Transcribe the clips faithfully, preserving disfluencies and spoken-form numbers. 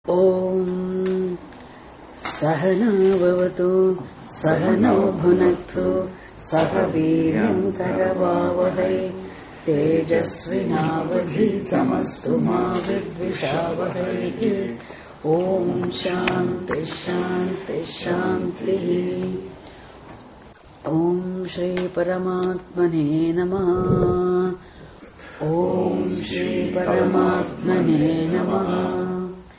Om Sahana Bhavatu Sahano Bhunaktu Sahaviryam Karavavahai Tejasvinavadhitamastu ma vidvishavahai. Om Shanti Shanti Shanti. Om Shri Paramatmane Namaha. Om Shri Paramatmane Namaha.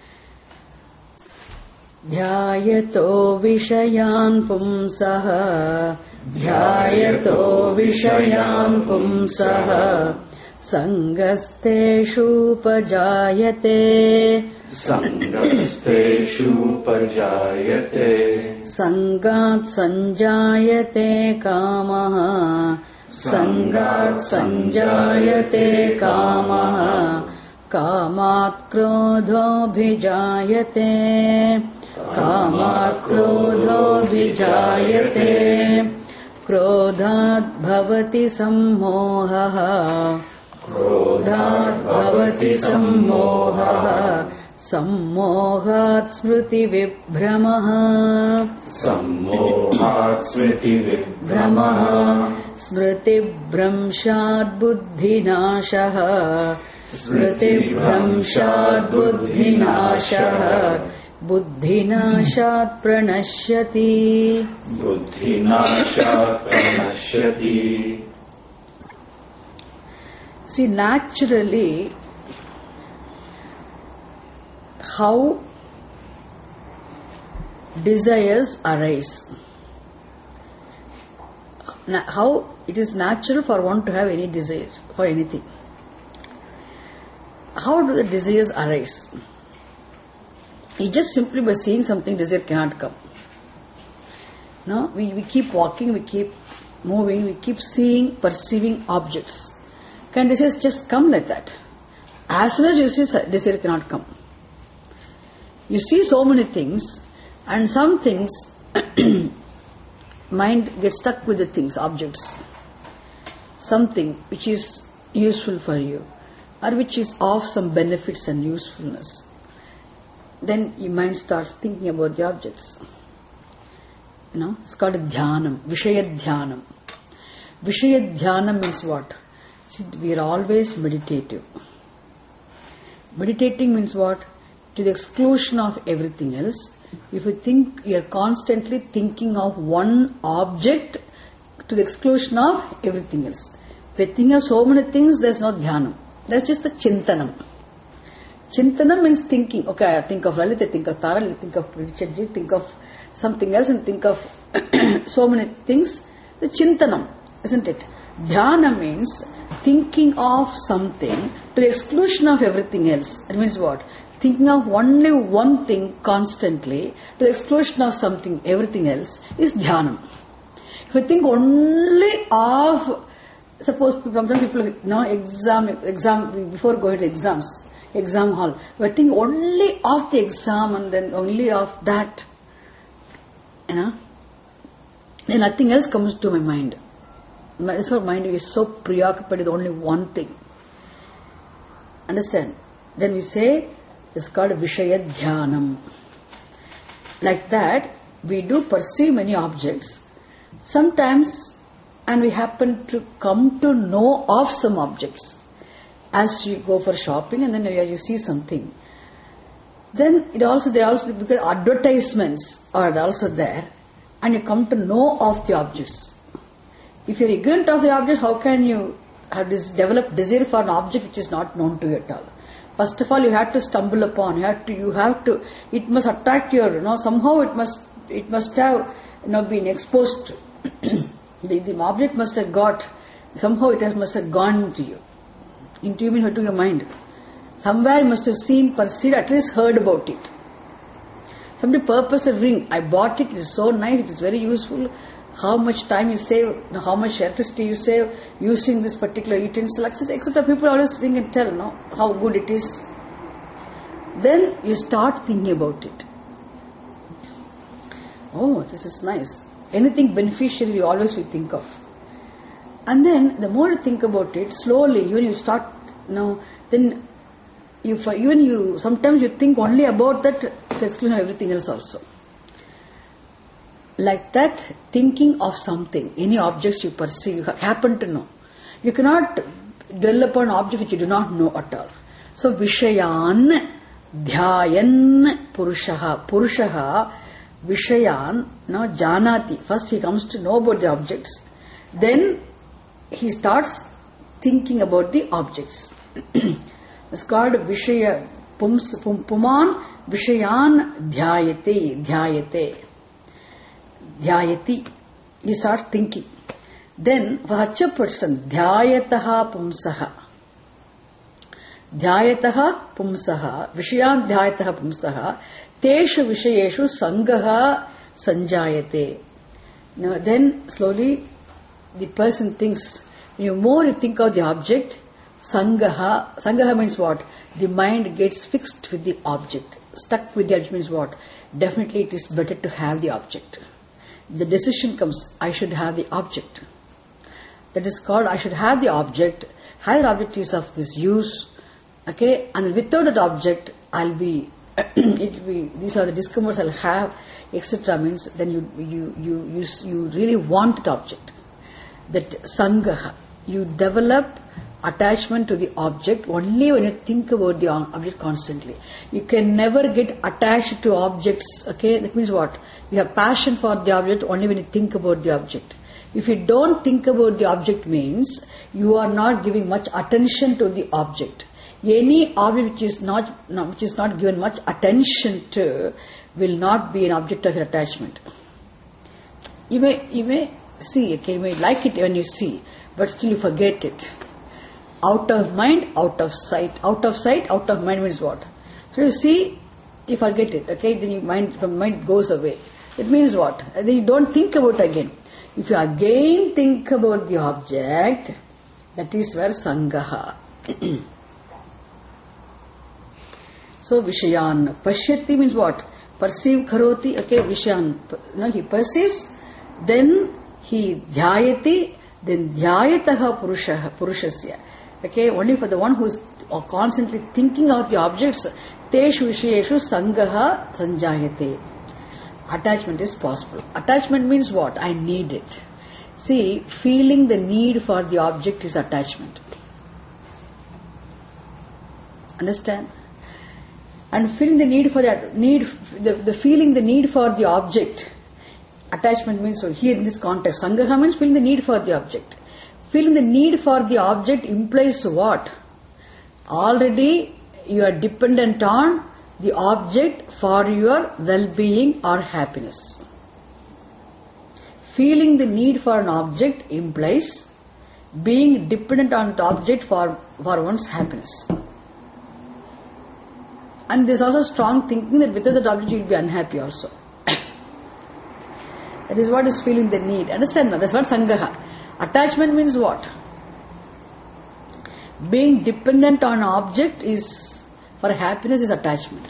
Dhyayato Vishayan Pumsaha Dhyayato Vishayan Pumsaha Sangasteshu Pajayate Sangasteshu Pajayate Sangat Sanjayate Kamaha Sangat Sanjayate Kamaha Kamat Krodho Bhijayate Kamat Krodho Vijayate Krodhat Bhavati Sammohaha Krodhat Bhavati Sammohaha Sammohat Smriti Vibhramaha Sammohat Smriti Vibhramaha Smriti Bhramshad Buddhinashaha Smriti Bhramshad Buddhinashaha Buddhinashat Pranashyati Buddhinashat Pranashyati. See, naturally, how desires arise. How it is natural for one to have any desire for anything. How do the desires arise? It just simply by seeing something, desire cannot come. No, we, we keep walking, we keep moving, we keep seeing, perceiving objects. Can desires just come like that? As soon as you see, desire cannot come. You see so many things, and some things, mind gets stuck with the things, objects. Something which is useful for you, or which is of some benefits and usefulness. Then your mind starts thinking about the objects. You know, it's called a dhyanam, Vishaya dhyanam. Vishaya dhyanam means what? See, we are always meditative. Meditating means what? To the exclusion of everything else. If you think, you are constantly thinking of one object to the exclusion of everything else. If you think of so many things, there is no dhyanam. That's just the chintanam. Chintanam means thinking. Okay, I think of Lalit, I think of Tara, I think of Richardji, think of something else, and think of so many things. The chintanam, isn't it? Dhyana means thinking of something to the exclusion of everything else. It means what? Thinking of only one thing constantly to the exclusion of something, everything else is dhyanam. If you think only of, suppose sometimes people, you know, exam, exam before going to exams, exam hall, if I think only of the exam and then only of that, you know, then nothing else comes to my mind. That's why mind is so preoccupied with only one thing. Understand? Then we say it's called Vishaya Dhyanam. Like that, we do perceive many objects. Sometimes, and we happen to come to know of some objects. As you go for shopping and then you see something. Then it also, they also, because advertisements are also there, and you come to know of the objects. If you are ignorant of the objects, how can you have this develop desire for an object which is not known to you at all? First of all, you have to stumble upon. You have to. You have to. It must attract your. You know, somehow it must. It must have. You know, been exposed. the, the object must have got. Somehow it has, must have gone to you, into you, into your mind. Somewhere you must have seen, perceived, at least heard about it. Somebody purposely ring. I bought it. It is so nice. It is very useful. How much time you save, how much electricity you save using this particular utensil, et cetera. People always ring and tell, no, how good it is. Then you start thinking about it. Oh, this is nice. Anything beneficial you always will think of. And then the more you think about it, slowly, when you start, you know, then you, for even you, sometimes you think only about that to explain everything else also. Like that, thinking of something, any objects you perceive, you happen to know. You cannot dwell upon an object which you do not know at all. So, Vishayan Dhyayan Purushaha. Purushaha Vishayan, now Janati. First he comes to know about the objects. Then he starts thinking about the objects. It's called Vishaya Pums, pum, Puman Vishayan Dhyayate. Dhyayate. Dhyayati. He starts thinking. Then, for such a person, Dhyayataha Pumsaha. Dhyayataha Pumsaha. Vishayan Dhyayataha Pumsaha. Teshu Vishayeshu Sangaha Sanjayate. Now, then, slowly, the person thinks. The more you think of the object, Sangaha. Sangaha means what? The mind gets fixed with the object. Stuck with the object means what? Definitely it is better to have the object. The decision comes, I should have the object. That is called, I should have the object. Higher object is of this use. Okay, and without that object, I'll be, it will be, these are the discomforts I'll have, et cetera. Means then you, you, you, you, you really want that object. That Sangaha. You develop attachment to the object only when you think about the object constantly. You can never get attached to objects. Okay, that means what? You have passion for the object only when you think about the object. If you don't think about the object means you are not giving much attention to the object. Any object which is not which is not given much attention to will not be an object of your attachment. You may you may see, okay, you may like it when you see, but still you forget it. Out of mind, out of sight. Out of sight, out of mind means what? So you see, you forget it, okay, then your mind, your mind goes away. It means what? Then you don't think about it again. If you again think about the object, that is where Sangaha. So Vishayan. Pashyati means what? Perceive karoti, okay, Vishayan. No, he perceives, then he dhyayati, then dhyayataha purushaha, purushasya. Okay, only for the one who is constantly thinking of the objects, teshu vishayeshu sangaha sanjayate. Attachment is possible. Attachment means what? I need it. See, feeling the need for the object is attachment. Understand? And feeling the need for that need, the, the feeling the need for the object. Attachment means, so here in this context, sangaha means feeling the need for the object. Feeling the need for the object implies what? Already you are dependent on the object for your well-being or happiness. Feeling the need for an object implies being dependent on the object for, for one's happiness. And there's also strong thinking that without that object you will be unhappy also. That is what is feeling the need. Understand? That's what sangaha. Attachment means what? Being dependent on an object is, for happiness is attachment.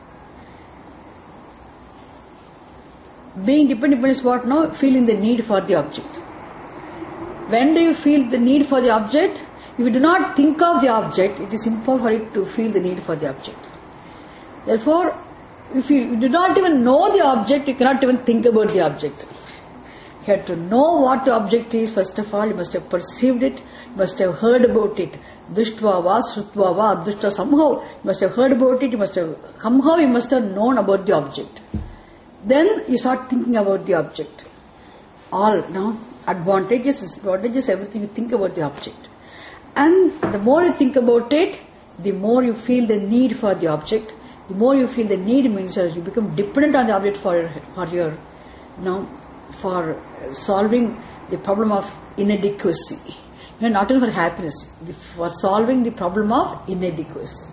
Being dependent is what now? Feeling the need for the object. When do you feel the need for the object? If you do not think of the object, it is impossible for it to feel the need for the object. Therefore, if you do not even know the object, you cannot even think about the object. You have to know what the object is. First of all, you must have perceived it, you must have heard about it. Drishtva va, srutva va, adrishtva, somehow you must have heard about it, you must have, somehow you must have known about the object. Then you start thinking about the object. All, no, advantages, disadvantages, everything you think about the object. And the more you think about it, the more you feel the need for the object. The more you feel the need means you become dependent on the object for your, for your, you know, for solving the problem of inadequacy. You know, not only for happiness, for solving the problem of inadequacy.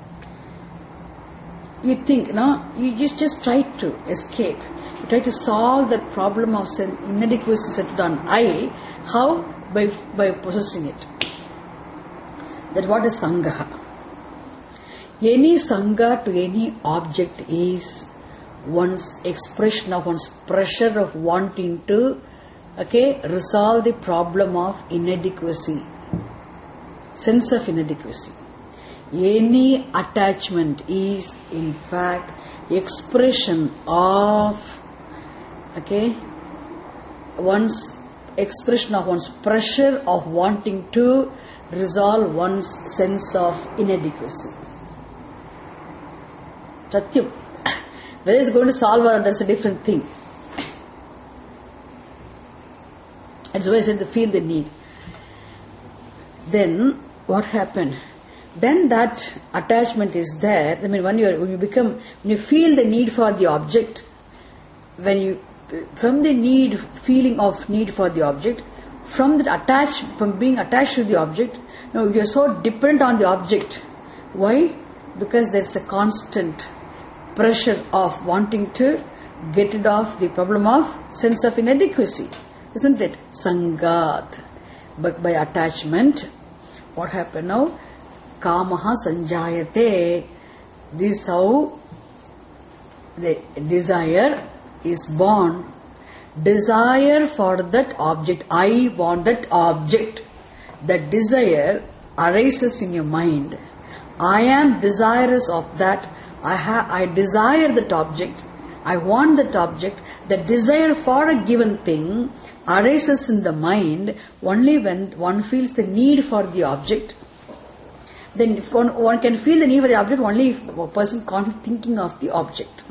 You think, no, you just, just try to escape. You try to solve that problem of inadequacy centered on I. How? By, by possessing it. That what is sangaha. Any sangha to any object is one's expression of one's pressure of wanting to, okay, resolve the problem of inadequacy, sense of inadequacy. Any attachment is in fact expression of, okay, one's expression of one's pressure of wanting to resolve one's sense of inadequacy. Satyam. Whether it's going to solve or that's a different thing. That's why I said to feel the need. Then what happened? Then that attachment is there. I mean, when you when you become when you feel the need for the object, when you from the need feeling of need for the object, from the attach from being attached to the object, now you are so dependent on the object. Why? Because there is a constant pressure of wanting to get rid of the problem of sense of inadequacy, isn't it? Sangat. But by attachment, what happened now? Kamaha sanjayate. This is how the desire is born. Desire for that object. I want that object. That desire arises in your mind. I am desirous of that. I ha- I desire that object. I want that object. The desire for a given thing arises in the mind only when one feels the need for the object. Then if one, one can feel the need for the object only if a person can't thinking of the object.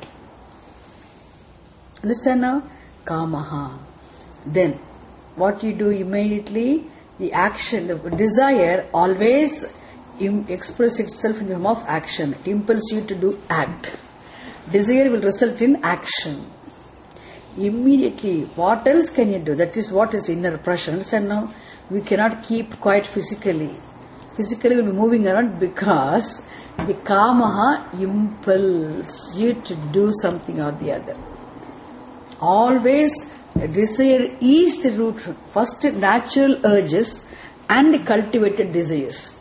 Understand now? Kamaha. Then what you do immediately, the action, the desire always im- express itself in the form of action. It impels you to do act. Desire will result in action. Immediately, what else can you do? That is what is inner pressure. Understand now? We cannot keep quiet physically. Physically we will be moving around because the kamaha impels you to do something or the other. Always desire is the root. First natural urges and cultivated desires.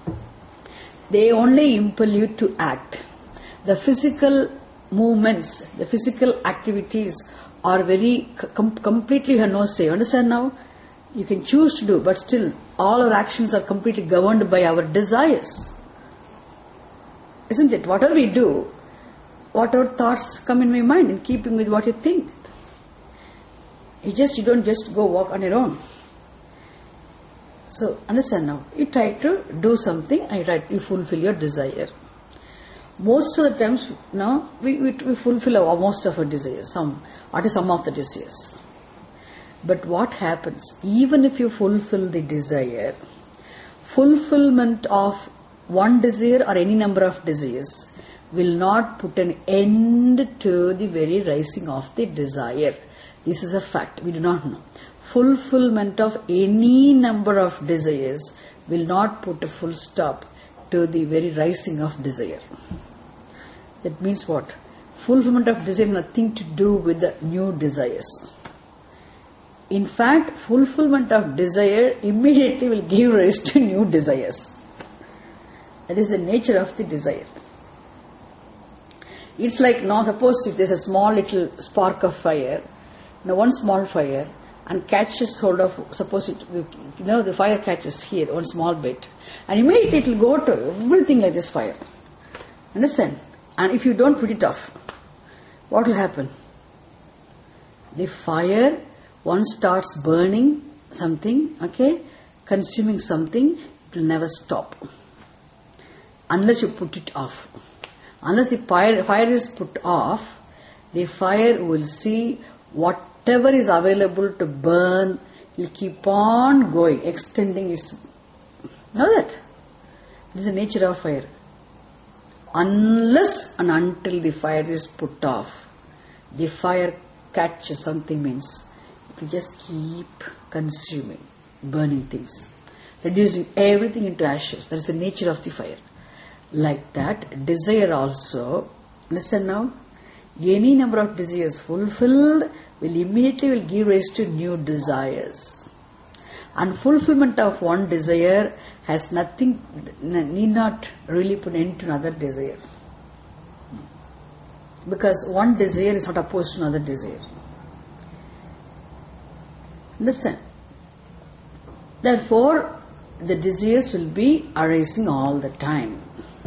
They only impel you to act. The physical movements, the physical activities are very com- completely you have no say. Understand now? You can choose to do, but still all our actions are completely governed by our desires. Isn't it? Whatever we do, whatever thoughts come in my mind in keeping with what you think. You just you don't just go walk on your own. So understand now. You try to do something and you try to fulfill your desire. Most of the times now we, we, we fulfill our, most of our desires. Some what is some of the desires. But what happens? Even if you fulfill the desire, fulfillment of one desire or any number of desires will not put an end to the very rising of the desire. This is a fact. We do not know. Fulfillment of any number of desires will not put a full stop to the very rising of desire. That means what? Fulfillment of desire has nothing to do with the new desires. In fact, fulfillment of desire immediately will give rise to new desires. That is the nature of the desire. It's like now, suppose if there's a small little spark of fire, now one small fire, and catches hold of, suppose it, you know, the fire catches here, one small bit, and immediately it will go to everything like this fire. Understand? And if you don't put it off, what will happen? The fire, once starts burning something, okay, consuming something, it will never stop. Unless you put it off. Unless the fire, fire is put off, the fire will see whatever is available to burn, will keep on going, extending its... Know that? This is the nature of fire. Unless and until the fire is put off, the fire catches something means it will just keep consuming, burning things, reducing everything into ashes. That is the nature of the fire. Like that, desire also, listen now, any number of desires fulfilled will immediately will give rise to new desires. And fulfillment of one desire has nothing, need not really put an end to another desire. Because one desire is not opposed to another desire. Understand? Therefore, the desires will be arising all the time.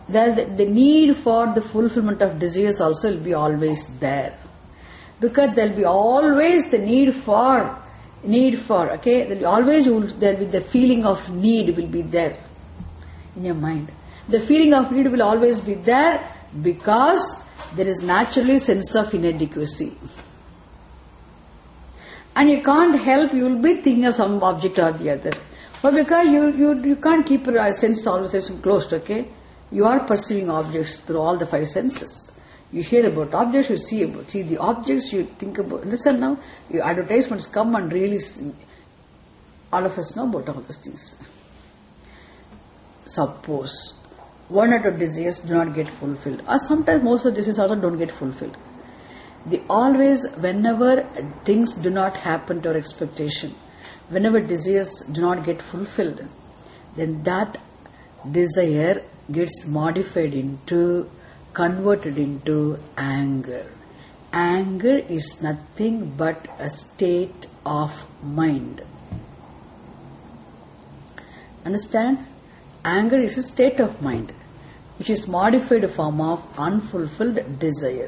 then the, the need for the fulfillment of desires also will be always there. Because there will be always the need for, need for, okay, there will be always, there will be the feeling of need will be there in your mind. The feeling of need will always be there because there is naturally sense of inadequacy. And you can't help, you will be thinking of some object or the other. But because you, you, you can't keep your sense always closed, okay? You are perceiving objects through all the five senses. You hear about objects, you see about, see the objects, you think about, listen now, your advertisements come and really, all of us know about all those things. Suppose one or two desires do not get fulfilled, or sometimes most of the desires also don't get fulfilled. They always, whenever things do not happen to our expectation, whenever desires do not get fulfilled, then that desire gets modified into, converted into anger. Anger is nothing but a state of mind. Understand? Anger is a state of mind, which is modified form of unfulfilled desire.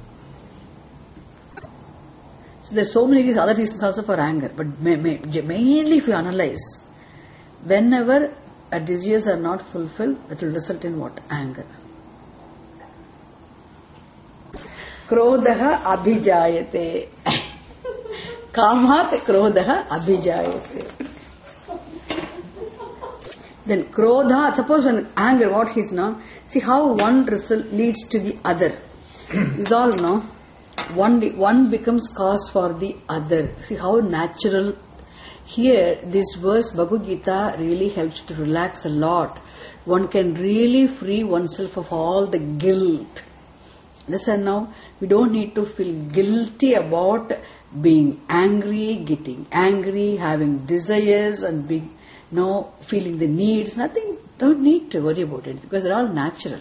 So there are so many other reasons also for anger, but mainly if you analyze, whenever our desires are not fulfilled, that will result in what? Anger. Krodha abhijayate. Kamat krodha abhijayate. Then krodha, suppose when anger, what he is now, see how one result leads to the other. Is all no? One, one becomes cause for the other. See how natural. Here, this verse Bhagavad Gita really helps to relax a lot. One can really free oneself of all the guilt. Listen now, we don't need to feel guilty about being angry, getting angry, having desires and being, you know, feeling the needs. Nothing, don't need to worry about it because they're all natural.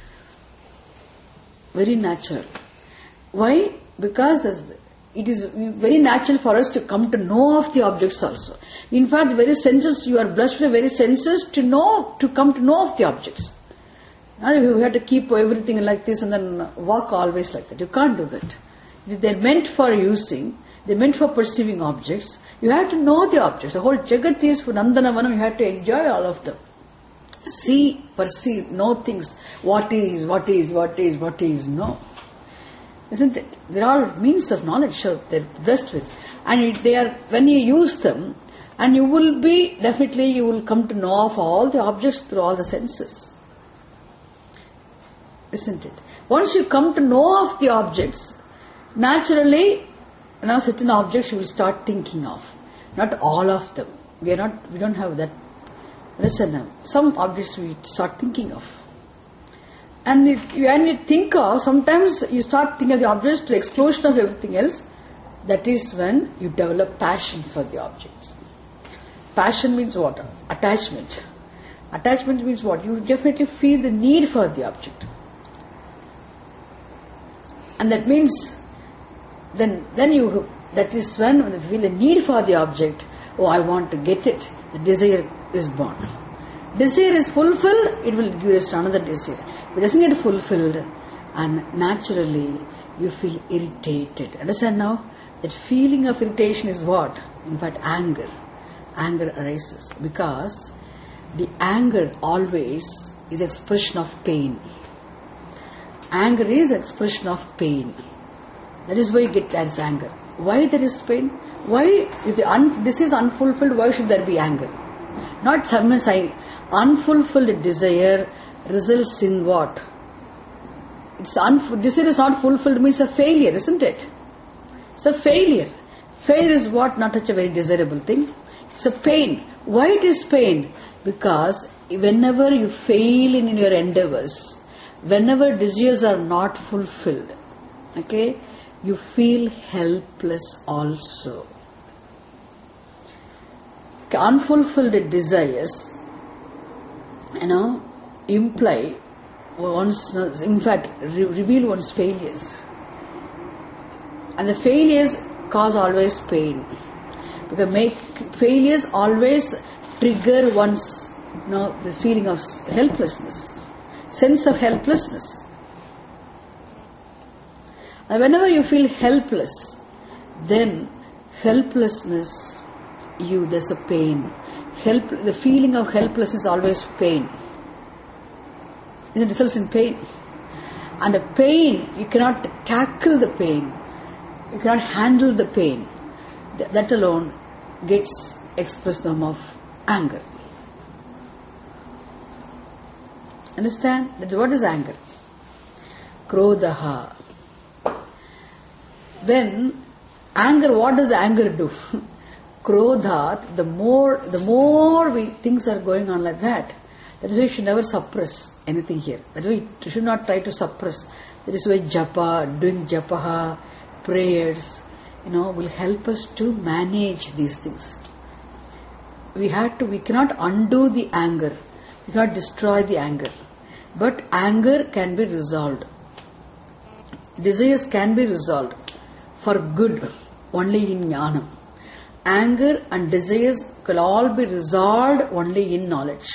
Very natural. Why? Because it is very natural for us to come to know of the objects also. In fact, the very senses, you are blessed with the very senses to know, to come to know of the objects. Now you have to keep everything like this and then walk always like that. You can't do that. They're meant for using, they're meant for perceiving objects. You have to know the objects. The whole Jagat is for Nandanavanam, you have to enjoy all of them. See, perceive, know things. What is, what is, what is, what is, know. Isn't it? They are all means of knowledge, so they're blessed with. And it, they are, when you use them, and you will be, definitely you will come to know of all the objects through all the senses. Isn't it? Once you come to know of the objects, naturally, now certain objects you will start thinking of. Not all of them. We are not, we don't have that. Listen now, some objects we start thinking of. And it, when you think of, sometimes you start thinking of the objects to the exclusion of everything else. That is when you develop passion for the objects. Passion means what? Attachment. Attachment means what? You definitely feel the need for the object. And that means, then, then you, that is when, when you feel the need for the object, oh, I want to get it, the desire is born. Desire is fulfilled, it will give us another desire. If it doesn't get fulfilled, and naturally you feel irritated. Understand now? That feeling of irritation is what? In fact, anger. Anger arises because the anger always is expression of pain. Anger is expression of pain. That is why you get that is anger. Why there is pain? Why, if the un, this is unfulfilled, why should there be anger? Not some sign. Unfulfilled desire results in what? It's un, desire is not fulfilled means a failure, isn't it? It's a failure. Failure is what? Not such a very desirable thing. It's a pain. Why it is pain? Because whenever you fail in your endeavors, whenever desires are not fulfilled, okay, you feel helpless also. Unfulfilled desires, you know, imply one's, in fact, re- reveal one's failures. And the failures cause always pain. Because make failures always trigger one's, you know, the feeling of helplessness. sense of helplessness. And whenever you feel helpless, then helplessness, you there's a pain. Help, the feeling of helplessness is always pain. It results in pain. And the pain, you cannot tackle the pain. You cannot handle the pain. That alone gets expressed in the form of anger. Understand? That's what is anger. Krodhaha. Then, anger, what does the anger do? Krodhat, the more, the more we, things are going on like that, that is why you should never suppress anything here. That is why you should not try to suppress. That is why japa, doing japaha, prayers, you know, will help us to manage these things. We have to, we cannot undo the anger. We cannot destroy the anger. But anger can be resolved. Desires can be resolved for good only in jnanam. Anger and desires can all be resolved only in knowledge.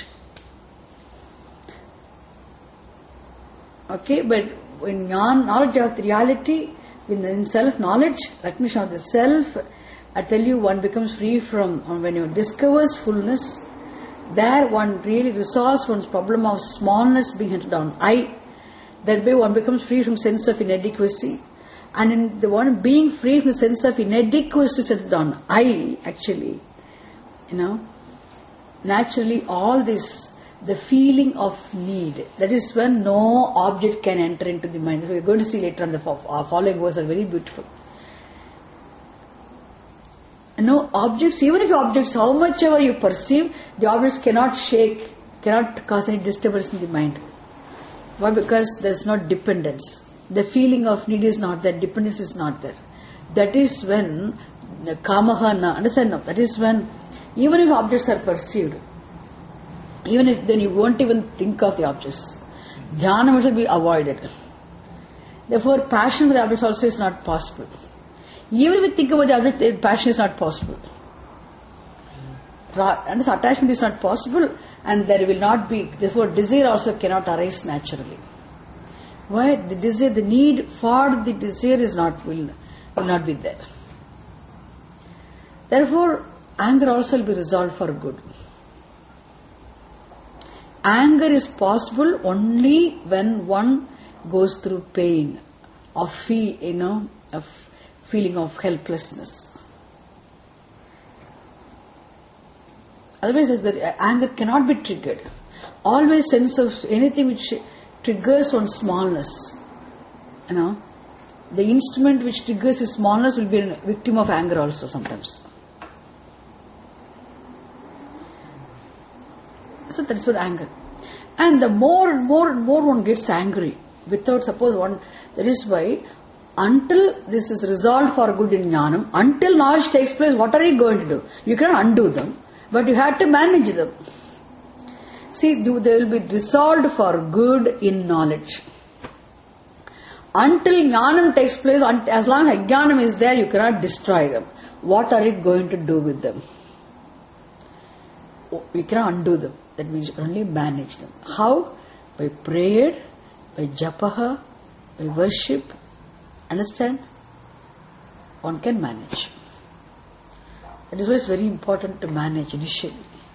Okay, but in knowledge of the reality, in self-knowledge, recognition of the self, I tell you, one becomes free from, when you discovers fullness, there one really resolves one's problem of smallness being hunted down. I, that way one becomes free from sense of inadequacy. And in the one being free from the sense of inadequacy set down, I actually, you know, naturally all this, the feeling of need, that is when no object can enter into the mind. We are going to see later on, the following words are very beautiful. No objects, even if objects, how much ever you perceive, the objects cannot shake, cannot cause any disturbance in the mind. Why? Because there is no dependence. The feeling of need is not there, dependence is not there. That is when the kamaha na, understand now, that is when even if objects are perceived, even if then you won't even think of the objects. Dhyana will be avoided. Therefore, passion for the objects also is not possible. Even if you think about the object, passion is not possible. And this attachment is not possible, and there will not be, therefore desire also cannot arise naturally. Why? The desire, the need for the desire is not, will, will not be there. Therefore, anger also will be resolved for good. Anger is possible only when one goes through pain of feel, you know, of feeling of helplessness. Otherwise, the anger cannot be triggered. Always sense of anything which triggers one's smallness, you know, the instrument which triggers his smallness will be a victim of anger also sometimes. So that is what anger. And the more and more and more one gets angry, without, suppose one, that is why, until this is resolved for good in jnanam, until knowledge takes place, what are you going to do? You cannot undo them, but you have to manage them. See, they will be resolved for good in knowledge. Until jnanam takes place, as long as ajnanam is there, you cannot destroy them. What are you going to do with them? We cannot undo them. That means only manage them. How? By prayer, by japaha, by worship. Understand? One can manage. That is why it's very important to manage initially.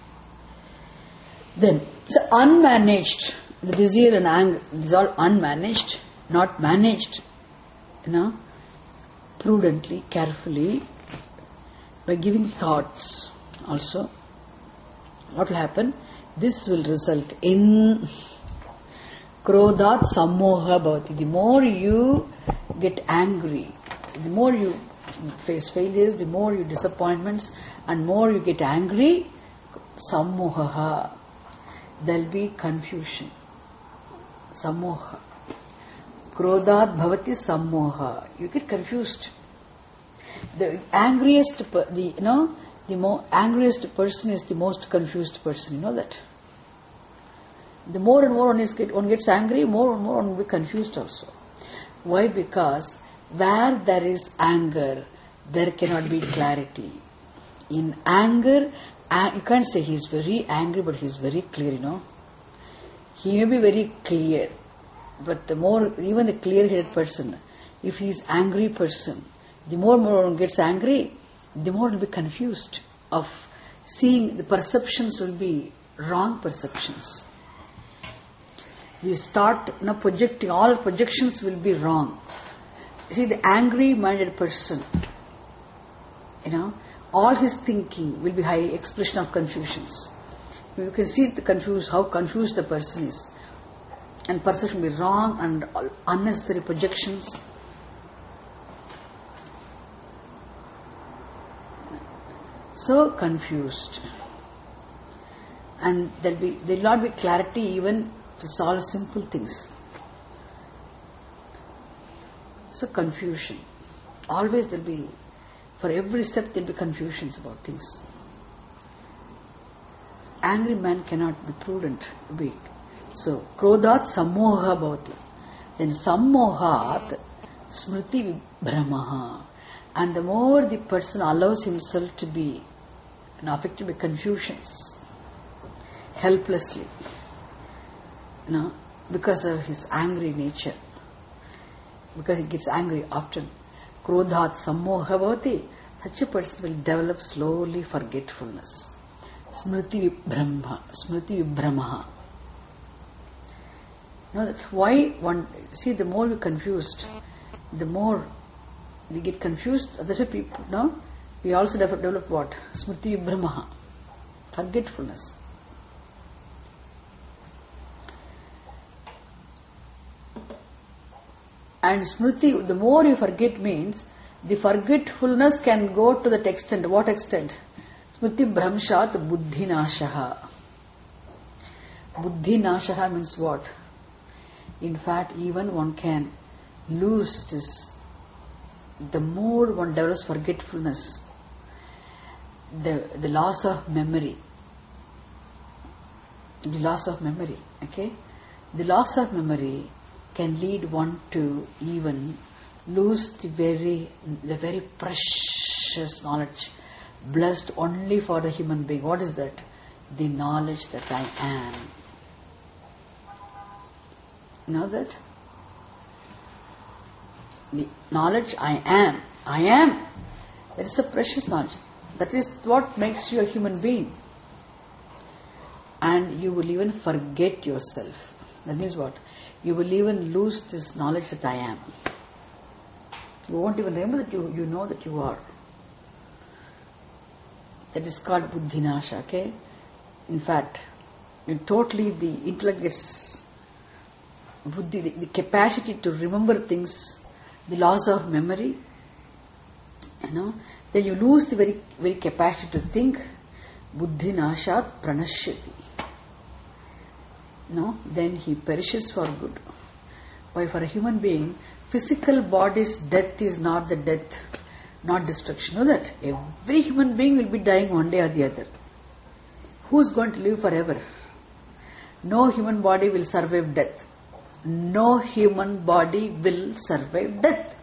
Then, it's unmanaged. The desire and anger is all unmanaged, not managed, you know, prudently, carefully, by giving thoughts also. What will happen? This will result in krodhat sammoha bhavati. The more you get angry, the more you face failures, the more you disappointments, and more you get angry, sammoha. There will be confusion. Sammoha. Krodhat bhavati sammoha. You get confused. The angriest, the you know, the more angriest person is the most confused person. You know that. The more and more one, is get, one gets angry, more and more one will be confused also. Why? Because where there is anger, there cannot be clarity. In anger, you can't say he is very angry, but he is very clear, you know. He may be very clear, but the more, even the clear-headed person, if he is angry person, the more more one gets angry, the more will be confused of seeing, the perceptions will be wrong perceptions. We start you know, projecting, all projections will be wrong. See, the angry-minded person, you know, all his thinking will be high expression of confusions. You can see the confused, how confused the person is. And perception will be wrong and unnecessary projections. So confused. And there will be, there will not be clarity even to solve simple things. So confusion. Always there will be, for every step there will be confusions about things. Angry man cannot be prudent, weak. So, krodhat sammoha bhavati. Then sammohat smriti vibhramaha. And the more the person allows himself to be you know, affected by confusions, helplessly, you know, because of his angry nature, because he gets angry often, krodhat sammoha bhavati, such a person will develop slowly forgetfulness. Smriti vibhrama, smriti vibhramaha. Now that's why one, see, the more we're confused, the more we get confused. That's why people, no? We also develop, develop what? Smriti vibhramaha, forgetfulness. And smriti, the more you forget means, the forgetfulness can go to that extent. What extent? Smriti bhramshat buddhi nashaha. Buddhi nashaha means what? In fact, even one can lose this. The more one develops forgetfulness, the, the loss of memory. The loss of memory, okay? The loss of memory can lead one to even lose the very, the very precious knowledge blessed only for the human being. What is that? The knowledge that I am. You know that? The knowledge I am. I am. That is a precious knowledge. That is what makes you a human being. And you will even forget yourself. That means what? You will even lose this knowledge that I am. You won't even remember that you, you know that you are. That is called buddhinasha, okay? In fact, you totally the intellect gets buddhi, the, the capacity to remember things, the loss of memory, you know, then you lose the very very capacity to think. Buddhinashat pranashyati. No, then he perishes for good. Why, for a human being, physical body's death is not the death, not destruction. Know that every human being will be dying one day or the other. Who's going to live forever? No human body will survive death. No human body will survive death.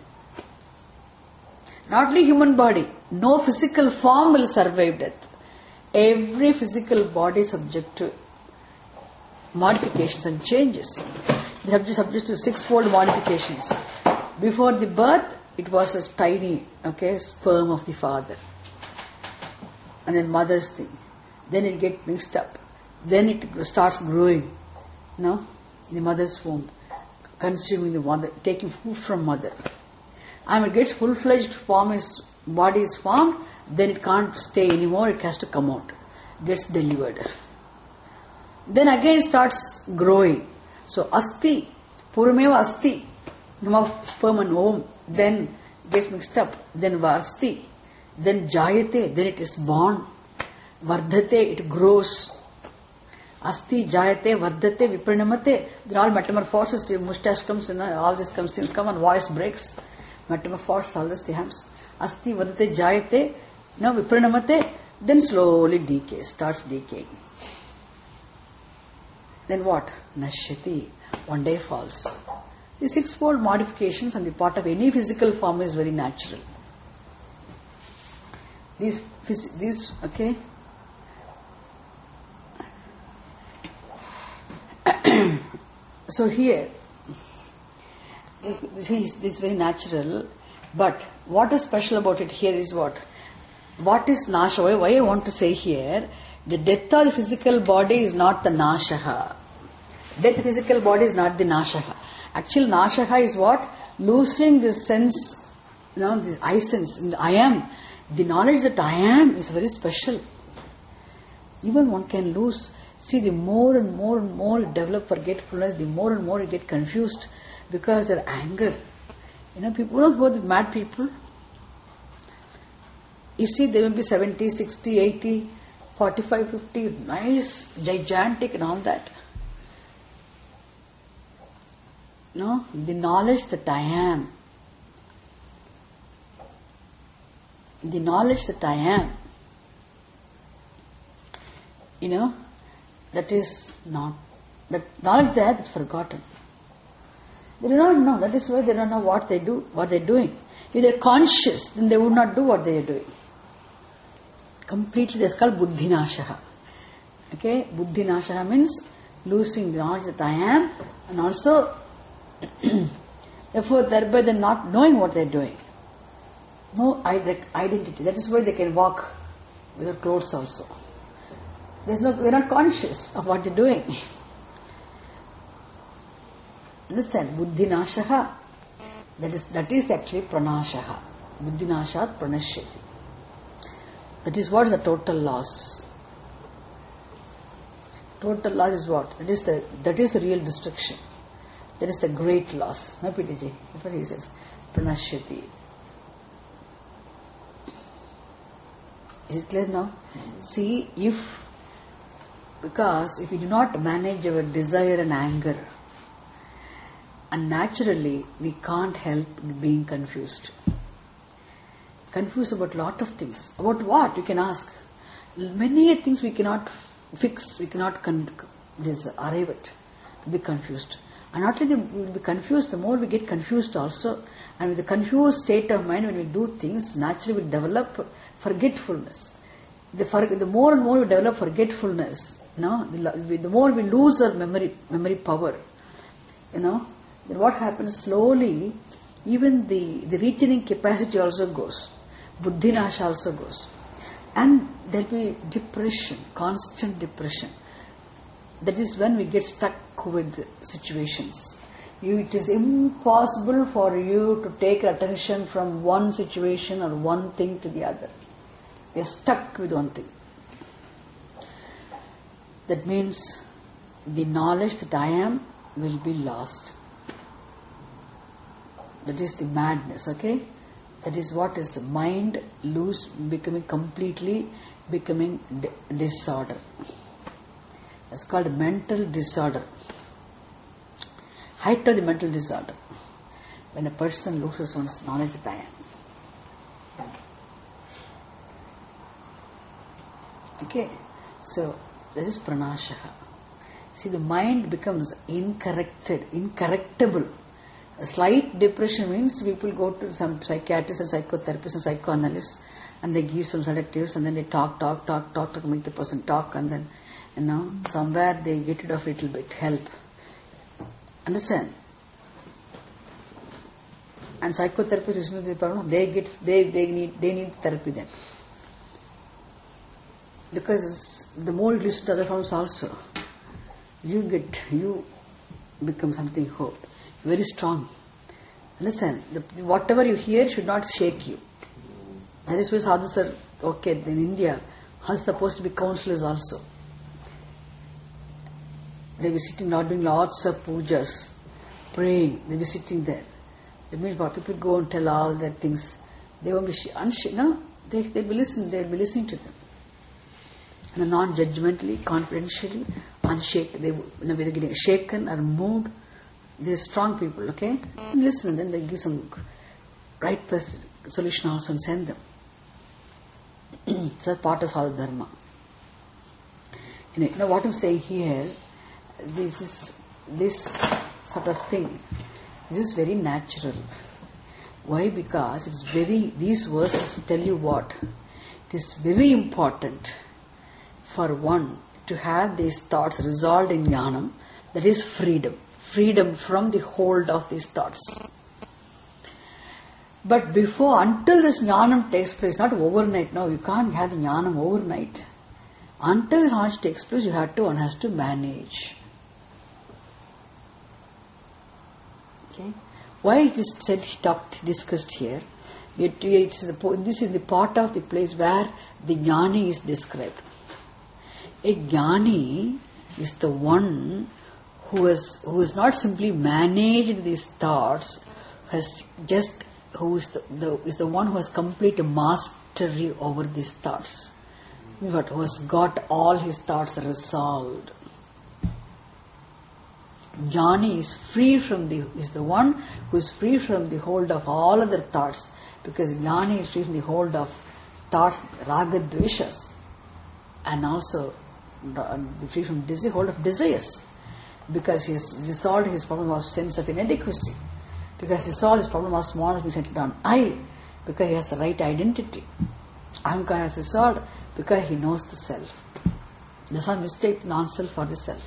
Not only human body, no physical form will survive death. Every physical body is subject to modifications and changes. They are subject to sixfold modifications. Before the birth, it was a tiny, okay, sperm of the father. And then mother's thing. Then it gets mixed up. Then it starts growing, you know, in the mother's womb, consuming the mother, taking food from mother. And when it gets full-fledged form, is body is formed, then it can't stay anymore, it has to come out. Gets delivered. Then again it starts growing. So asti, purumeva asti, of sperm and ovum, then gets mixed up, then vasti, then jayate, then it is born, vardhate, it grows. Asti, jayate, vardhate, viprinamate, they're all metamorphoses. Your mustache comes, you know, all these comes, things come and voice breaks. Metamorphoses, all this happens. Asti, vardhate, jayate, now viprinamate, then slowly decays, starts decaying. Then what? Nashyati, one day falls. The sixfold modifications on the part of any physical form is very natural. These, these, okay. So here, this is very natural, but what is special about it here is what? What is nasha? Why, why I want to say here, the death of the physical body is not the nashaha. Death of the physical body is not the nashaha. Actual nashaha is what? Losing the sense, you know, the I sense, I am. The knowledge that I am is very special. Even one can lose. See, the more and more and more you develop forgetfulness, the more and more you get confused because of anger. You know, people don't go with mad people. You see, they will be seventy, sixty, eighty, forty-five, fifty, nice, gigantic and all that. No, the knowledge that I am, the knowledge that I am, you know, that is not, that knowledge there that's forgotten. They do not know. That is why they don't know what they do, what they're doing. If they're conscious, then they would not do what they are doing. Completely, that's called buddhinashaha. Okay, buddhinashaha means losing the knowledge that I am, and also, therefore, thereby they're not knowing what they're doing. No identity. That is why they can walk without clothes also. There's no, they're not conscious of what they're doing. Understand? Buddhinashaha. That is, that is actually pranashaha. Buddhinashat pranashyati. That is what is the total loss. Total loss is what? That is the, that is the real destruction. That is the great loss. No, P T G. That's what he says. Pranashyati. Is it clear now? See, if, because if we do not manage our desire and anger, and naturally we can't help being confused. Confused about lot of things. About what? You can ask. Many things we cannot fix, we cannot con- this, arrive at. Be confused. And not only we will be confused, the more we get confused also, and with the confused state of mind when we do things, naturally we develop forgetfulness. The, for, the more and more we develop forgetfulness, you know, the, the more we lose our memory memory power, you know, then what happens slowly, even the, the retaining capacity also goes. Buddhinasha also goes. And there will be depression, constant depression. That is when we get stuck with situations. You, it is impossible for you to take attention from one situation or one thing to the other. You are stuck with one thing. That means the knowledge that I am will be lost. That is the madness, okay? That is what is the mind loose, becoming completely, becoming di- disorder. It's called mental disorder. Height of the mental disorder. When a person loses one's knowledge that I am. Okay? So, this is pranashaha. See, the mind becomes incorrected, incorrectable. A slight depression means people go to some psychiatrists and psychotherapists and psychoanalysts and they give some sedatives and then they talk, talk, talk, talk, talk, make the person talk and then, you know, somewhere they get rid of a little bit, help. Understand? And psychotherapists is the problem. They get, they, they need, they need therapy then. Because the more you listen to other forms also, you get, you become something hope. Very strong. Listen, the, whatever you hear should not shake you. That is why sadhus are, okay, in India, are supposed to be counselors also. They be sitting, not doing lots of pujas, praying, they be sitting there. That means what people go and tell all their things. They won't be, unsh- no, they, they'll be listening, they'll be listening to them. And non-judgmentally, confidentially, unshaken, they will you know, be getting shaken or moved. They're strong people, okay? And listen, then they give some right solution also and send them. So part of sadhu dharma. You know what I'm saying here, this is this sort of thing. This is very natural. Why? Because it's very, these verses tell you what? It is very important for one to have these thoughts resolved in jnanam, that is freedom. freedom from the hold of these thoughts. But before, until this jnanam takes place, not overnight, no, you can't have the jnanam overnight. Until this knowledge takes place, you have to, one has to manage. Okay? Why it is said, talked, discussed here? It, it's the, this is the part of the place where the jnani is described. A jnani is the one who has who has not simply managed these thoughts, has just who is the, the is the one who has complete mastery over these thoughts. But who has got all his thoughts resolved. Jnani is free from the is the one who is free from the hold of all other thoughts, because jnani is free from the hold of thoughts, raga, dveshas, and also free from desire, hold of desires, because he has resolved his problem of sense of inadequacy, because he solved his problem of smallness being centered on I, because he has the right identity. Ahamkara has resolved because he knows the self. Does not mistake the non-self for the self.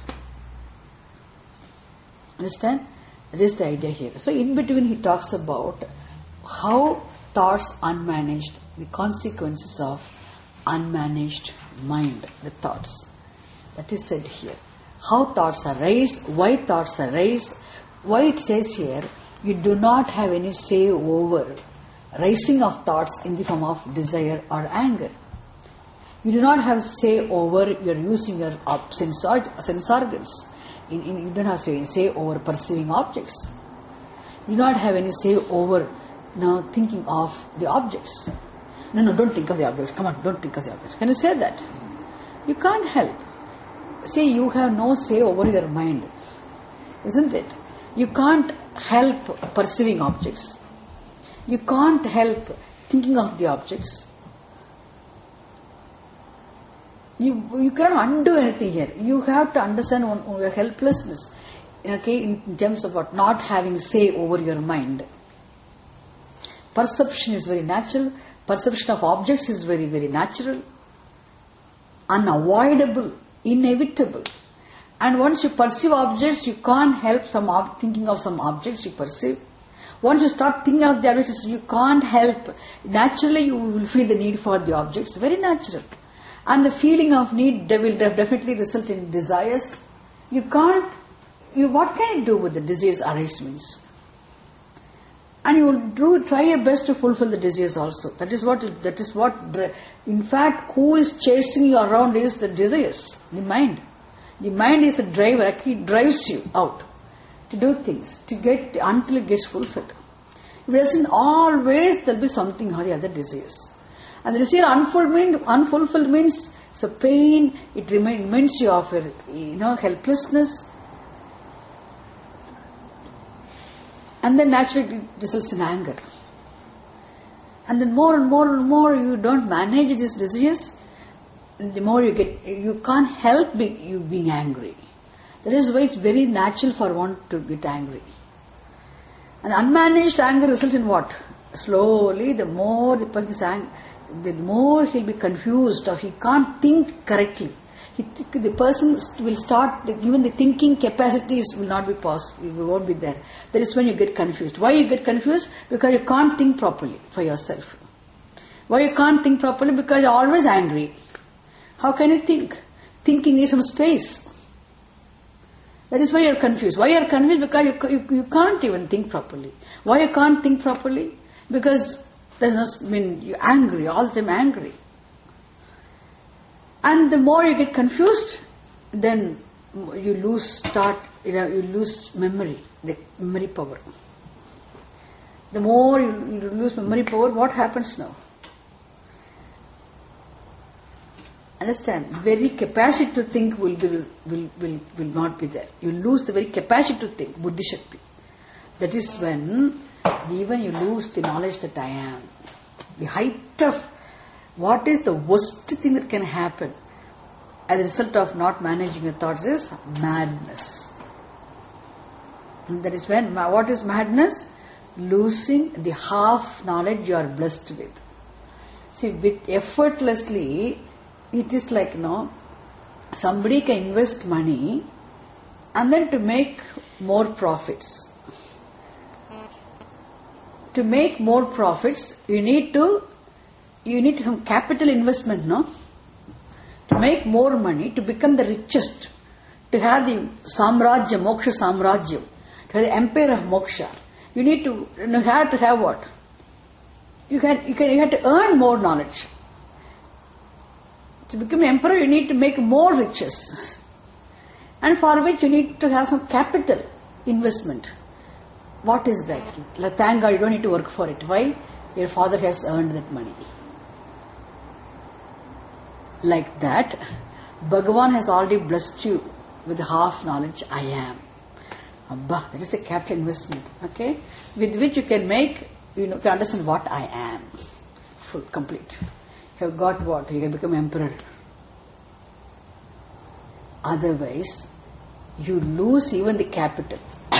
Understand? That is the idea here. So in between he talks about how thoughts unmanaged, the consequences of unmanaged mind, the thoughts. That is said here. How thoughts arise, why thoughts arise, why it says here, you do not have any say over rising of thoughts in the form of desire or anger. You do not have say over your using your op- sense, or- sense organs. In, in, you don't have say, say over perceiving objects. You do not have any say over now thinking of the objects. No, no, don't think of the objects. Come on, don't think of the objects. Can you say that? You can't help. See, you have no say over your mind. Isn't it? You can't help perceiving objects. You can't help thinking of the objects. You you cannot undo anything here. You have to understand on, on your helplessness. Okay, in, in terms of what? Not having say over your mind. Perception is very natural. Perception of objects is very, very natural. Unavoidable. Inevitable. And once you perceive objects, you can't help some ob- thinking of some objects you perceive. Once you start thinking of the objects, you can't help. Naturally, you will feel the need for the objects. Very natural. And the feeling of need will definitely result in desires. You can't. You what can you do with the desires arisings? And you will do try your best to fulfill the desires also. That is what. That is what. In fact, who is chasing you around is the desires, the mind. The mind is the driver. It drives you out to do things, to get until it gets fulfilled. If it doesn't, always there will be something or the other desires. And the desire unfulfilled, unfulfilled means it's a pain. It reminds you of your, you know, helplessness. And then naturally it results in anger. And then more and more and more you don't manage these desires, the more you get, you can't help be, you being angry. That is why it's very natural for one to get angry. And unmanaged anger results in what? Slowly, the more the person is angry, the more he'll be confused, or he can't think correctly. He th- the person will start, the, even the thinking capacities will not be possible, it won't be there. That is when you get confused. Why you get confused? Because you can't think properly for yourself. Why you can't think properly? Because you're always angry. How can you think? Thinking needs some space. That is why you're confused. Why you're confused? Because you, you, you can't even think properly. Why you can't think properly? Because there's no, I mean, you're angry, all the time angry. And the more you get confused, then you lose start, you know, you lose memory, the memory power. The more you, you lose memory power, what happens now? Understand? Very capacity to think will be, will, will, will not be there. You lose the very capacity to think, buddhi shakti. That is when even you lose the knowledge that I am. The height of what is the worst thing that can happen as a result of not managing your thoughts is madness. And that is when, what is madness? Losing the half knowledge you are blessed with. See, with effortlessly, it is like, you know, somebody can invest money and then to make more profits. To make more profits, you need to you need some capital investment, no? To make more money, to become the richest, to have the samrajya, moksha samrajya, to have the empire of moksha, you need to you have to have what? You can you can you have to earn more knowledge. To become emperor, you need to make more riches, and for which you need to have some capital investment. What is that? Like, thank God you don't need to work for it. Why? Your father has earned that money. Like that, Bhagavan has already blessed you with half knowledge. I am. Abba, that is the capital investment. Okay, with which you can make, you know, can understand what I am. Full, complete. You have got what? You can become emperor. Otherwise, you lose even the capital.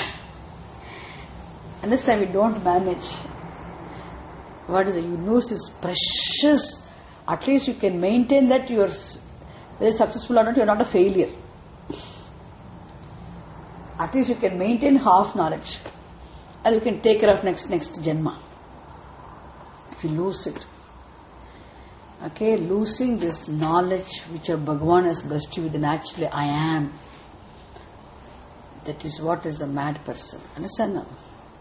And this time we don't manage. What is it? You lose this precious. At least you can maintain that you are very successful or not, you are not a failure. At least you can maintain half knowledge. And you can take care of next next Janma. If you lose it. Okay, losing this knowledge which your Bhagavan has blessed you with, naturally I am. That is what is a mad person. Understand now?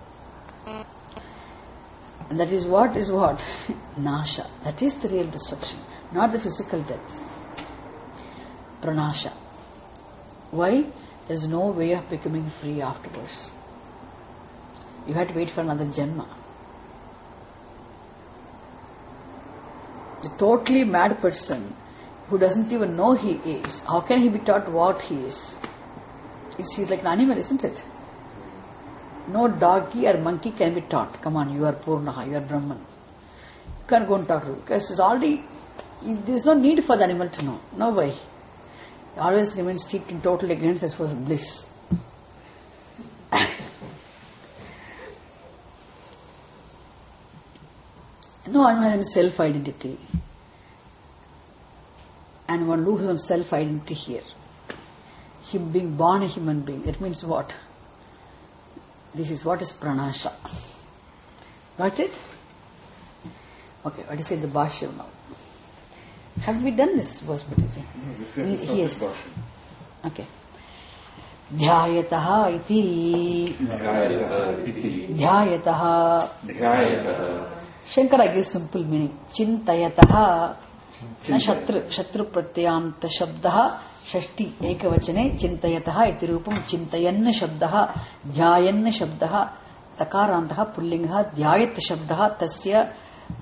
And that is what is what? Nasha. That is the real destruction, not the physical death. Pranasha. Why? There is no way of becoming free afterwards. You have to wait for another Janma. The totally mad person who doesn't even know he is, how can he be taught what he is? He's like an animal, isn't it? No doggy or monkey can be taught. Come on, you are Purnaha, you are Brahman. You can't go and talk to him because it's already, there is no need for the animal to know. No way. It always remains steeped in total ignorance as far as bliss. No one has any self-identity. And one loses self-identity here. Him being born a human being, it means what? This is what is pranasha. Got it? Okay, what is it, the Bhashya now? Have we done this verse? No, this is Bhashya. Okay. Dhyayataha iti. Dhyayataha iti. Dhyayataha. Dhyayataha. Shankara gives simple meaning. Chintayataha. Na shatru. Shatru pratyanta shabdaha. Shashti ekavachane. Chintayataha iti rupam. Chintayanna shabdaha. Dhyayanna shabdaha. Takarantaha pullingaha. Dhyayat shabdaha. Tasya.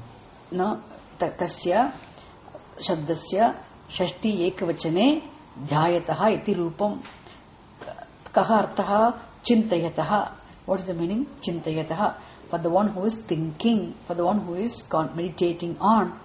No. Tasya. Shabdasya. Shashti ekavachane. Dhyayataha iti rupam. Kaha artaha. Chintayataha. What is the meaning? Chintayataha. For the one who is thinking, for the one who is meditating on.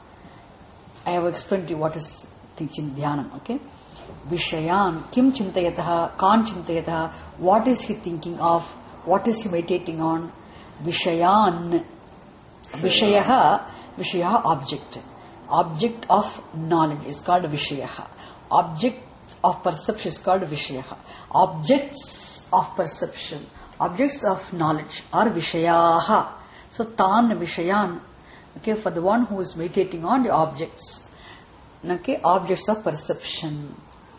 I have explained to you what is teaching dhyanam, okay? Vishayan, kim chintayataha, kan chintayataha, what is he thinking of, what is he meditating on? Vishayan, vishayaha, vishayaha object. Object of knowledge is called vishayaha. Object of perception is called vishayaha. Objects of perception, objects of knowledge are vishayaha. So tan vishayan, okay, for the one who is meditating on the objects, okay, objects of perception.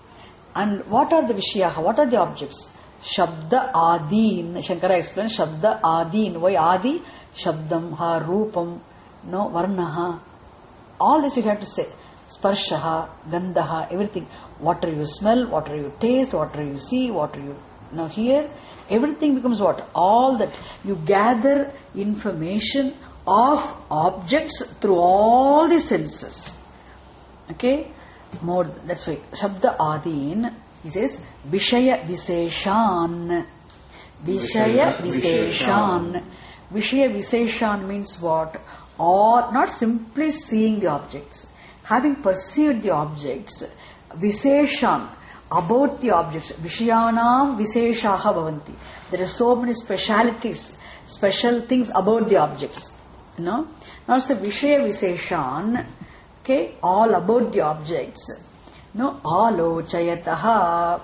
And what are the vishayaha? What are the objects? Shabda adin. Shankara explains Shabda adin. Why adi? Shabdam ha, rupam, no, varnaha. All this you have to say. Sparshaha, gandaha, everything. What are you smell, what are you taste, what are you see, what are you now hear. Everything becomes what? All that. You gather information of objects through all the senses. Okay? More, that's why. Shabda adin, he says, Vishaya Viseshan. Vishaya Viseshan. Vishaya Viseshan means what? Or not simply seeing the objects. Having perceived the objects, Viseshan, about the objects, Vishayanam Viseshaha Bhavanti. There are so many specialities, special things about the objects. You know? Now it's a Vishaya Viseshan, okay, all about the objects. No, Alochayataha.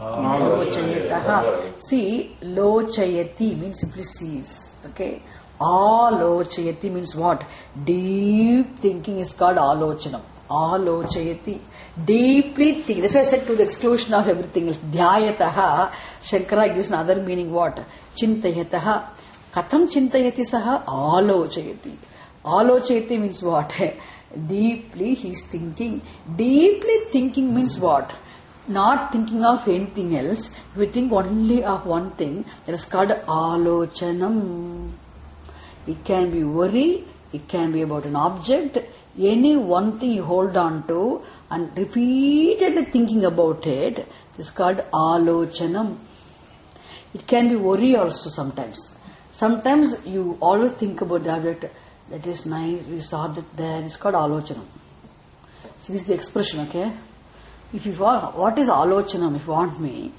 Alochayataha. See, lochayati means simply sees. Okay. Alochayati means what? Deep thinking is called alochanam. Alochayati. Deeply think. That's why I said to the exclusion of everything else. Dhyayataha. Shankara gives another meaning what? Chintayataha. Katham chintayati saha? Alochayati. Alochayati means what? Deeply he is thinking. Deeply thinking means what? Not thinking of anything else. If we think only of one thing, that is called alochanam. It can be worry, it can be about an object, any one thing you hold on to and repeatedly thinking about it, it is called alochanam. It can be worry also sometimes. Sometimes you always think about the object, that is nice, we saw that there, it's called alochanam. So this is the expression, okay? If you want, what is alochanam, if you want me,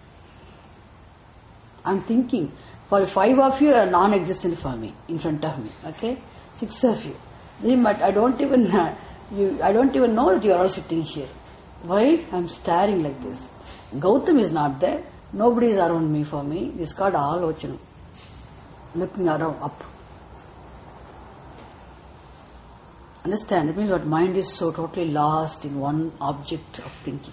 I'm thinking, for five of you are non-existent for me, in front of me, okay? Six of you. But I don't even, uh, you, I don't even know that you are all sitting here. Why? I'm staring like this. Gautam is not there. Nobody is around me for me. This is called alochanam. Looking around, up. Understand? That means what mind is so totally lost in one object of thinking.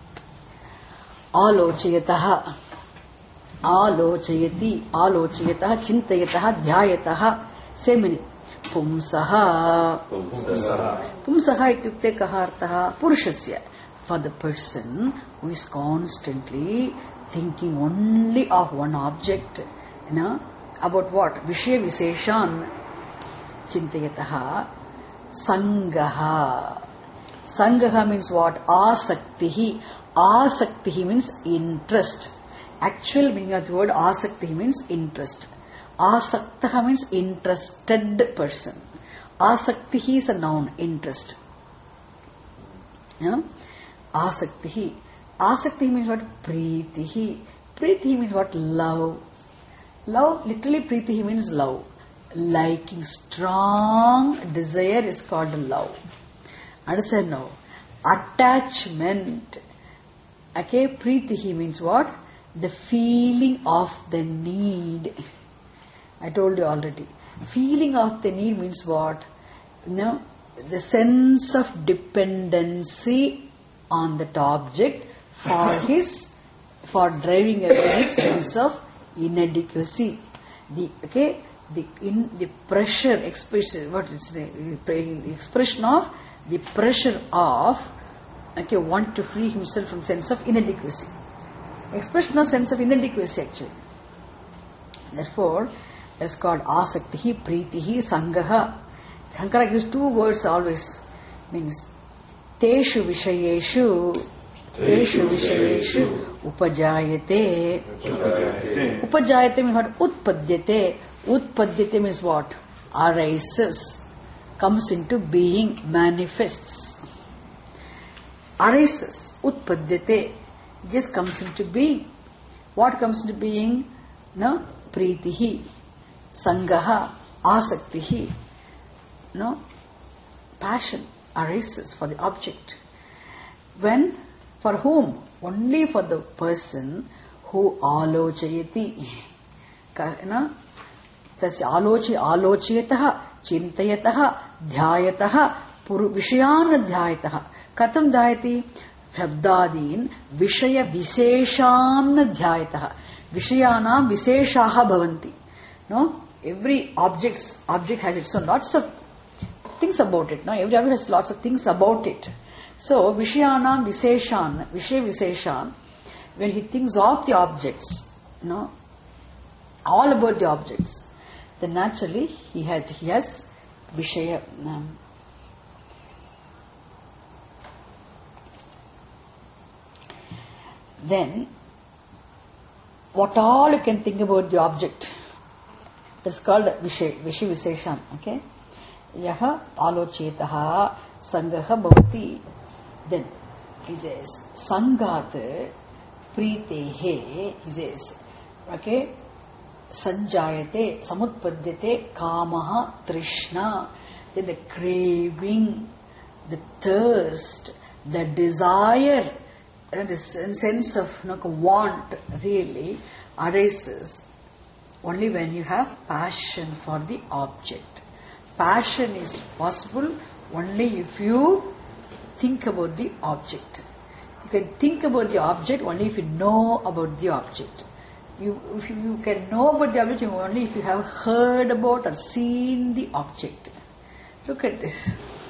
Alochayataha. Alochayati. Alochayataha. Chintayataha. Dhyayataha. Same meaning. Pumsaha. Pumsaha. Pumsaha ityukte kaha artaha? Purushasya. For the person who is constantly thinking only of one object, you know, about what? Vishaya Viseshan. Chintayataha. Sangaha. Sangaha means what? Asaktihi. Asaktihi means interest. Actual meaning of the word asaktihi means interest. Asaktaha means interested person. Asaktihi is a noun, interest. You know? Asaktihi. Asaktihi means what? Preetihi. Preetihi means what? Love. Love, literally preetihi means love. Liking, strong desire is called love. Understand now? Attachment. Okay, preetihi means what? The feeling of the need. I told you already. Feeling of the need means what? You know, the sense of dependency on that object for his, for driving away his sense of inadequacy. The, okay, the in the pressure expression, what is the, the expression of the pressure of, okay, want to free himself from sense of inadequacy. Expression of sense of inadequacy actually. Therefore, that's called asaktihi, preetihi, sangaha. Shankara gives two words always. Means teshu vishayeshu, teshu vishayeshu upajayate. Upajayate means what? Utpadyate. Utpadyate means what? Arises, comes into being, manifests. Arises, utpadyate, just comes into being. What comes into being? No? Preetihi, sangaha, asaktihi. No? Passion arises for the object. When? For whom? Only for the person who alochayati. No? Tasya alochi alochayataha, chintayataha, dhyayataha, puru vishayana dhyayataha. Katham dhyayati? Shabdadin vishaya viseshan dhyayataha. Vishayanam viseshaha bhavanti. No? Every object's object has its own lots of things about it. No? Every object has lots of things about it. So, vishayanam viseshan, vishaya viseshan, when he thinks of the objects, no, all about the objects, then naturally he had he has vishaya. Um, then, what all you can think about the object, that's called vishay, vishay viseshan. Okay, yaha alochetaha sangaha bhavati. Then he says sangat preetehe. He says, okay, sanjayate samutpadyate kamaha trishna. Then the craving, the thirst, the desire and this sense of you know, want really arises only when you have passion for the object. Passion is possible only if you think about the object. You can think about the object only if you know about the object. You, if you, you can know about the object only if you have heard about or seen the object. Look at this.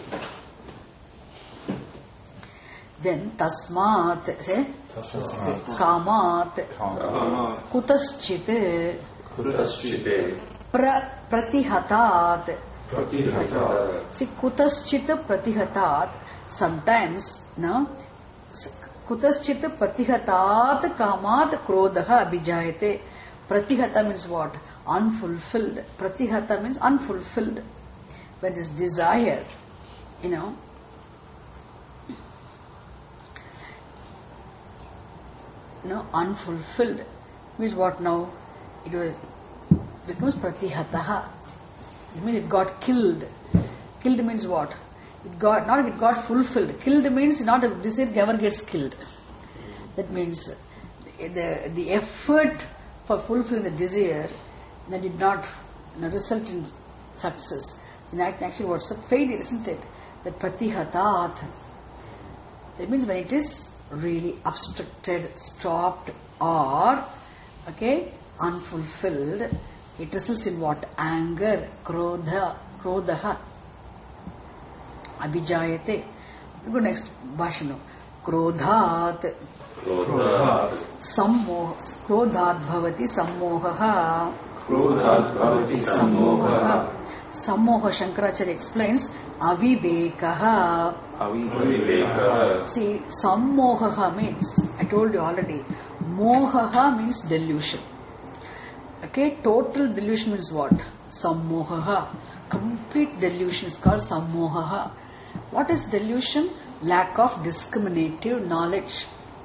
Then tasmat, say, kamat, kutaschit, Kutaschite. pra, pratihatat. Pratihatat. See, kutaschit pratihatat. Sometimes, no, kutaschit pratihatat kamat krodha abhijayate. Pratihata means what? Unfulfilled. Pratihata means unfulfilled. When this desire, you know, no, unfulfilled means what now? It was becomes pratihataha. It means it got killed. Killed means what? It got not it got fulfilled. Killed means not a desire never gets killed. That means the the effort for fulfilling the desire that did not you know, result in success. In fact, actually, what's a failure, isn't it? That pratihatat. That means when it is really obstructed, stopped, or okay, unfulfilled, it results in what? Anger, krodha, krodha, abhijayate. Go next, Bhashano. Krodhat, Krodhat. sammoh, krodhat bhavati sammohaha. Krodhat bhavati sammohaha. Sammoha, Shankaracharya explains, avivekaha. Avivekaha. See, sammohaha means, I told you already, mohaha means delusion. Okay, total delusion means what? Sammohaha. Complete delusion is called sammohaha. What is delusion? Lack of discriminative knowledge.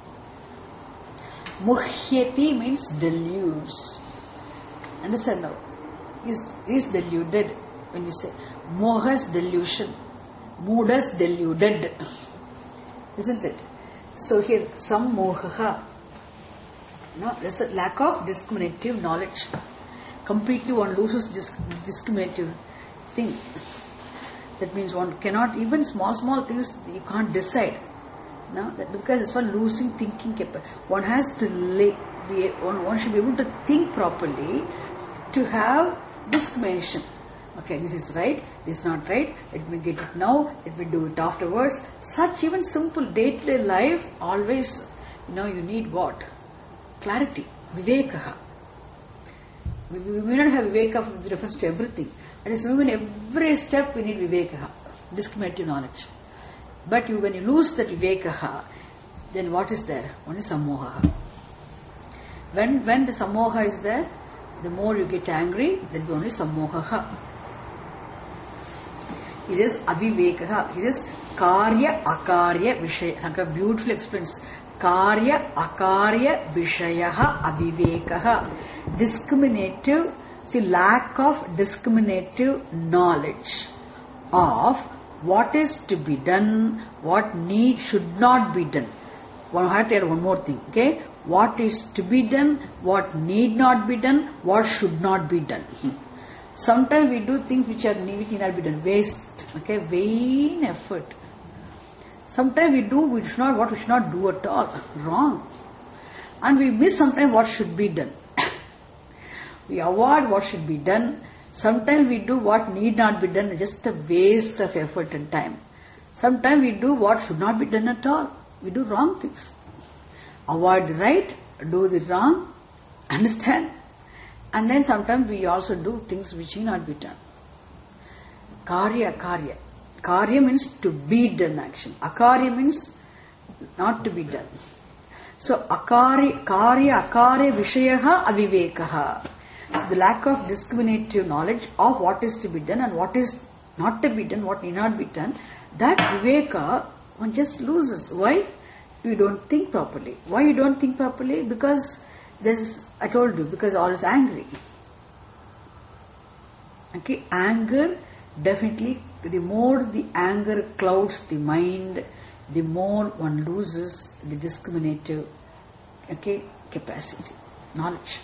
Muhyati means deludes. Understand now? Is is deluded. When you say moha's delusion, mooda's deluded, isn't it? So here, some mohaha. No, there's a lack of discriminative knowledge. Completely one loses disc- discriminative thing. That means one cannot, even small, small things you can't decide. No, that because it's one losing thinking capacity. One has to lay, be, one, one should be able to think properly to have discrimination. Okay, this is right, this is not right, let me get it now, let me do it afterwards. Such even simple day-to-day life, always, you know, you need what? Clarity, vivekaha. We, we may not have viveka with reference to everything. That is, in every step we need vivekaha, discriminative knowledge. But you, when you lose that vivekaha, then what is there? Only sammoha. When when the sammoha is there, the more you get angry, there will be only sammoha. He says avivekaha. He says karya akarya vishaya. Shankara beautifully explains. Karya akarya vishayaha avivekaha. Discriminative, see, lack of discriminative knowledge of what is to be done, what need should not be done. One have to add one more thing, okay? What is to be done, what need not be done, what should not be done. Sometimes we do things which are which need not be done, waste, okay, vain effort. Sometimes we do we should not what we should not do at all, wrong, and we miss sometimes what should be done. We avoid what should be done. Sometimes we do what need not be done, just a waste of effort and time. Sometimes we do what should not be done at all. We do wrong things. Avoid the right, do the wrong, understand. And then sometimes we also do things which need not be done. Karya, karya. Karya means to be done action. Akarya means not to be done. So, akarya, karya, akarya, vishayaha, avivekaha. So the lack of discriminative knowledge of what is to be done and what is not to be done, what need not be done, that viveka one just loses. Why? You don't think properly. Why you don't think properly? Because there's, I told you, because all is angry. Okay, anger definitely, the more the anger clouds the mind, the more one loses the discriminative, okay, capacity, knowledge.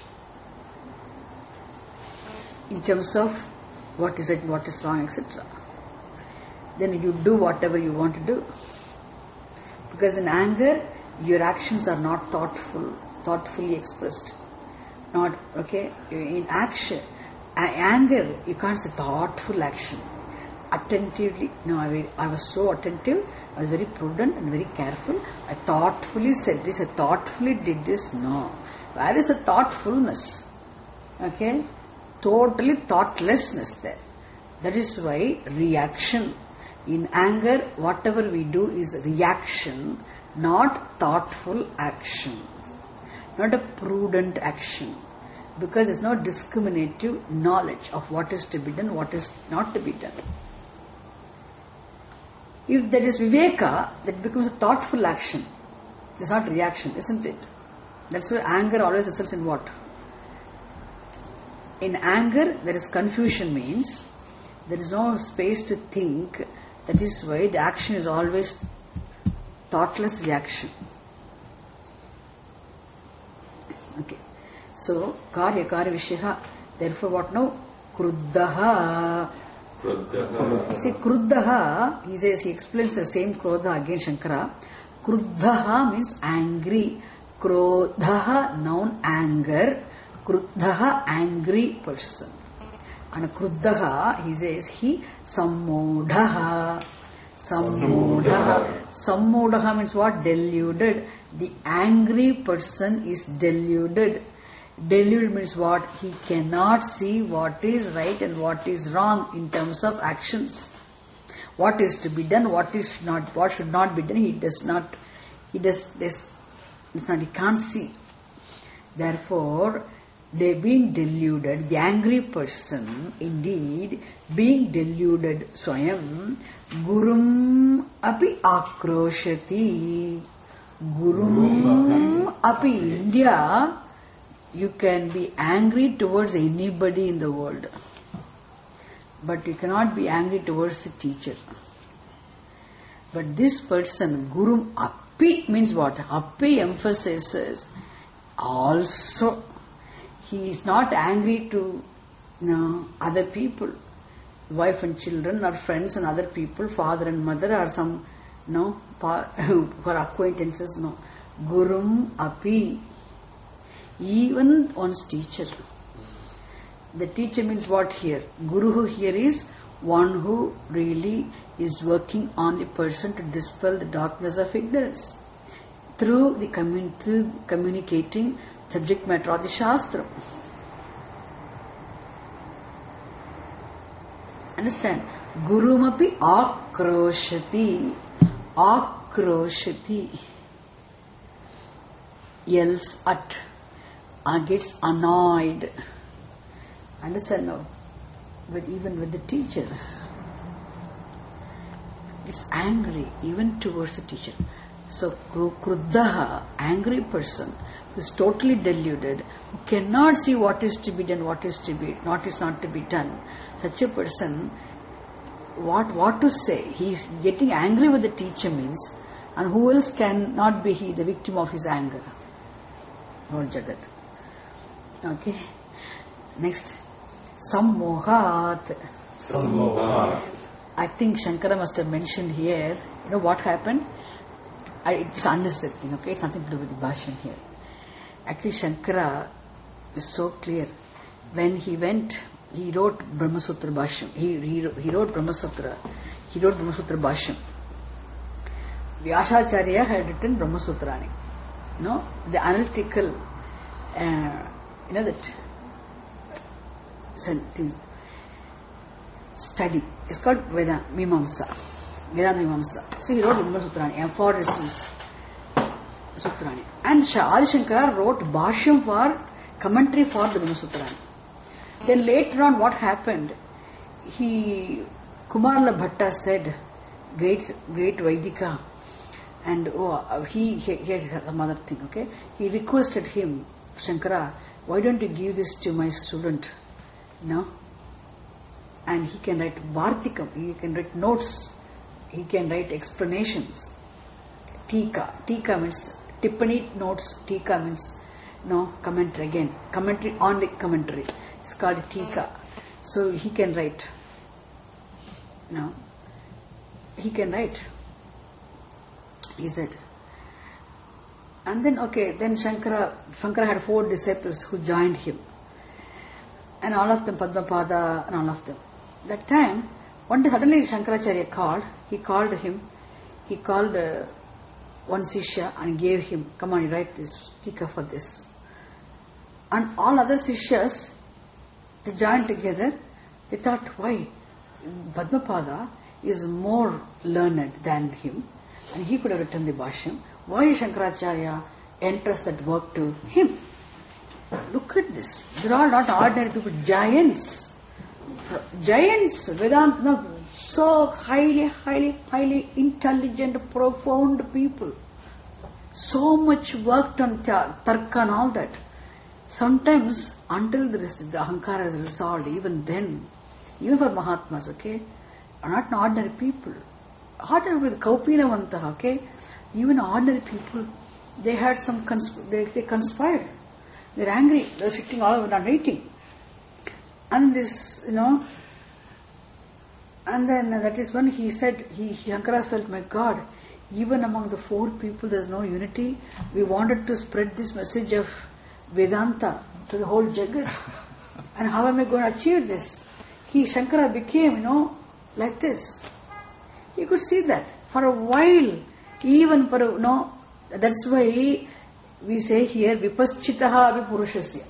In terms of what is right, what is wrong, et cetera. Then you do whatever you want to do. Because in anger, your actions are not thoughtful, thoughtfully expressed. Not, okay, in action, a- anger, you can't say thoughtful action. Attentively, no, I, I was so attentive, I was very prudent and very careful. I thoughtfully said this, I thoughtfully did this. No. Where is the thoughtfulness? Okay? Totally thoughtlessness there. That is why reaction. In anger, whatever we do is reaction, not thoughtful action. Not a prudent action. Because there is no discriminative knowledge of what is to be done, what is not to be done. If there is viveka, that becomes a thoughtful action. It is not reaction, isn't it? That's why anger always results in what? In anger, there is confusion, means there is no space to think. That is why the action is always thoughtless reaction. Okay. So, karya karya vishaha. Therefore, what now? Kruddaha. Kruddaha. See, kruddaha, he says, he explains the same krodha again, Shankara. Kruddaha means angry. Krodhaha, noun, anger. Kruddaha, angry person. And kruddaha, he says, he sammodhaha. Sammodhaha. Sammodhaha means what? Deluded. The angry person is deluded. Deluded means what? He cannot see what is right and what is wrong in terms of actions. What is to be done, what is not, what should not be done, he does not, he does this, it's not, he can't see. Therefore, they being deluded, the angry person, indeed, being deluded, swayam, gurum api akroshati. Gurum api, India, you can be angry towards anybody in the world. But you cannot be angry towards a teacher. But this person, gurum api means what? Api emphasizes also. He is not angry to you know, other people, wife and children or friends and other people, father and mother or some, no, for acquaintances, no. Gurum api, even one's teacher. The teacher means what here? Guru here is one who really is working on a person to dispel the darkness of ignorance through the commun- through communicating subject matter of the Shastra. Understand? Gurumapi akroshati. Akroshati. Yells at. Uh, gets annoyed. Understand now? But even with the teacher, it's angry even towards the teacher. So, kruddaha, angry person, who is totally deluded, who cannot see what is to be done, what is to be, what is not to be done. Such a person, what what to say? He is getting angry with the teacher means, and who else can not be he, the victim of his anger? Whole Jagat. Okay. Next. Sammohat. Sammohat. I think Shankara must have mentioned here, you know what happened? I, it's unnecessary thing, okay? It's nothing to do with the Bhashan here. Actually, Shankara is so clear. When he went, he wrote Brahmasutra Bhashan. He, he, he wrote Brahmasutra. He wrote Brahmasutra Bhashan. Vyasacharya had written Brahmasutrani. You know, the analytical, uh, you know that study. It's called Veda Mimamsa. Vedanta Mimamsa. So he wrote Brahmasutrani, aphorisms, Sutrani. And Adi Shankara wrote Bhashyam for commentary for the Brahmasutrani. Then later on, what happened? He, Kumarala Bhatta said, great, great Vaidika, and oh, he, he, he had some other thing, okay? He requested him, Shankara, why don't you give this to my student, you know? And he can write Vartikam, he can write notes, he can write explanations. Tika. Tika means Tippani notes. Tika means no commentary again. Commentary on the commentary. It's called Tika. So he can write. No. He can write. He said. And then okay, then Shankara Shankara had four disciples who joined him. And all of them, Padmapada and all of them. That time, one day suddenly Shankaracharya called. He called him. He called uh, one Sishya and gave him, come on, you write this, tika for this. And all other Sishyas, they joined together. They thought, why? Padmapada is more learned than him and he could have written the Bhashyam. Why Shankaracharya entrusts that work to him? Look at this. They are all not ordinary people, giants. Giants, Vedanta, so highly, highly, highly intelligent, profound people. So much worked on Tarka and all that. Sometimes, until the, the Ahankara is resolved, even then, even for Mahatmas, okay, are not ordinary people. Ordinary with Kaupinavantaha, okay, even ordinary people, they had some, consp- they, they conspired. They're angry, they're sitting all over, not eating. And this, you know, and then uh, that is when he said, he, he Hankaras felt, my God, even among the four people there's no unity. We wanted to spread this message of Vedanta to the whole Jagat. And how am I going to achieve this? He, Shankara became, you know, like this. You could see that. For a while, even for a, you know, that's why we say here, vipaschitaha api purushasya.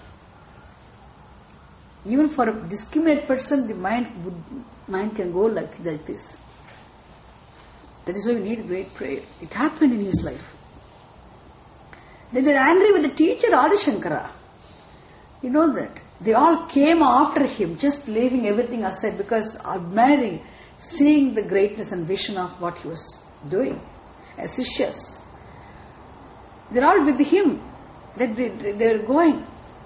Even for a discriminate person, the mind would, mind can go like, like this. That is why we need great prayer. It happened in his life. Then they were angry with the teacher, Adi Shankara. You know that. They all came after him, just leaving everything aside because admiring, seeing the greatness and vision of what he was doing as Sishyas. They're all with him. They, they, they were going.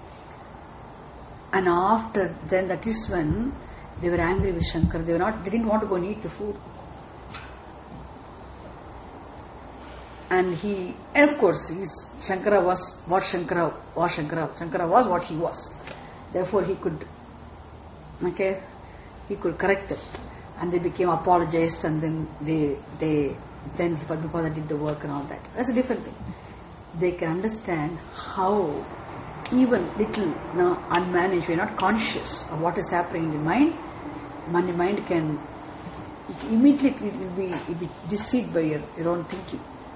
And after then, that is when they were angry with Shankara. They were not. They didn't want to go and eat the food. And he, and of course, he's, Shankara was what Shankara was. Shankara, Shankara was what he was. Therefore, he could, okay, he could correct them. And they became apologized, and then they, they, then Padmapada did the work and all that. That's a different thing. They can understand how even little, you know, unmanaged, we're not conscious of what is happening in the mind. When the mind can, immediately it will be, it will be deceived by your, your own thinking.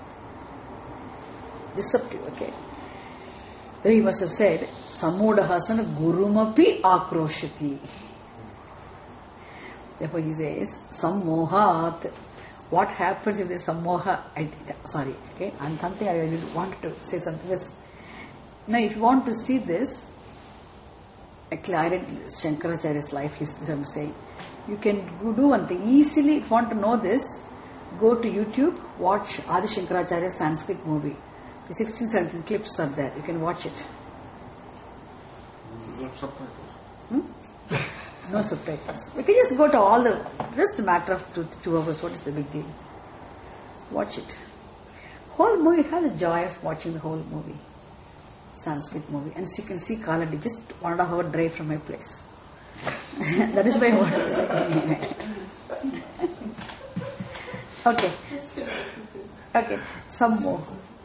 Deceptive, okay. Then he must have said, Samodahasana gurumapi akroshati. Therefore he says, Sammohat. What happens if there is sammoha? I, sorry, okay. And something I really wanted to say something else. Now, if you want to see this, actually I read Shankaracharya's life history, I'm saying, you can do one thing. Easily, if you want to know this, go to YouTube, watch Adi Shankaracharya's Sanskrit movie. The sixteen, seventeen clips are there. You can watch it. No subtitles. Hmm? No subtitles. You can just go to all the, just a matter of two, two hours. What is the big deal? Watch it. Whole movie, have the joy of watching the whole movie. Sanskrit movie. And so you can see Kaladi, just one and a half hour drive from my place. That is my word. Okay. Okay. Some more.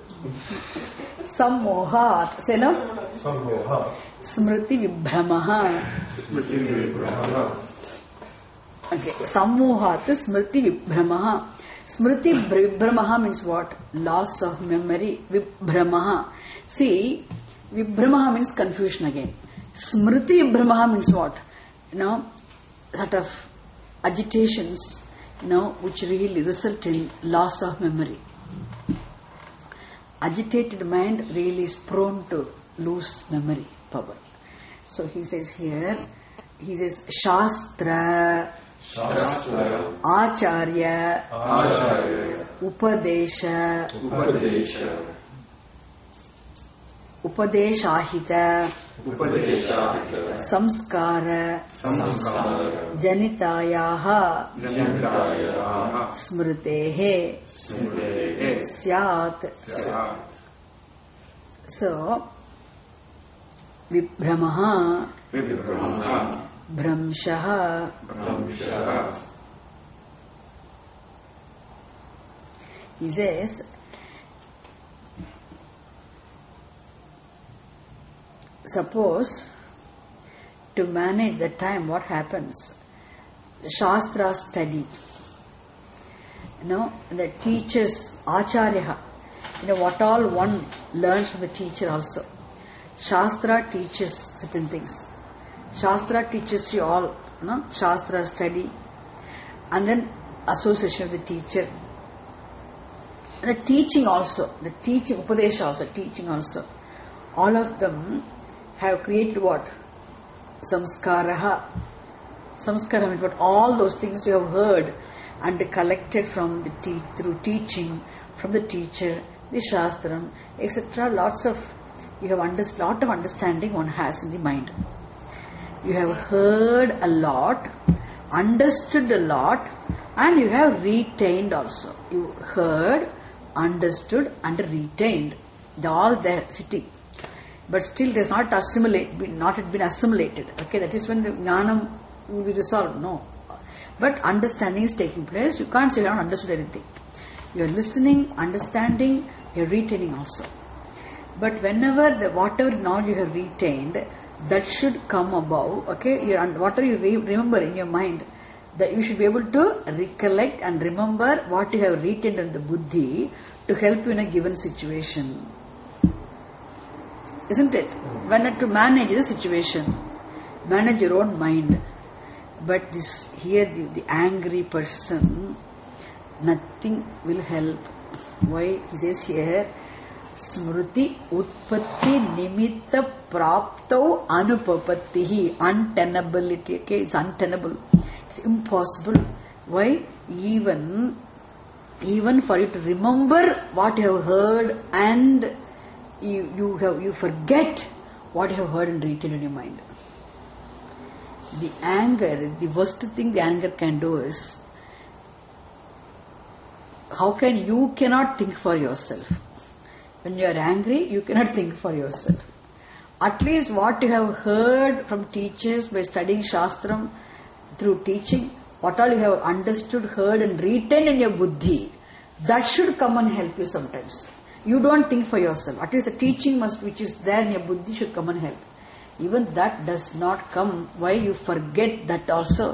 Sammohat. Say no? Sammohat. Smriti vibhramaha. Smriti vibhramaha. Okay. Sammohat. Smriti vibhramaha. Smriti vibhramaha means what? Loss of memory. Vibhramaha. See, vibhramaha means confusion again. Smriti vibhramaha means what? You know, sort of agitations, you know, which really result in loss of memory. Agitated mind really is prone to lose memory power. So he says here, he says Shastra, Shastra, Acharya, Acharya, Upadesha, Upadesha. Upadeshahita Upadeshahita Samskara Samskara Janitayaha Janitayaha Smritehe Smritehe Syat. Syat. So, Vibhramaha Vibhramaha Bhramshaha. Bhramshaha. He says, suppose to manage the time, what happens? The Shastra study. You know, the teachers, Acharya, you know, what all one learns from the teacher also. Shastra teaches certain things. Shastra teaches you all, you know, Shastra study, and then association with the teacher. And the teaching also, the teaching, Upadesha also, teaching also. All of them have created what? Samskaraha. Samskara means what? All those things you have heard and collected from the te- through teaching, from the teacher, the Shastram, et cetera. Lots of, you have underst- lot of understanding one has in the mind. You have heard a lot, understood a lot, and you have retained also. You heard, understood, and retained. They're all there sitting. But still it has not assimilated, not yet been assimilated. Okay, that is when the jnanam will be resolved. No. But understanding is taking place. You can't say you haven't understood anything. You are listening, understanding, you are retaining also. But whenever the whatever knowledge you have retained, that should come above. Okay, you whatever you re- remember in your mind, that you should be able to recollect and remember what you have retained in the buddhi to help you in a given situation. Isn't it? When to manage the situation, manage your own mind. But this here, the, the angry person, nothing will help. Why? He says here, Smriti Utpatti Nimitta Praptau Anupapattihi. Untenability. Okay, it's untenable. It's impossible. Why? Even, even for you to remember what you have heard and you, you have you forget what you have heard and retained in your mind. The anger, the worst thing the anger can do is, how can you cannot think for yourself? When you are angry, you cannot think for yourself. At least what you have heard from teachers by studying Shastram through teaching, what all you have understood, heard and retained in your buddhi, that should come and help you sometimes. You don't think for yourself. At least the teaching must, which is there in your buddhi, should come and help. Even that does not come. Why? You forget that also.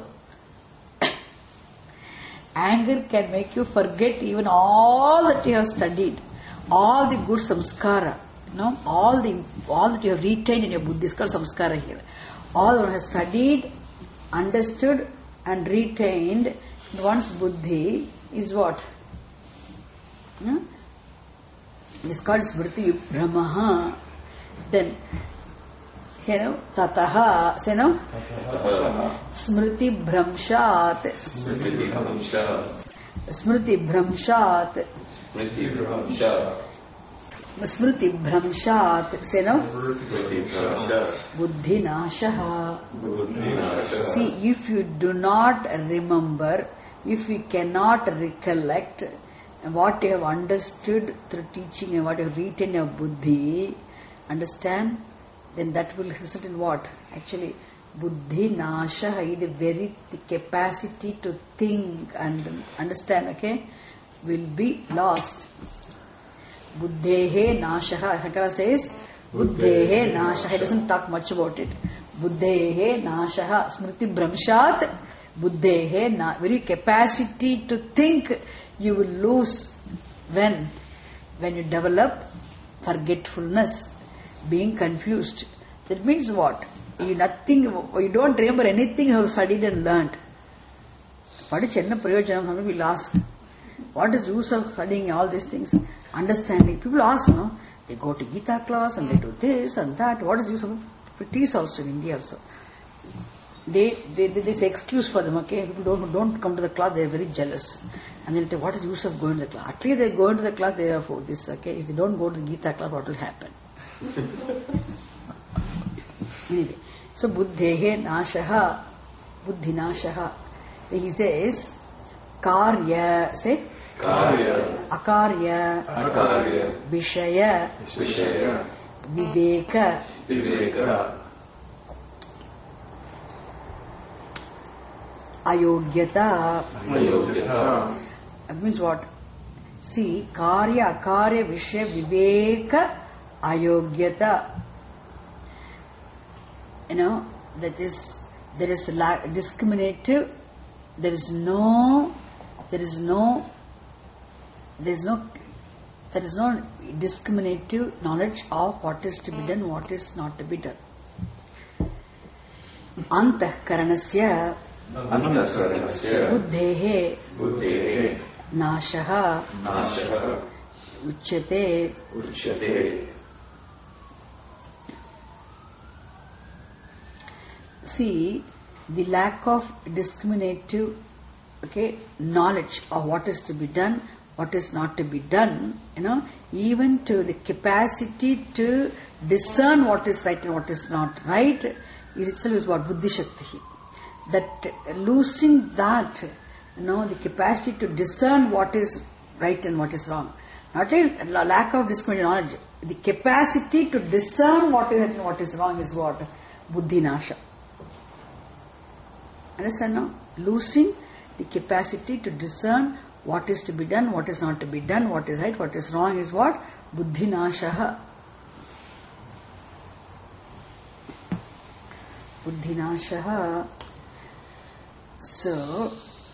Anger can make you forget even all that you have studied, all the good samskara, you know, all the all that you have retained in your buddhi is called samskara here. All one has studied, understood, and retained in one's buddhi is what? Hmm? It is called smriti vibhramaha. Then, you know, tataha, say no? Smriti bhramshat. Smriti Bhramshat. Smriti bhramshat. Smriti Bhramshat. Smriti bhramshat. Say no? Smriti Bhramshat. Buddhi nashaha. Buddhi Nashaha. See, if you do not remember, if you cannot recollect what you have understood through teaching and what you have retained in your buddhi, understand? Then that will result in what? Actually, buddhi nashaha, the very the capacity to think and understand, okay, will be lost. Buddhehe nashaha. Shankara says, Buddhehe nashaha. He doesn't talk much about it. Buddhehe nashaha. Smriti bhramshat. Buddhehe na. Very capacity to think you will lose when? When you develop forgetfulness, being confused. That means what? You nothing, you don't remember anything you have studied and learnt. What is Chenna Prayojanam? Somebody will ask, what is use of studying all these things? Understanding. People ask, no? They go to Gita class and they do this and that. What is use of it? It is also in India also. They, they, they, this excuse for them, okay? People don't, don't come to the class, they are very jealous. And they'll say, what is use of going to the class? At least they go into the class, they are for this, okay? If they don't go to the Gita class, what will happen? Anyway, so buddhehe nashaha, buddhinashaha. He says, karya, say, Karya, akarya, Akarya, vishaya, Vishaya, viveka, Viveka, ayogyata. Ayogyata, That means what? See, karya, akarya, vishaya, viveka, ayogyata. You know, that is, there is la- discriminative, there is no, there is no, there is no, there is no discriminative knowledge of what is to be done, what is not to be done. Antahkaranasya Antasaranasya, buddhehe Buddhehe, nashaha Nashaha, uchyate. Uchyate. See, the lack of discriminative, okay, knowledge of what is to be done, what is not to be done, you know, even to the capacity to discern what is right and what is not right, is itself is what buddhi shakti. That losing that, you know, the capacity to discern what is right and what is wrong. Not a lack of discriminative knowledge, the capacity to discern what is right and what is wrong is what? Buddhi nasha. Understand now? Losing the capacity to discern what is to be done, what is not to be done, what is right, what is wrong is what? Buddhi nashaha. Buddhi nashaha. So,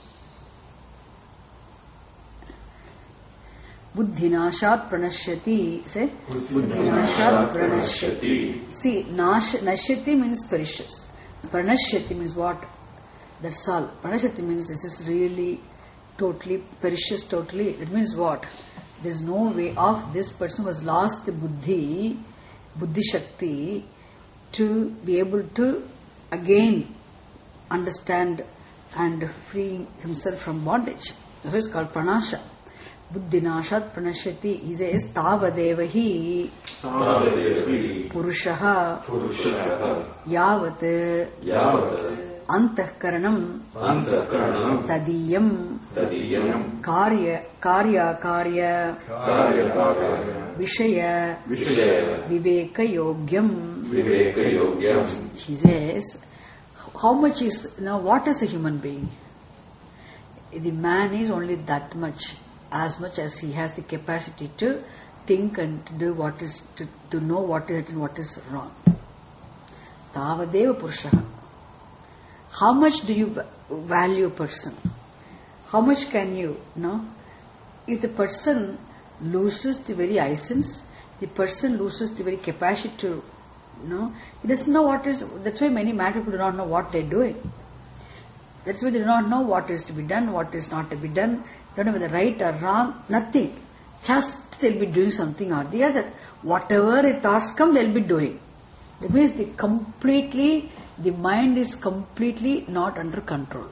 buddhinashat pranashyati. Say, buddhinashat pranashyati. See, nash, nashyati means perishes. Pranashyati means what? That's all. Pranashyati means this is really totally perishes totally. It means what? There is no way of this person who has lost the buddhi, buddhi shakti, to be able to again understand and free himself from bondage. That is called pranasha. Buddhinashat pranashyati. He says, tavadevahi Tavadevahi purushaha Purushaha yavat Yavat antahkaranam Antakaranam tadiyam Tadiyam karya karya karya Karya Karya vishaya Vishaya viveka yogyam. Viveka Yogyam. He says, how much is, now what is a human being? The man is only that much, as much as he has the capacity to think and to do what is, to, to know what is right and what is wrong. Tavadeva Purushaha. How much do you value a person? How much can you, know? If the person loses the very essence, the person loses the very capacity to, you know, he doesn't know what is, that's why many mad people do not know what they're doing. That's why they do not know what is to be done, what is not to be done, don't know whether right or wrong, nothing. Just they'll be doing something or the other. Whatever the thoughts come, they'll be doing. That means the completely, the mind is completely not under control.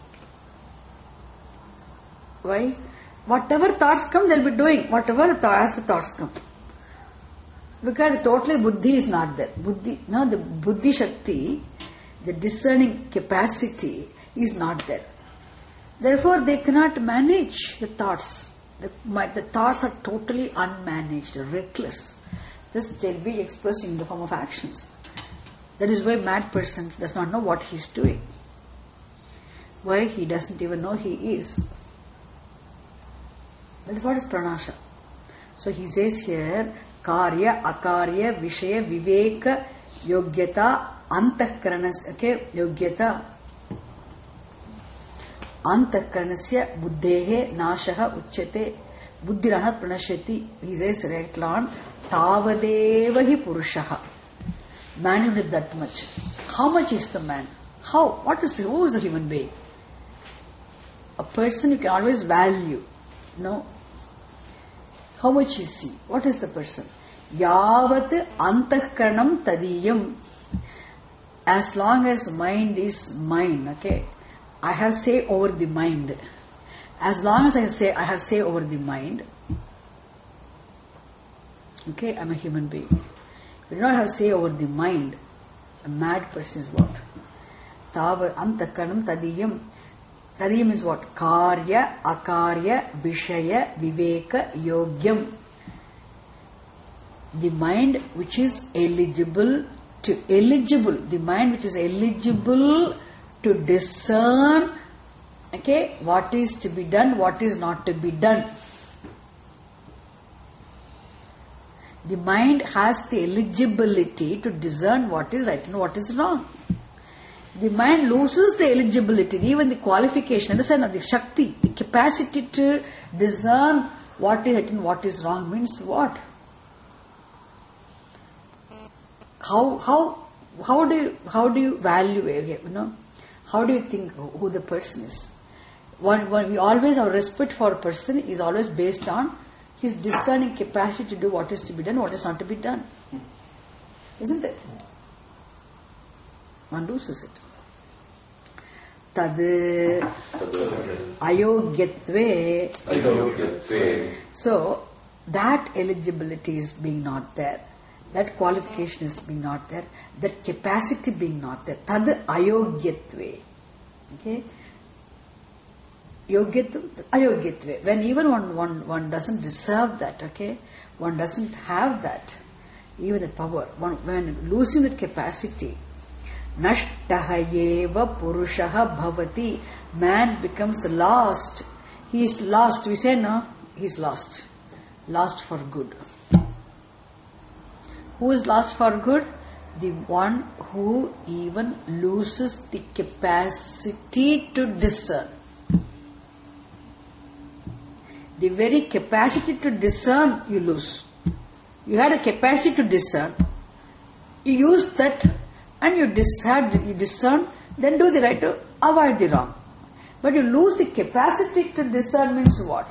Why? Whatever thoughts come, they'll be doing. Whatever the th- as the thoughts come. Because totally buddhi is not there. Buddhi, no, the buddhi shakti, the discerning capacity is not there. Therefore, they cannot manage the thoughts. The, my, the thoughts are totally unmanaged, reckless. This will be expressed in the form of actions. That is why mad person does not know what he is doing. Why he doesn't even know he is. That is what is pranasha. So he says here, karya, akarya, vishaya, viveka, yogyata, antahkaranas, okay, yogyata, antahkaranasya buddhehe nashaha uchyate, buddhirahat pranashyati. He says right on, tavadevahi purushaha. Man unit that much. How much is the man? How? What is the, who is the human being? A person you can always value. No. How much is he? What is the person? Yavat antahkaranam tadiyam. As long as mind is mine, okay, I have say over the mind. As long as I say I have say over the mind, okay, I'm a human being. We do not have say over the mind. A mad person is what? Tava antakaranam tadiyam. Tadiyam means what? Karya, akarya, vishaya, viveka, yogyam. The mind which is eligible to eligible. The mind which is eligible to discern, okay, what is to be done, what is not to be done. The mind has the eligibility to discern what is right and what is wrong. The mind loses the eligibility, even the qualification, understand, the Shakti, the capacity to discern what is right and what is wrong means what? How how how do you how do you value it, you know? How do you think who the person is? One, one, we always, our respect for a person is always based on his discerning capacity to do what is to be done, what is not to be done. Isn't it? One loses it. Tad ayogyatve. Ayogyatve. So, that eligibility is being not there. That qualification is being not there. That capacity being not there. Tad ayogyatve. Okay? Yogyatve, ayogyatve. When even one, one, one doesn't deserve that, okay? One doesn't have that, even the power. One, when losing that capacity, nashtaha yeva purushaha bhavati, man becomes lost. He is lost. We say no, he is lost. Lost for good. Who is lost for good? The one who even loses the capacity to discern. The very capacity to discern you lose. You had a capacity to discern. You used that and you discern, you discern, then do the right to avoid the wrong. But you lose the capacity to discern means what?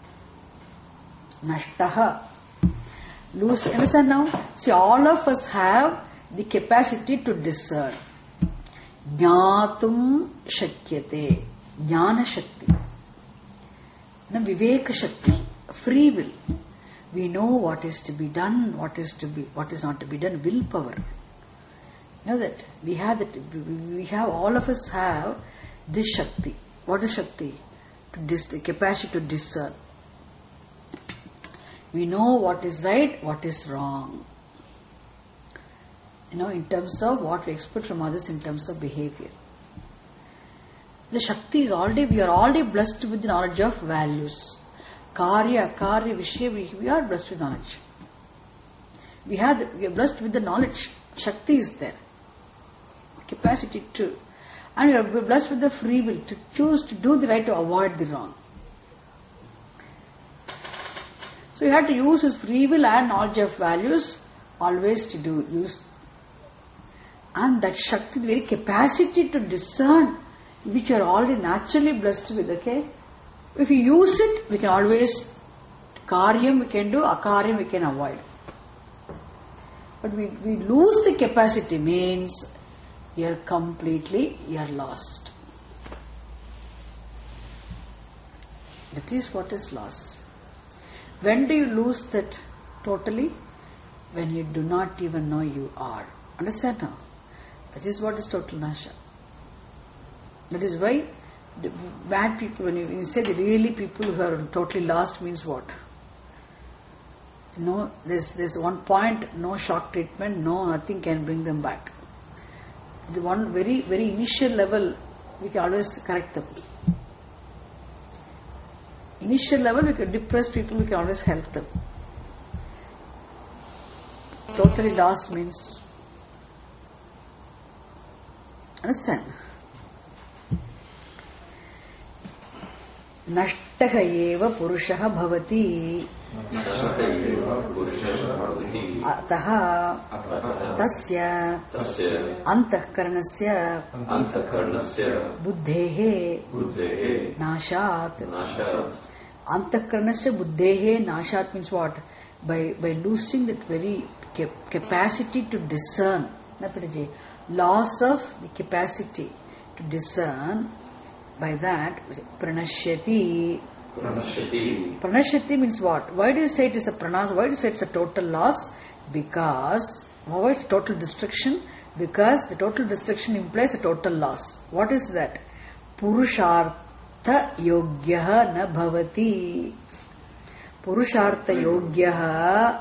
Nashtaha. Lose, understand now? See, all of us have the capacity to discern. Jnatum shakyate. Jnana shakti. Viveka shakti. Free will. We know what is to be done, what is to be, what is not to be done. Willpower. You know that? We have that, we have, all of us have this shakti. What is shakti? To dis, the capacity to discern. We know what is right, what is wrong. You know, in terms of what we expect from others in terms of behavior. The Shakti is already, we are already blessed with the knowledge of values. Karya, Karya, Vishya, we, we are blessed with knowledge. We, have the, we are blessed with the knowledge. Shakti is there. Capacity to. And we are blessed with the free will to choose to do the right, to avoid the wrong. So you have to use his free will and knowledge of values always to do, use. And that Shakti, the very capacity to discern, which you are already naturally blessed with, okay? If you use it, we can always, karyam we can do, akaryam we can avoid. But we, we lose the capacity means you are completely, you are lost. That is what is loss. When do you lose that totally? When you do not even know you are. Understand now? That is what is total nasha. That is why the bad people, when you, when you say the really people who are totally lost means what? No, there's, there's one point, no shock treatment, no, nothing can bring them back. The one very, very initial level, we can always correct them. Initial level, we can depress people, we can always help them. Totally lost means, understand? Nashtaha eva purushaha bhavati. Ataha tasya antahkaranasya buddhehe nashat. Antahkaranasya buddhehe nashat means what? By, by losing that very cap- capacity to discern, loss of the capacity to discern, by that, pranashyati. Pranashyati. Pranashyati means what? Why do you say it is a pranas? Why do you say it's a total loss? Because avoids total destruction because the total destruction implies a total loss. What is that? Purushartha yogyaha na bhavati. Purushartha yogyaha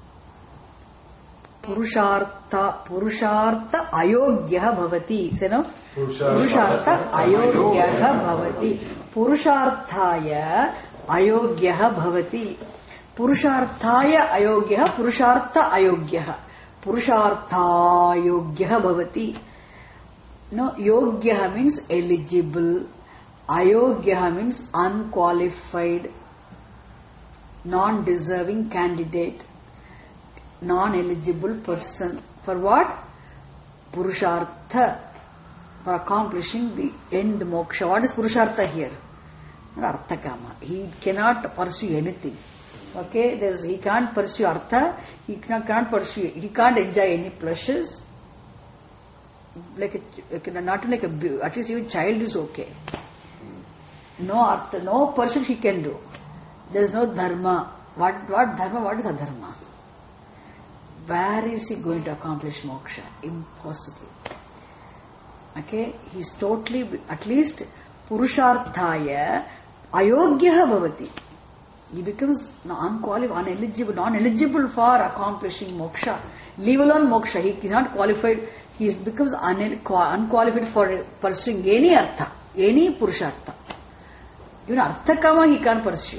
Purushartha Purushartha ayogyaha bhavati. Say no? Purushartha ayogyaha bhavati. Purusharthaya ayogyaha bhavati. Purusharthaya ayogyaha Purushartha ayogyaha. Purushartha yogyaha bhavati. No, yogyaha means eligible. Ayogyaha means unqualified, non-deserving candidate, non-eligible person. For what? Purushartha. For accomplishing the end moksha. What is Purushartha here? Arthakama. He cannot pursue anything. Okay, there's, he can't pursue Artha, he can't, can't pursue, he can't enjoy any pleasures. Like a, not like a, at least even child is okay. No Artha, no pursuit he can do. There's no dharma. What, what dharma, what is adharma? Where is he going to accomplish moksha? Impossible. Okay, he's totally, at least Purusharthaya ayogyaha bhavati. He becomes unqualified, uneligible, non-eligible for accomplishing moksha. Leave alone moksha. He is not qualified. He becomes unqualified for pursuing any artha, any purushartha. Even artha kama he can't pursue.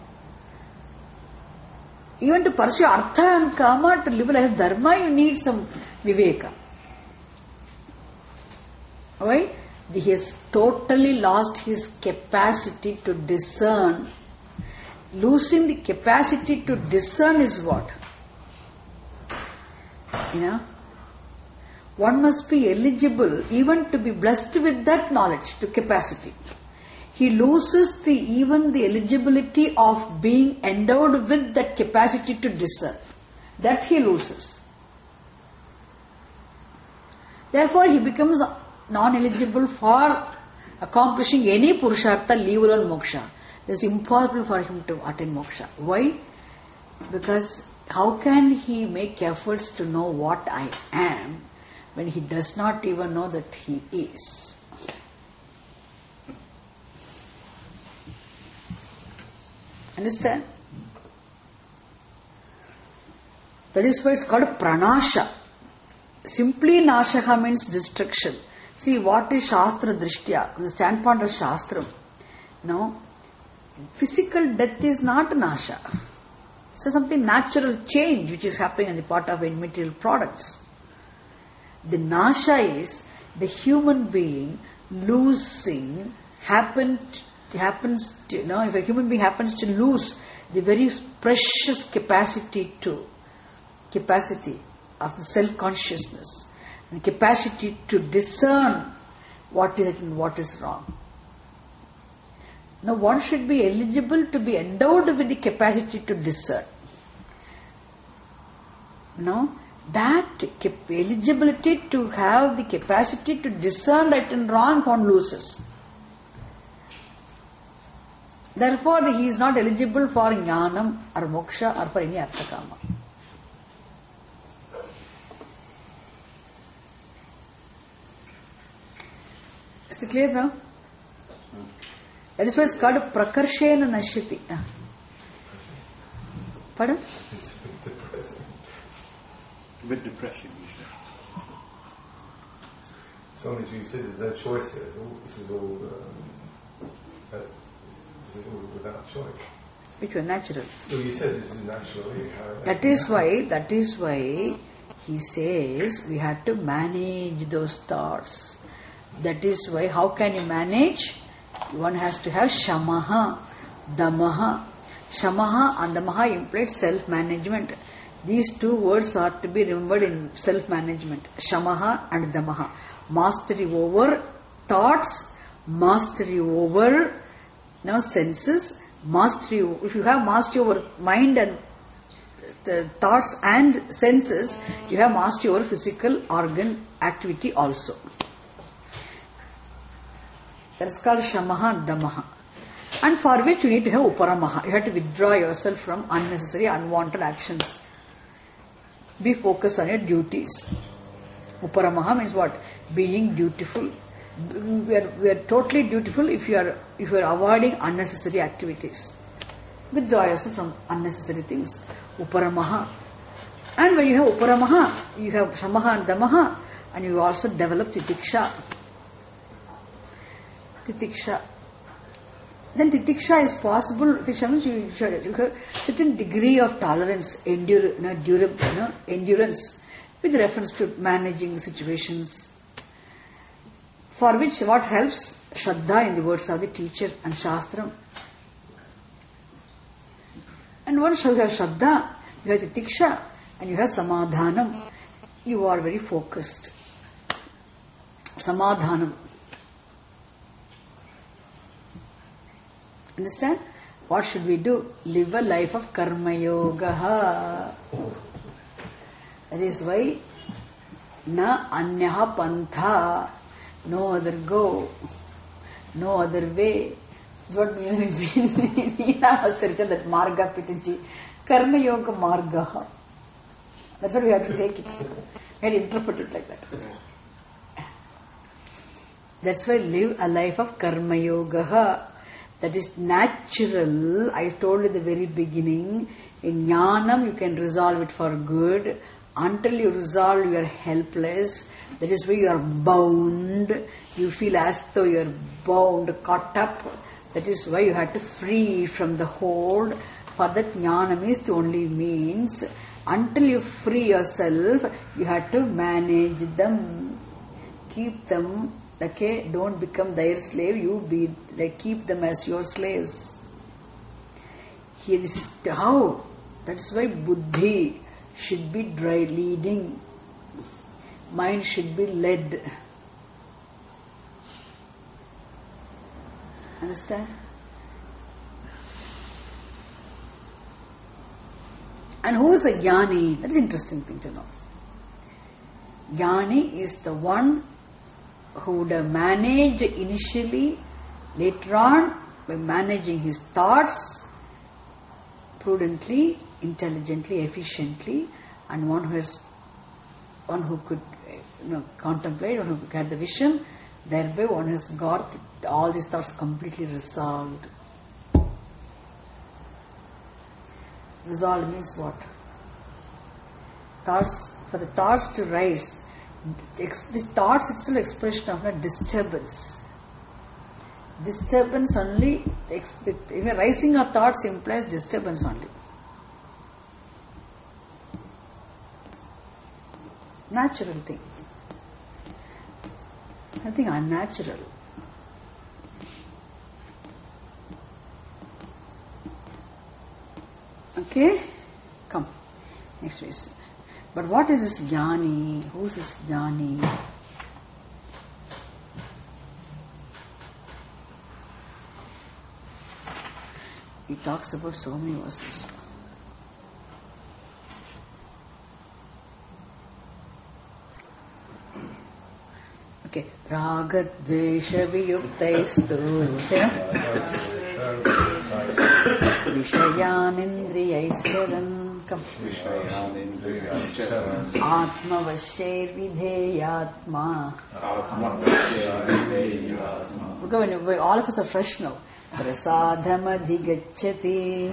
Even to pursue artha and kama, to live like dharma, you need some viveka. Why? He has totally lost his capacity to discern. Losing the capacity to discern is what? You know? One must be eligible even to be blessed with that knowledge, to capacity. He loses the even the eligibility of being endowed with that capacity to discern. That he loses. Therefore, he becomes non-eligible for accomplishing any purushartha, leave alone moksha. It's impossible for him to attain moksha. Why? Because how can he make efforts to know what I am when he does not even know that he is? Understand? That is why it's called pranasha. Simply nashaha means destruction. See, what is Shastra Drishtya? The standpoint of Shastra. No. Physical death is not nasha. It's something natural change which is happening on the part of immaterial products. The nasha is the human being losing, happen, happens to, you know, if a human being happens to lose the very precious capacity to, capacity of the self-consciousness and capacity to discern what is right and what is wrong. Now, one should be eligible to be endowed with the capacity to discern. No, that eligibility to have the capacity to discern right and wrong, one loses. Therefore, he is not eligible for jnanam or moksha or for any arthakama. Is it clear now? That is why it's called prakarshena nashyati. Pardon? It's a bit depressing. A bit depressing, you said. So as you said, there's no choice here. It's all, this is all, um, uh, this is all without choice. Which were natural. Well, you said this is natural. That is why, that is why he says we have to manage those thoughts. That is why, how can you manage? One has to have shamaha, damaha. Shamaha and damaha implies self-management. These two words are to be remembered in self-management. Shamaha and damaha. Mastery over thoughts, mastery over now senses, mastery. If you have mastery over mind and the thoughts and senses, you have mastery over physical organ activity also. That's called shamaha and damaha. And for which you need to have uparamaha. You have to withdraw yourself from unnecessary, unwanted actions. Be focused on your duties. Uparamaha means what? Being dutiful. We are, we are totally dutiful if you are if you are avoiding unnecessary activities. Withdraw yourself from unnecessary things. Uparamaha. And when you have Uparamaha, you have Shamaha and Damaha, and you also develop Titiksha. Titiksha. Then Titiksha is possible. Titiksha means you, you have certain degree of tolerance, endure, you know, durable, you know, endurance, with reference to managing situations. For which what helps? Shraddha in the words of the teacher and Shastram. And once you have Shraddha, you have Titiksha, and you have Samadhanam, you are very focused. Samadhanam. Understand? What should we do? Live a life of Karma Yoga. That is why Na Anyaha Pantha. No other go. No other way. What means that Marga Pitaji. Karma Yoga Marga. That's what we have to take it. We have to interpret it like that. That's why live a life of Karma Yoga. That is natural. I told you at the very beginning, in Jnanam you can resolve it for good. Until you resolve, you are helpless. That is why you are bound. You feel as though you are bound, caught up. That is why you have to free from the hold. For that, Jnanam is the only means. Until you free yourself, you have to manage them. Keep them. Okay, don't become their slave. You be like keep them as your slaves. Here, this is how. That's why buddhi should be dry leading. Mind should be led. Understand? And who is a jnani? That is an interesting thing to know. Jnani is the one who would have managed initially, later on, by managing his thoughts prudently, intelligently, efficiently, and one who has, one who could, you know, contemplate, one who had the vision, thereby one has got all these thoughts completely resolved. Resolved means what? Thoughts, for the thoughts to rise, this thoughts itself expression of a disturbance. Disturbance only, even rising of thoughts implies disturbance only. Natural thing. Nothing unnatural. Okay? Come. Next is. But what is this jnani? Who's this jnani? He talks about so many verses. Okay. Raga dvesha viyuktaistu. Say Vishayanindriyaiskaran. Atma vasher vidheyatma. Because all of us are fresh now. Prasadham adhigacchati.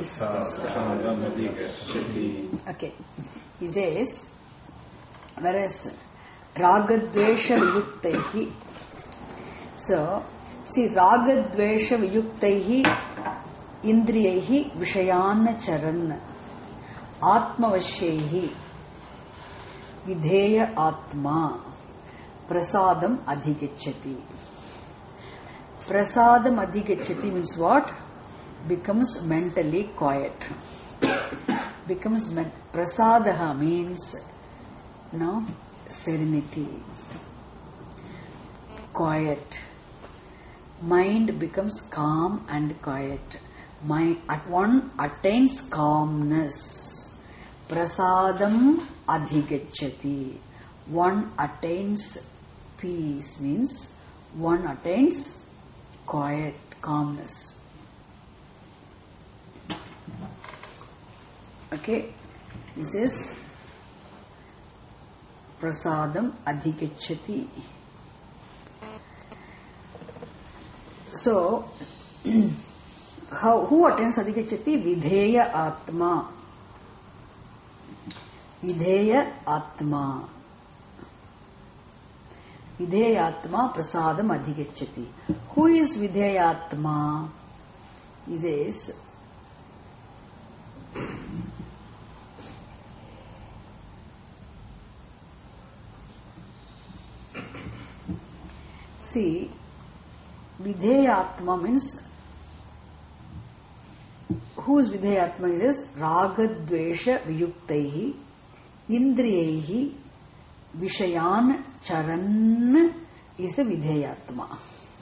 Okay. He says, whereas ragadvesha viyuktaihi. So, see, ragadvesha viyuktaihi indriyaihi vishayana charan. Atmavashyehi vidheya atma prasadam adhigacchati. Prasadam adhigacchati means what? Becomes mentally quiet. Becomes men- prasadaha means no serenity, quiet. Mind becomes calm and quiet. Mind at one attains calmness. Prasadam adhigacchati. One attains peace means one attains quiet, calmness. Okay, this is prasadam adhigacchati. So, how, who attains adhigacchati? Vidheya atma. Vidheya atma. Vidheya atma prasadam adhigacchati. Who is Vidheya atma? He says, see, Vidheya atma means, who is Vidheya atma? He says, ragadvesha viyuktaihi indriyaihi vishayan charan is the Vidheya atma.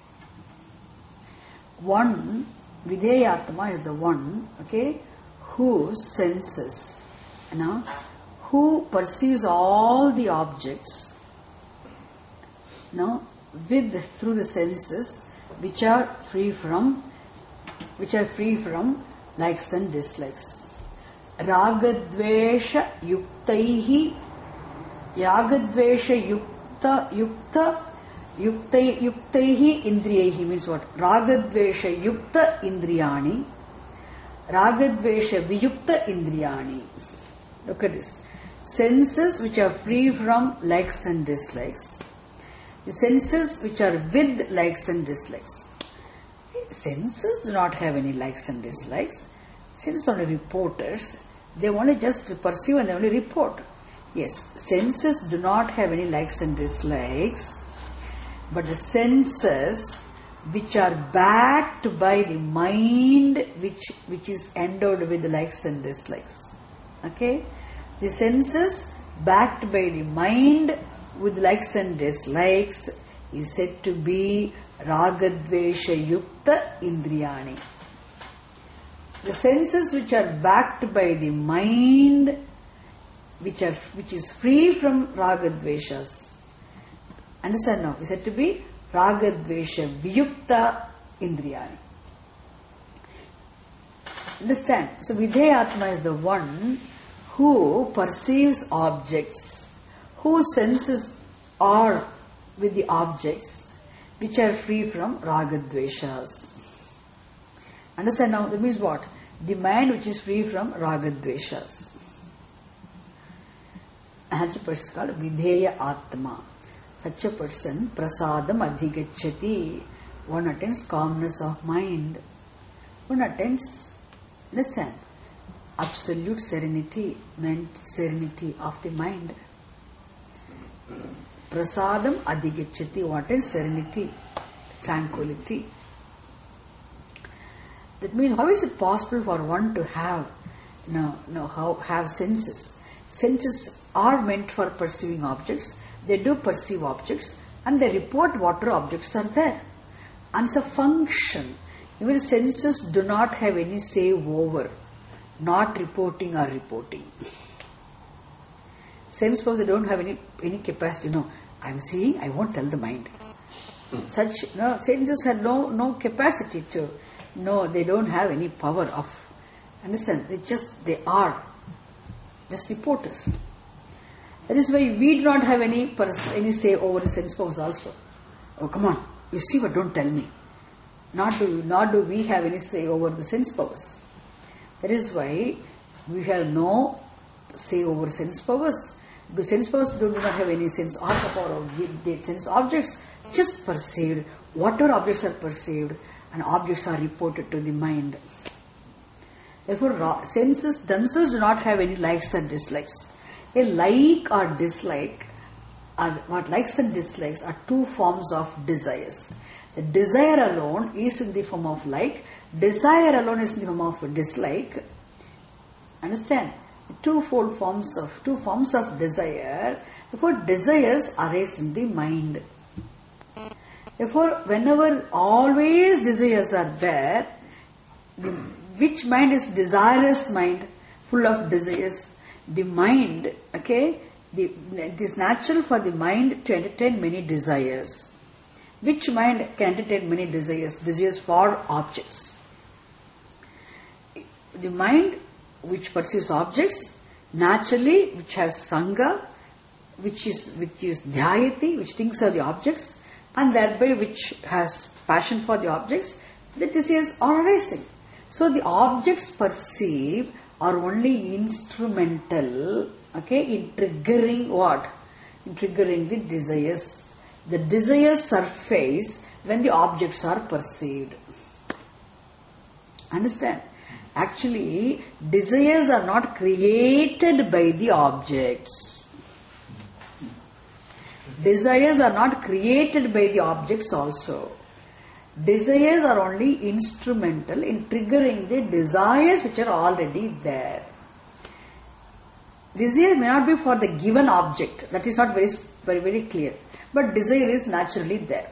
One, Vidheya atma is the one, okay, whose senses, you know, who perceives all the objects, you know, with, through the senses, which are free from, which are free from likes and dislikes. Ragadvesha yuktaihi, Ragadvesha yukta, yukta, yuktai, yuktaihi indriyahi means what? Ragadvesha yukta indriyani, Ragadvesha viyukta indriyani. Look at this. Senses which are free from likes and dislikes. The senses which are with likes and dislikes. Senses do not have any likes and dislikes. Senses are only reporters. They only just perceive and they only report. Yes, senses do not have any likes and dislikes, but the senses which are backed by the mind which, which is endowed with likes and dislikes. Okay? The senses backed by the mind with likes and dislikes is said to be ragadvesha yukta indriyani. The senses which are backed by the mind, which are which is free from ragadveshas, understand now, is said to be ragadvesha viyukta indriyani. Understand? So Vidheya atma is the one who perceives objects, whose senses are with the objects which are free from ragadveshas. Understand now? That means what? The mind which is free from ragadveshas. Such a person is called Vidheya atma. Such a person, prasadam adhigacchati. One attains calmness of mind. One attains, understand, absolute serenity, serenity of the mind. Prasadam adhigacchati. What is serenity? Tranquility. That means, how is it possible for one to have, no, no, how have senses? Senses are meant for perceiving objects. They do perceive objects and they report whatever objects are there. And it's a function. Even senses do not have any say over not reporting or reporting. Sense powers, they don't have any any capacity. No, I'm seeing, I won't tell the mind. Such no senses have no no capacity to. No, they don't have any power of. Understand? They just they are just reporters. That is why we do not have any pers- any say over the sense powers also. Oh, come on, you see what? Don't tell me. Not do nor do we have any say over the sense powers. That is why we have no say over sense powers. The sense powers do not have any sense or the power of the sense objects, just perceived. Whatever objects are perceived and objects are reported to the mind. Therefore, senses themselves do not have any likes and dislikes. A like or dislike, are what likes and dislikes are two forms of desires. The desire alone is in the form of like, desire alone is in the form of dislike. Understand? Twofold forms of two forms of desire. Therefore, desires arise in the mind. Therefore, whenever always desires are there, the, which mind is desirous mind, full of desires? The mind, okay, the, it is natural for the mind to entertain many desires. Which mind can entertain many desires? Desires for objects. The mind which perceives objects, naturally, which has sangha, which is which is dhyayati, which thinks of the objects, and thereby which has passion for the objects, the desires are arising. So the objects perceived are only instrumental, okay, in triggering what? In triggering the desires. The desires surface when the objects are perceived. Understand? Actually, desires are not created by the objects. Desires are not created by the objects also. Desires are only instrumental in triggering the desires which are already there. Desire may not be for the given object. That is not very, very, very clear. But desire is naturally there.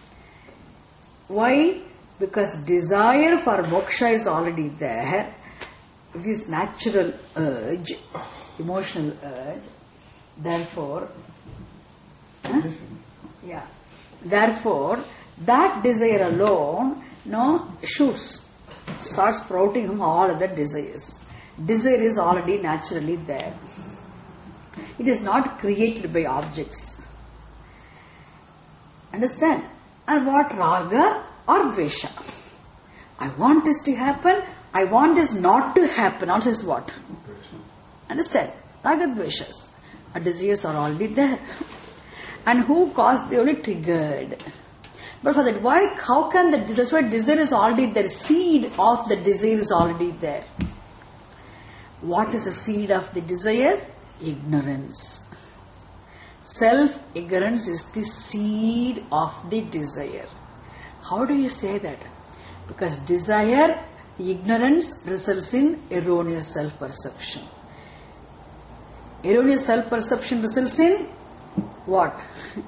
Why? Because desire for moksha is already there. It is natural urge, emotional urge. Therefore, huh? yeah. Therefore, that desire alone, no, shoots, starts sprouting from all other desires. Desire is already naturally there. It is not created by objects. Understand? And what raga or dvesha? I want this to happen, I want this not to happen. Not is what? Understand? Raga dveshas. Our desires are already there. And who caused? They only triggered. But for that, why? How can the, that's why desire is already there. Seed of the desire is already there. What is the seed of the desire? Ignorance. Self-ignorance is the seed of the desire. How do you say that? Because desire, ignorance results in erroneous self-perception. Erroneous self-perception results in what?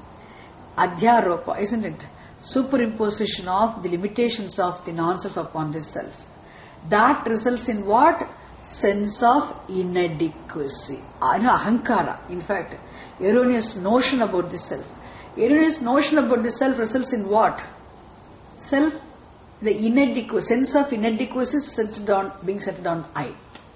Adhyaropa, isn't it? Superimposition of the limitations of the non-self upon the self. That results in what? Sense of inadequacy. Uh, no, ahankara. In fact, erroneous notion about the self. Erroneous notion about the self results in what? Self, the inadequacy, sense of inadequacy is centered on, being centered on I.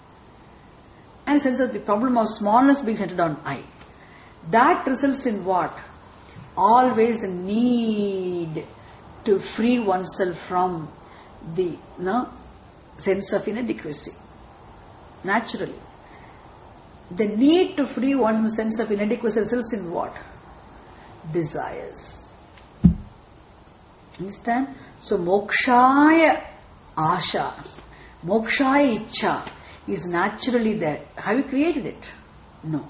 And sense of the problem of smallness being centered on I. That results in what? Always a need to free oneself from the no, sense of inadequacy. Naturally. The need to free one's sense of inadequacy results in what? Desires. Understand? So, mokshaya asha, mokshaya ichcha is naturally there. Have you created it? No.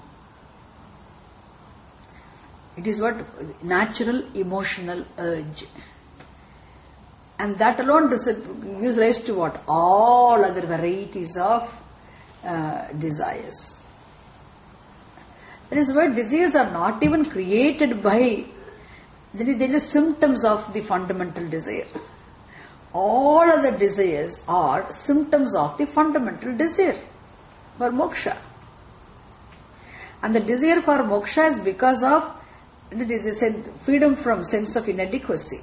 It is what? Natural emotional urge. And that alone gives rise to what? All other varieties of uh, desires. That is why desires are not even created by, they are symptoms of the fundamental desire. All other desires are symptoms of the fundamental desire for moksha. And the desire for moksha is because of, it is said, freedom from sense of inadequacy.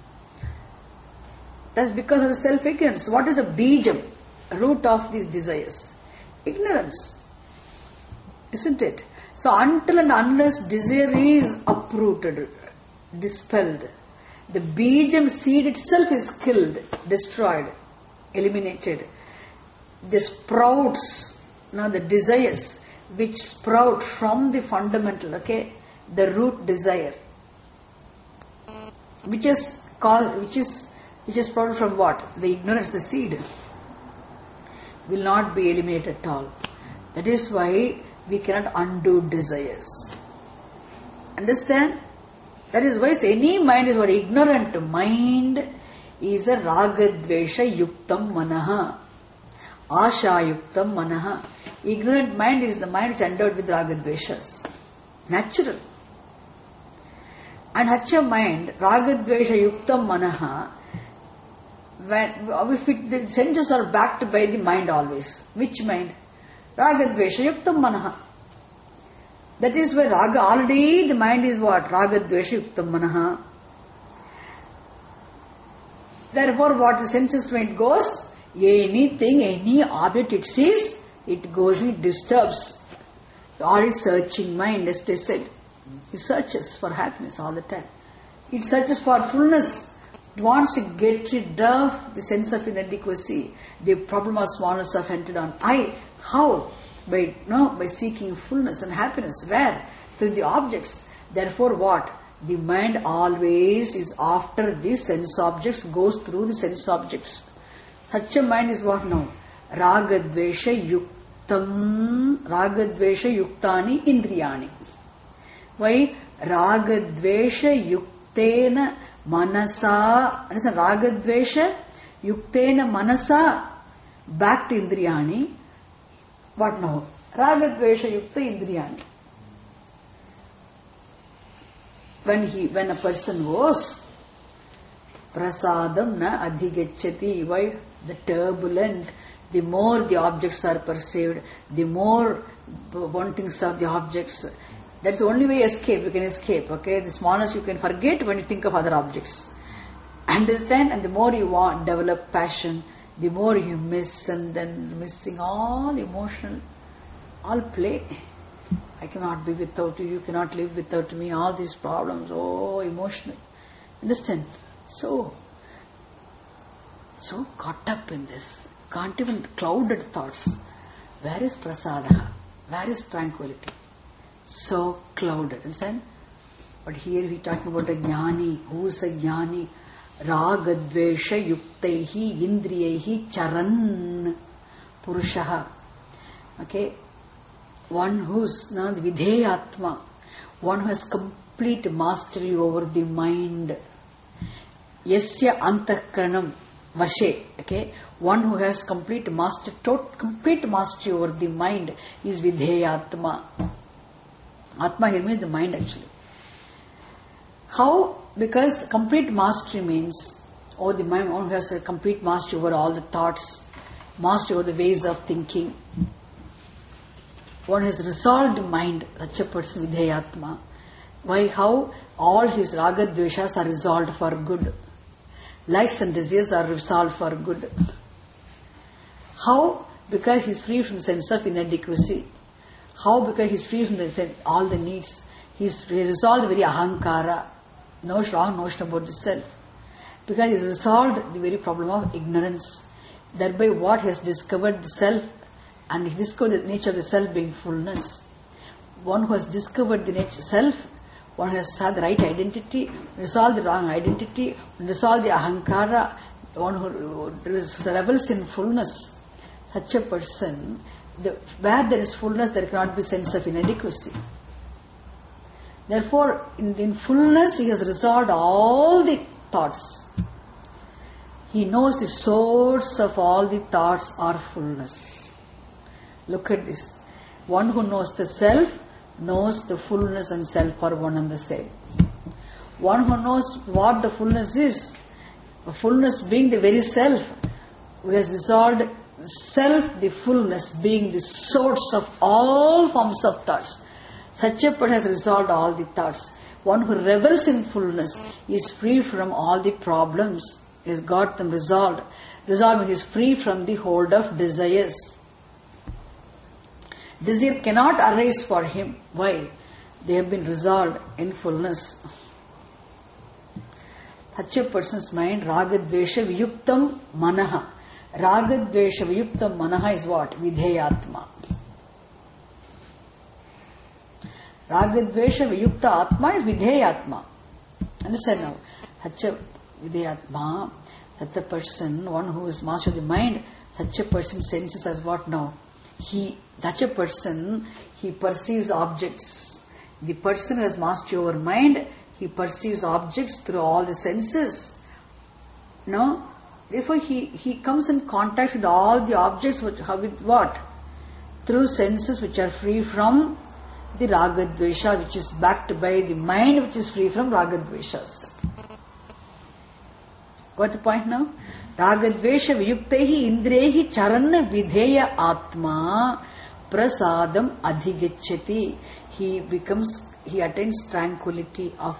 That's because of the self-ignorance. What is the bijam, root of these desires? Ignorance. Isn't it? So until and unless desire is uprooted, dispelled, the bijam seed itself is killed, destroyed, eliminated. The sprouts, now the desires which sprout from the fundamental, okay, the root desire, which is called, which is which is sprouted from what? The ignorance, the seed, will not be eliminated at all. That is why we cannot undo desires. Understand? That is why any mind is what? Ignorant mind is a ragadvesha yuktam manaha, asha yuktam manaha. Ignorant mind is the mind which is endowed with ragadveshas. Natural. And such a mind, ragadvesha yuktam manaha, when, if it, the senses are backed by the mind always. Which mind? Ragadvesha yuktam manaha. That is why raga, already the mind is what? Ragadvesha yuktam manaha. Therefore, what the senses when it goes, anything, any object it sees, it goes and it disturbs. Or is searching mind, as they said. He searches for happiness all the time. It searches for fullness. It wants to get rid of the sense of inadequacy, the problem of smallness of entered on I. How? By no, by seeking fullness and happiness. Where? Through the objects. Therefore, what? The mind always is after the sense objects, goes through the sense objects. Such a mind is what now? Ragadvesha yuktam, Ragadvesha yuktani indriyani. Why? Ragadvesha yuktena manasa. Understand? Ragadvesha yuktena manasa. Back to indriyani. What now? Ragadvesha yukta indriyani. When he, when a person was prasadam na adhigacchati. Why? The turbulent, the more the objects are perceived, the more wantings of the objects. That's the only way escape. You can escape. Okay, the smallness you can forget when you think of other objects. Understand? And the more you want, develop passion, the more you miss, and then missing all emotional, all play. I cannot be without you, you cannot live without me, all these problems, oh, emotional. Understand? So, so caught up in this. Can't even clouded thoughts. Where is prasada? Where is tranquility? So clouded. Understand? But here we talking about a jnani. Who is a jnani? Ragadvesha yuktaihi indriyehi charan purushaha. Okay? One who's now the vidheyatma, one who has complete mastery over the mind. Yasya antahkaranam vashe. Okay, one who has complete mastery, total, complete mastery over the mind is vidheyatma. Atma here means the mind actually. How? Because complete mastery means, oh, the mind, one who has a complete mastery over all the thoughts, mastery over the ways of thinking. One has resolved mind, such a person vidheyatma. Why? How? All his raga dveshas are resolved for good. Likes and desires are resolved for good. How? Because he is free from the sense of inadequacy. How? Because he is free from the sense, all the needs. He is resolved very ahankara, no wrong notion about the self. Because he has resolved the very problem of ignorance. Thereby what he has discovered the self, and he discovered the nature of the self being fullness. One who has discovered the nature self, one who has had the right identity, resolved the wrong identity, resolved the ahankara, one who revels in fullness. Such a person, the, where there is fullness, there cannot be sense of inadequacy. Therefore, in, in fullness, he has resolved all the thoughts. He knows the source of all the thoughts are fullness. Look at this. One who knows the self knows the fullness and self are one and the same. One who knows what the fullness is, the fullness being the very self, who has resolved self, the fullness being the source of all forms of thoughts. Such a person has resolved all the thoughts. One who revels in fullness is free from all the problems. He has got them resolved. Resolved, he is free from the hold of desires. Desire cannot arise for him. Why? They have been resolved in fullness. Such a person's mind, ragadvesha viyuktam manaha. Ragadvesha viyuktam manaha is what? Vidheyatma. Ragadvesha viyukta atma is vidheyatma. Understand now? Such a vidheyatma, such a person, one who is master of the mind, such a person senses as what now? He, such a person, he perceives objects. The person who has mastery over mind, he perceives objects through all the senses. No? Therefore, he, he comes in contact with all the objects which, with what? Through senses which are free from the ragadvesha, which is backed by the mind which is free from ragadveshas. Got the point now? Ragadvesha viyuktehi indrehi charanna vidheya atma prasadam adhigacchati. He becomes, he attains tranquility of.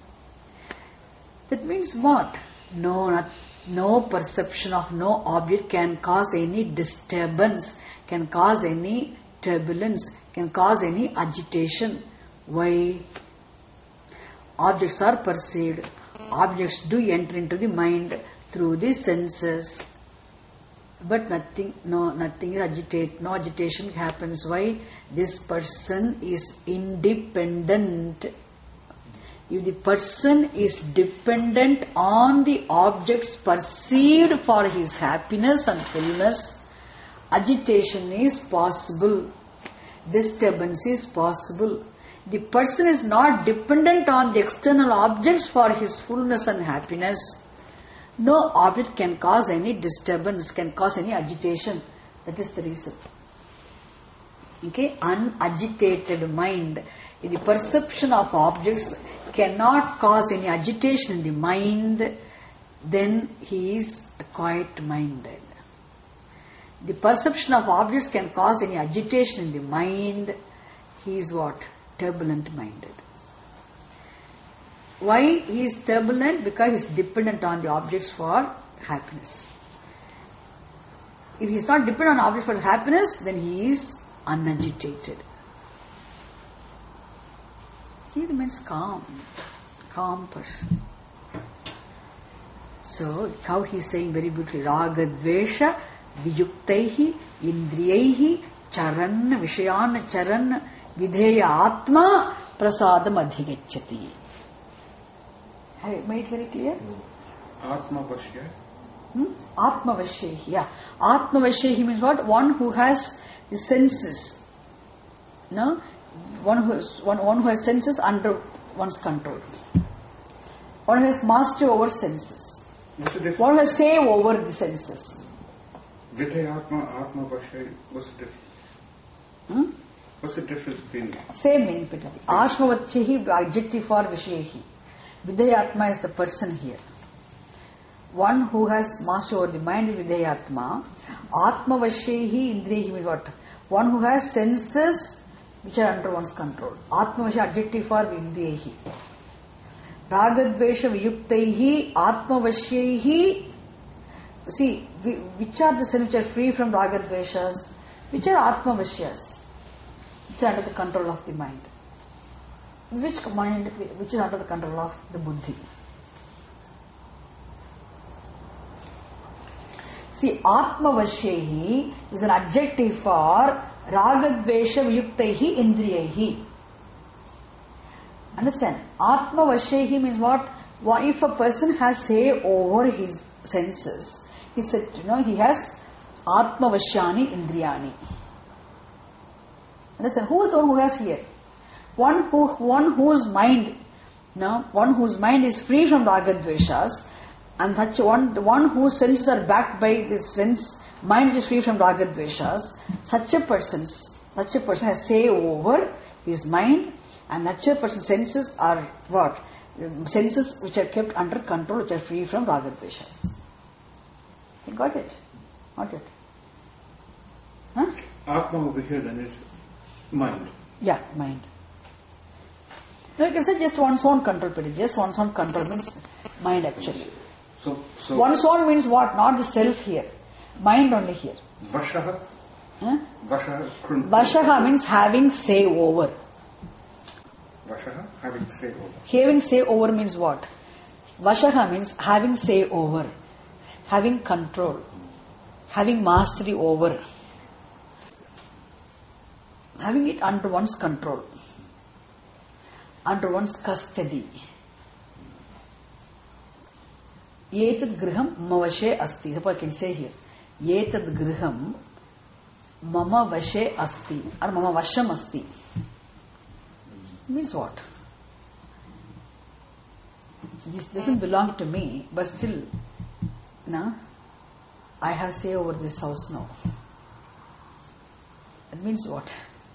That means what? No, not, no perception of no object can cause any disturbance, can cause any turbulence, can cause any agitation. Why? objects are perceived, objects do enter into the mind through the senses, but nothing, no, nothing is agitate, no agitation happens. Why? This person is independent. If the person is dependent on the objects perceived for his happiness and fullness, agitation is possible, disturbance is possible. The person is not dependent on the external objects for his fullness and happiness. No object can cause any disturbance, can cause any agitation. That is the reason. Okay, unagitated mind. The perception of objects cannot cause any agitation in the mind, then he is quiet-minded. The perception of objects can cause any agitation in the mind, he is what? Turbulent-minded. Why he is turbulent? Because he is dependent on the objects for happiness. If he is not dependent on objects for happiness, then he is unagitated. He remains calm, calm person. So, how he is saying very beautifully, Raga Dvesha Viyuktaihi Indriyaihi Charan Vishayan Charan Videya Atma Prasadam Adhigacchati. Have you made it very clear? Atma Vashya. Hmm? Atma Vashyehi, yeah. Atma Vashyehi means what? One who has the senses. No? One who, has, one, one who has senses under one's control. One who has mastery over senses. One who has say over the senses. Vidya Atma, Atma Vashya, what's the difference? Hmm? What's the difference between Same meaning, Peter. Ashmavachyehi, adjective for Vishyehi. Vidayatma is the person here. One who has mastery over the mind is Vidayatma. Atma Vashyehi, Indriyehi means what? One who has senses which are under one's control. Atma Vashyehi, adjective for Indriyehi. Ragadvesha Viyuktaihi, Atma Vashyehi. See, which are the senses which are free from Ragadveshas? Which are Atma Vashyas? Which are under the control of the mind. Which mind, which is under the control of the buddhi. See, Atma Vashyehi is an adjective for Ragadvesha Viyuktaihi Indriyehi. Understand? Atma Vashyehi means what? What if a person has say over his senses? He said, you know, he has Atma Vashyani Indriyani. Understand? Who is the one who has here? One who, one whose mind, no, one whose mind is free from Ragadveshas, and such one, the one whose senses are backed by this sense, mind is free from Ragadveshas. Such a person's, such a person has say over his mind, and such a person's senses are what? Senses which are kept under control, which are free from Ragadveshas. You got it? Got it? Huh? Atma over here then is mind. Yeah, mind. No, you can say just one's own control, but just one's own control means mind actually. So, so one's own means what? Not the self here. Mind only here. Vashaha? Huh? Vashaha? Krun- Vashaha means having say over. Vashaha? Having say over. Having say over means what? Vashaha means having say over. Having control. Having mastery over. Having it under one's control. Under one's custody. Etad griham mama vashe asti. Suppose I can say here. Etad griham mama vashe asti. Or mama vasham asti. Means what? This doesn't belong to me, but still, no, I have say over this house now. It means what?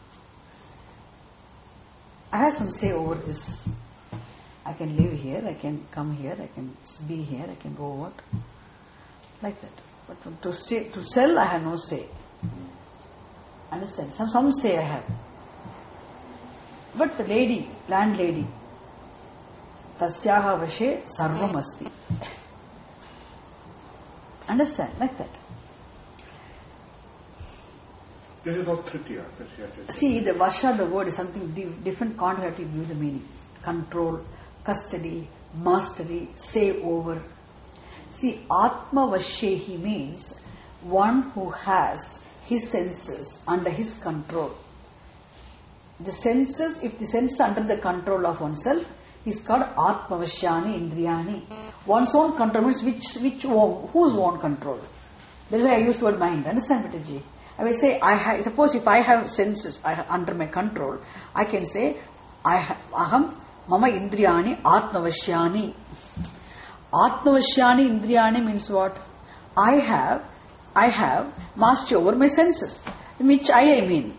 I have some say over this. I can live here, I can come here, I can be here, I can go what? Like that. But to say, to sell, I have no say. Understand? Some, some say I have. But the lady, landlady, tasyaha vashe sarvam asti. Understand? Like that. This is all tritiya. See, the vasha, the word is something di- different content to give the meaning. Control, custody, mastery, say over. See, Atma Vashyehi means one who has his senses under his control. The senses, if the senses are under the control of oneself, is called Atma Vashyani Indriyani. One's own control means which, which own, whose own control? That's why I use the word mind. Understand, Pitaji? I will say, I have, suppose if I have senses I have under my control, I can say, I have, aham mama indriyani Atma Vashyani. Atma Vashyani Indriyani means what? I have, I have mastery over my senses. Which I mean?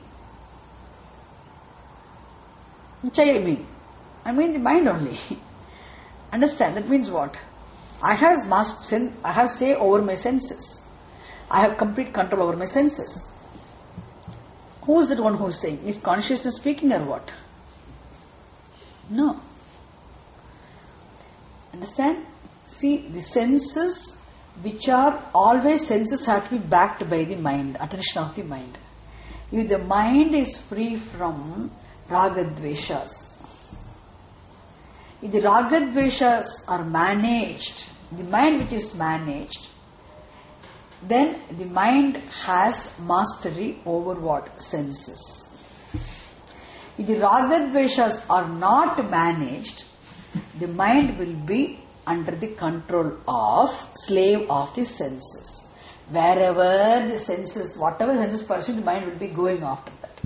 Which I mean? I mean the mind only. Understand? That means what? I have mastery, I have say over my senses. I have complete control over my senses. Who is that one who is saying? Is consciousness speaking or what? No. Understand? See, the senses, which are always senses, have to be backed by the mind, attention of the mind. If the mind is free from ragadveshas, if the ragadveshas are managed, the mind which is managed, then the mind has mastery over what? Senses. If the ragadveshas are not managed, the mind will be under the control of, slave of the senses. Wherever the senses, whatever senses pursue, the mind will be going after that.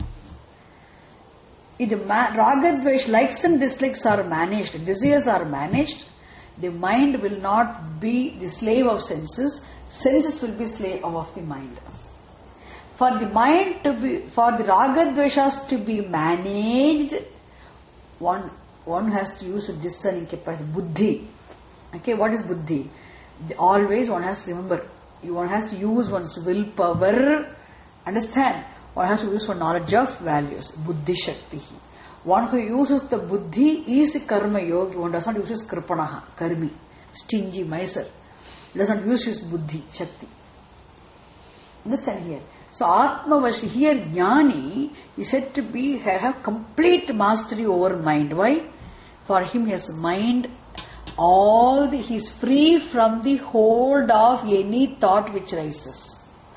If the ragadvesh, likes and dislikes are managed, desires are managed, the mind will not be the slave of senses, senses will be slave of the mind. For the mind to be, for the ragadveshas to be managed, one one has to use a discerning capacity, buddhi. Okay, what is buddhi? The, always one has to remember, one has to use one's willpower, understand? One has to use for knowledge of values, buddhi shakti. One who uses the buddhi is a karma yogi, one does not use his kripanaha, karmi, stingy miser. Does not use his buddhi, shakti. Understand here? So Atma Vashi, here Jnani is said to be, have complete mastery over mind. Why? For him his mind, all the, he is free from the hold of any thought which rises.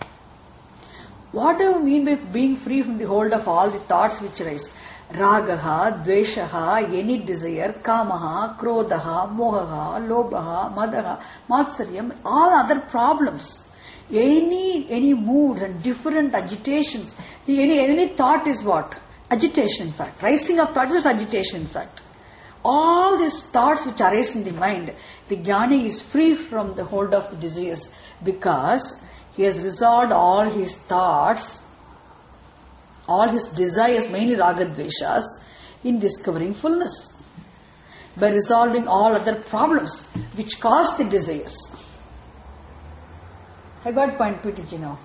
What do you mean by being free from the hold of all the thoughts which rise? Ragaha, Dveshaha, any desire, Kamaha, Krodaha, Mohaha, Lobaha, Madaha, Matsaryam, all other problems. Any any moods and different agitations. The, any, any thought is what? Agitation in fact. Rising of thought is agitation in fact. All these thoughts which arise in the mind, the Jnani is free from the hold of the desires because he has resolved all his thoughts, all his desires, mainly ragadveshas, in discovering fullness. By resolving all other problems which cause the desires. I got point P T G now.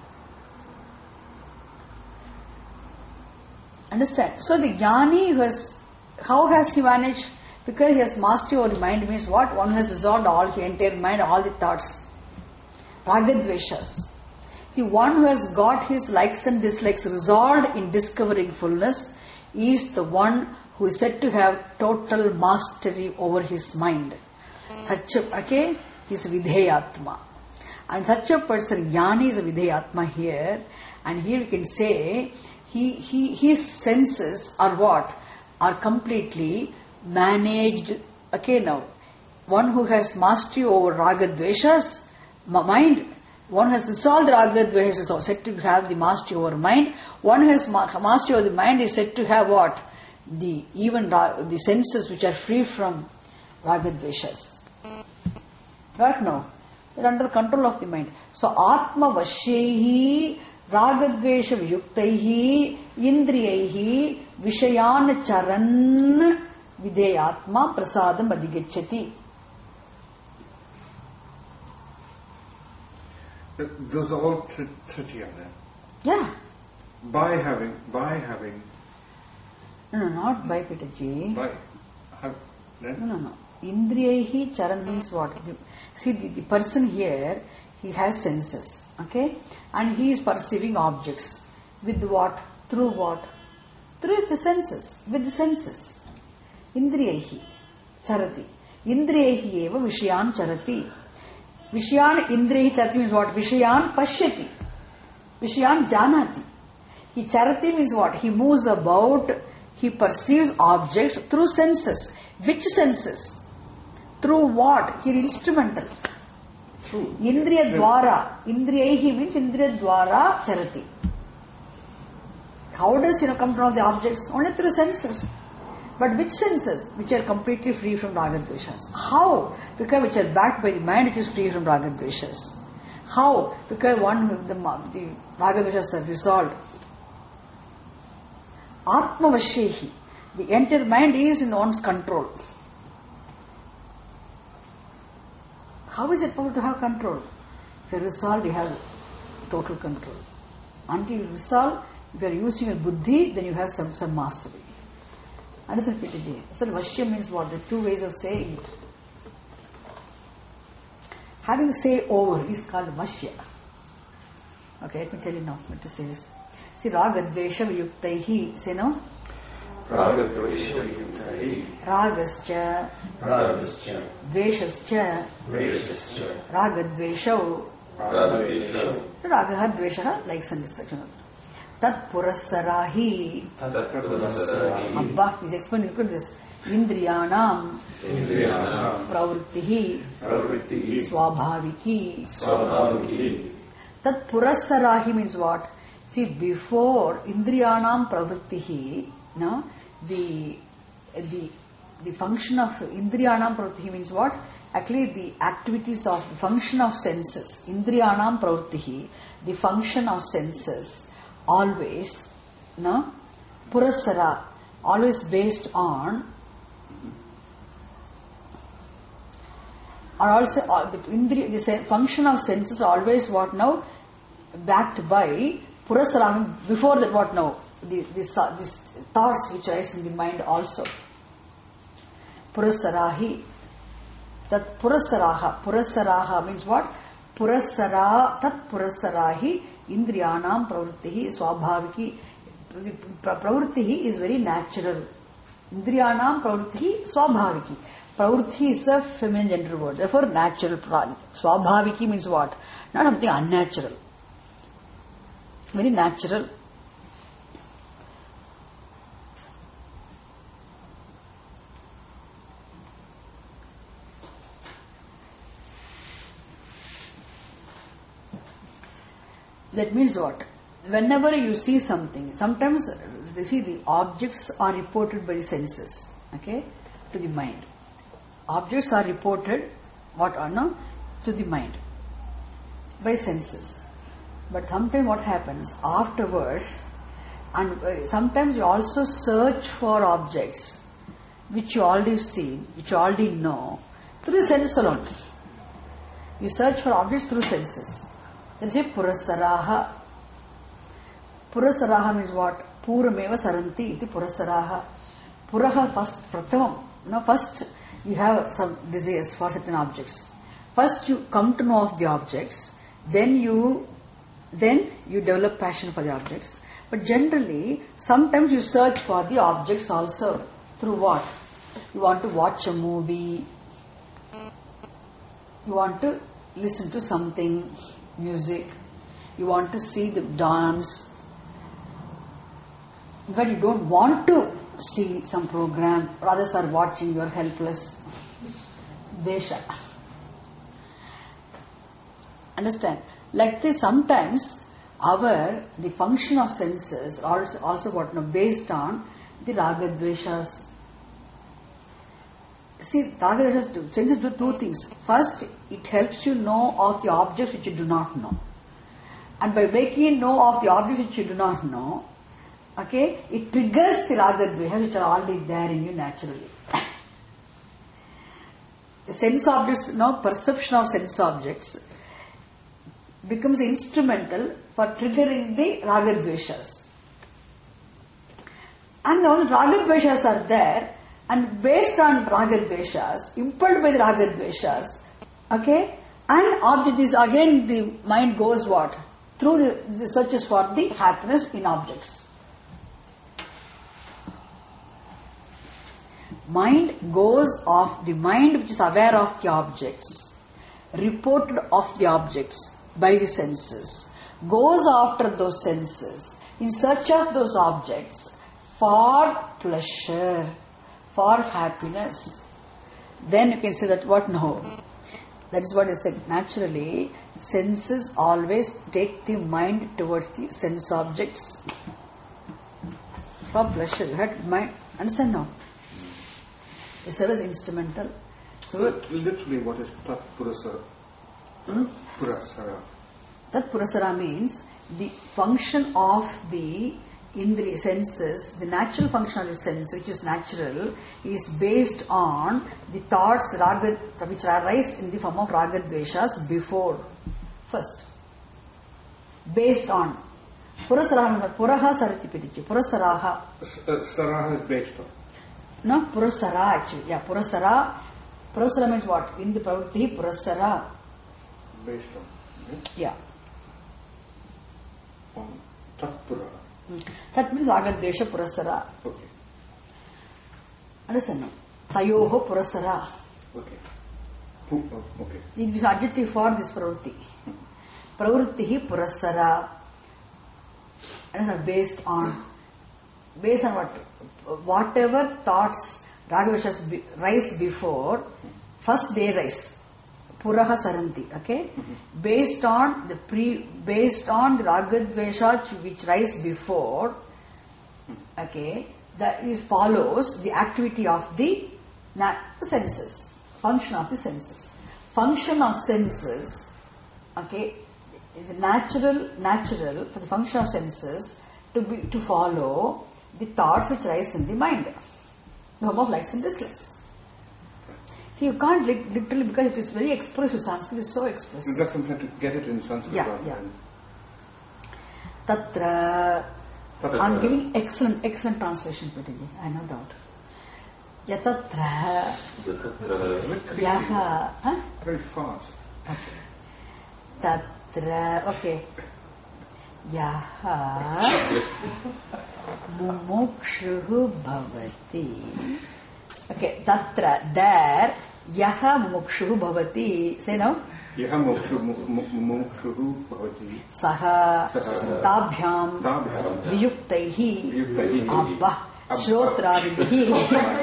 Understand? So the Jnani who has, how has he managed? Because he has mastery over the mind means what? One has resolved all, the entire mind, all the thoughts. Ragadveshas. The one who has got his likes and dislikes resolved in discovering fullness is the one who is said to have total mastery over his mind. Such a, okay, he is Vidheyatma. And such a person, Jnani is a Vidheyatma here, and here we can say, he, he, his senses are what? Are completely managed. Okay, now, one who has mastery over Ragadveshas, mind, one has resolved the Ragadveshas is said to have the mastery over mind. One has ma- mastery over the mind is said to have what? The even ra- the senses which are free from Ragadveshas. Right now? They're under the control of the mind. So, Atma Vashyehi, Ragadvesha Vyuktaihi, Indriyaihi, Vishayan Charan, Videyatma Prasadam Adhigacchati. Those are all tr- tricky are there. Yeah. By having, by having. No, no, not by Pitaji. By. Have, then? No, no, no. Indriyahi Charan means what? The, see, the, the person here, he has senses, okay? And he is perceiving objects. With what? Through what? Through the senses. With the senses. Indriyahi. charati. Indriyehi eva vishayan charati. Vishayan indriyehi charati means what? Vishayan pashyati. Vishayan janati. He charati means what? He moves about, he perceives objects through senses. Which senses? Through what? He is instrumental. True. Indriya dwara. Indriyehi means Indriya dwara charati. How does he you know, come to know the objects? Only through senses. But which senses? Which are completely free from ragadveshas. How? Because which are backed by the mind which is free from ragadveshas. How? Because one, the, the ragadveshas are resolved. Atmavashyehi. The entire mind is in one's control. How is it possible to have control? If you resolve, you have total control. Until you resolve, if you are using your buddhi, then you have some, some mastery. Understand, P T G? So Vashya means what? There are two ways of saying it. Having say over is called Vashya. Okay, let me tell you now what to say is. See, Ragadvesha Vyuktaihi. Say no? Ragadvesha Vyuktaihi. Ragascha. Ragascha. Dveshascha. Dveshascha. Ragadveshau. Ragadveshau. Ragaha Dveshaha, likes and dislikes. Tat purasarahi. Tat purasarahi. Abba, he's explaining, look at this. Indriyanam. Indriyanam. Pravrittihi. Pravrittihi. Swabhaviki. Swabhaviki. Tat purasarahi means what? See, before Indriyanam Pravrittihi, no, the, the, the function of Indriyanam Pravrittihi means what? Actually, the activities of, function of senses. Indriyanam Pravrittihi, the function of senses. Always, no, purasara, always based on, or also uh, the, indri, the function of senses are always what now? Backed by purasara. Before that, what now? The, this, uh, these thoughts which arise in the mind also. Purasarahi. That purasaraha. Purasaraha means what? Purasara, tat purasarahi. Indriyanam pravrittihi swabhaviki. Pravrittihi is very natural. Indriyanam pravrittihi swabhaviki. Pravritti is a feminine gender word. Therefore, natural. Swabhaviki means what? Not something unnatural. Very natural. That means what? Whenever you see something, sometimes you see the objects are reported by the senses, okay, to the mind. Objects are reported, what or no, to the mind by senses. But sometimes what happens afterwards, and uh, sometimes you also search for objects which you already seen, which you already know, through sense alone. You search for objects through senses. Let's say Purasaraha. Purasaraha means what? Purameva saranti iti Purasaraha. Puraha first, pratamam. No, first you have some desires for certain objects. First you come to know of the objects, then you then you develop passion for the objects. But generally, sometimes you search for the objects also. Through what? You want to watch a movie, you want to listen to something, music, you want to see the dance, but you don't want to see some program, or others are watching, you are helpless. Vesha. Understand? Like this, sometimes our, the function of senses are also, also what, no, based on the ragadveshas. See, ragadveshas do, senses do two things. First, it helps you know of the objects which you do not know. And by making you know of the objects which you do not know, okay, it triggers the ragadveshas which are already there in you naturally. The sense objects, no, perception of sense objects becomes instrumental for triggering the ragadveshas. And those ragadveshas are there, and based on ragadveshas, impelled by the ragadveshas, okay, and object is again the mind goes what? Through the, the searches for the happiness in objects. Mind goes off, the mind which is aware of the objects, reported of the objects by the senses, goes after those senses in search of those objects for pleasure, for happiness. Then you can say that what? No. That is what I said. Naturally, senses always take the mind towards the sense objects for pleasure. You had mind. Understand now? The service instrumental. So, literally, what is Tat Purasara? Hmm? Purasara. Tat Purasara means the function of the indriya senses, the natural function of the sense, which is natural, is based on the thoughts raga, which arise in the form of raga dveshas before, first. Based on. Purasaraha, Puraha Sarati Pitichi, Purasaraha. Saraha is based on. No, Purasara actually. Yeah, Purasara. Purasara means what? In the pravritti, Purasara. Based on. Right? Yeah. On Tatpura. That means Ragadvesha Purasara. Okay. Understand now? Tayoho Purasara. Okay. Who, oh, okay. It is adjective for this pravritti. Pravrittihi Purasara. Understand? Based on. Based on what? Whatever thoughts Ragadveshas be, rise before, first they rise. Puraha Saranti. Okay? Mm-hmm. Based on the pre, based on the Ragadveshas which rise before, okay, that is follows the activity of the, the senses, function of the senses. Function of senses, okay, is natural, natural for the function of senses to be to follow the thoughts which rise in the mind. The form of likes and dislikes. So you can't li- literally, because it is very expressive. Sanskrit is so expressive. You got some time to get it in Sanskrit. Yeah, yeah. Tatra. I'm giving excellent, excellent translation, Patiji. I have no doubt. Yatatra. Yaha. Huh? Very fast. Okay. Tatra. Okay. Yaha. Mumukshuhu bhavati. Okay. Tatra. There. Yaha mumukshuhu bhavati. Say now. Yaha mumukshuhu bhavati. Saha. Saha. Tabhyam. Tabhyam. Viyuktaihi. Viyuktaihi. Abba. Shrotravihi.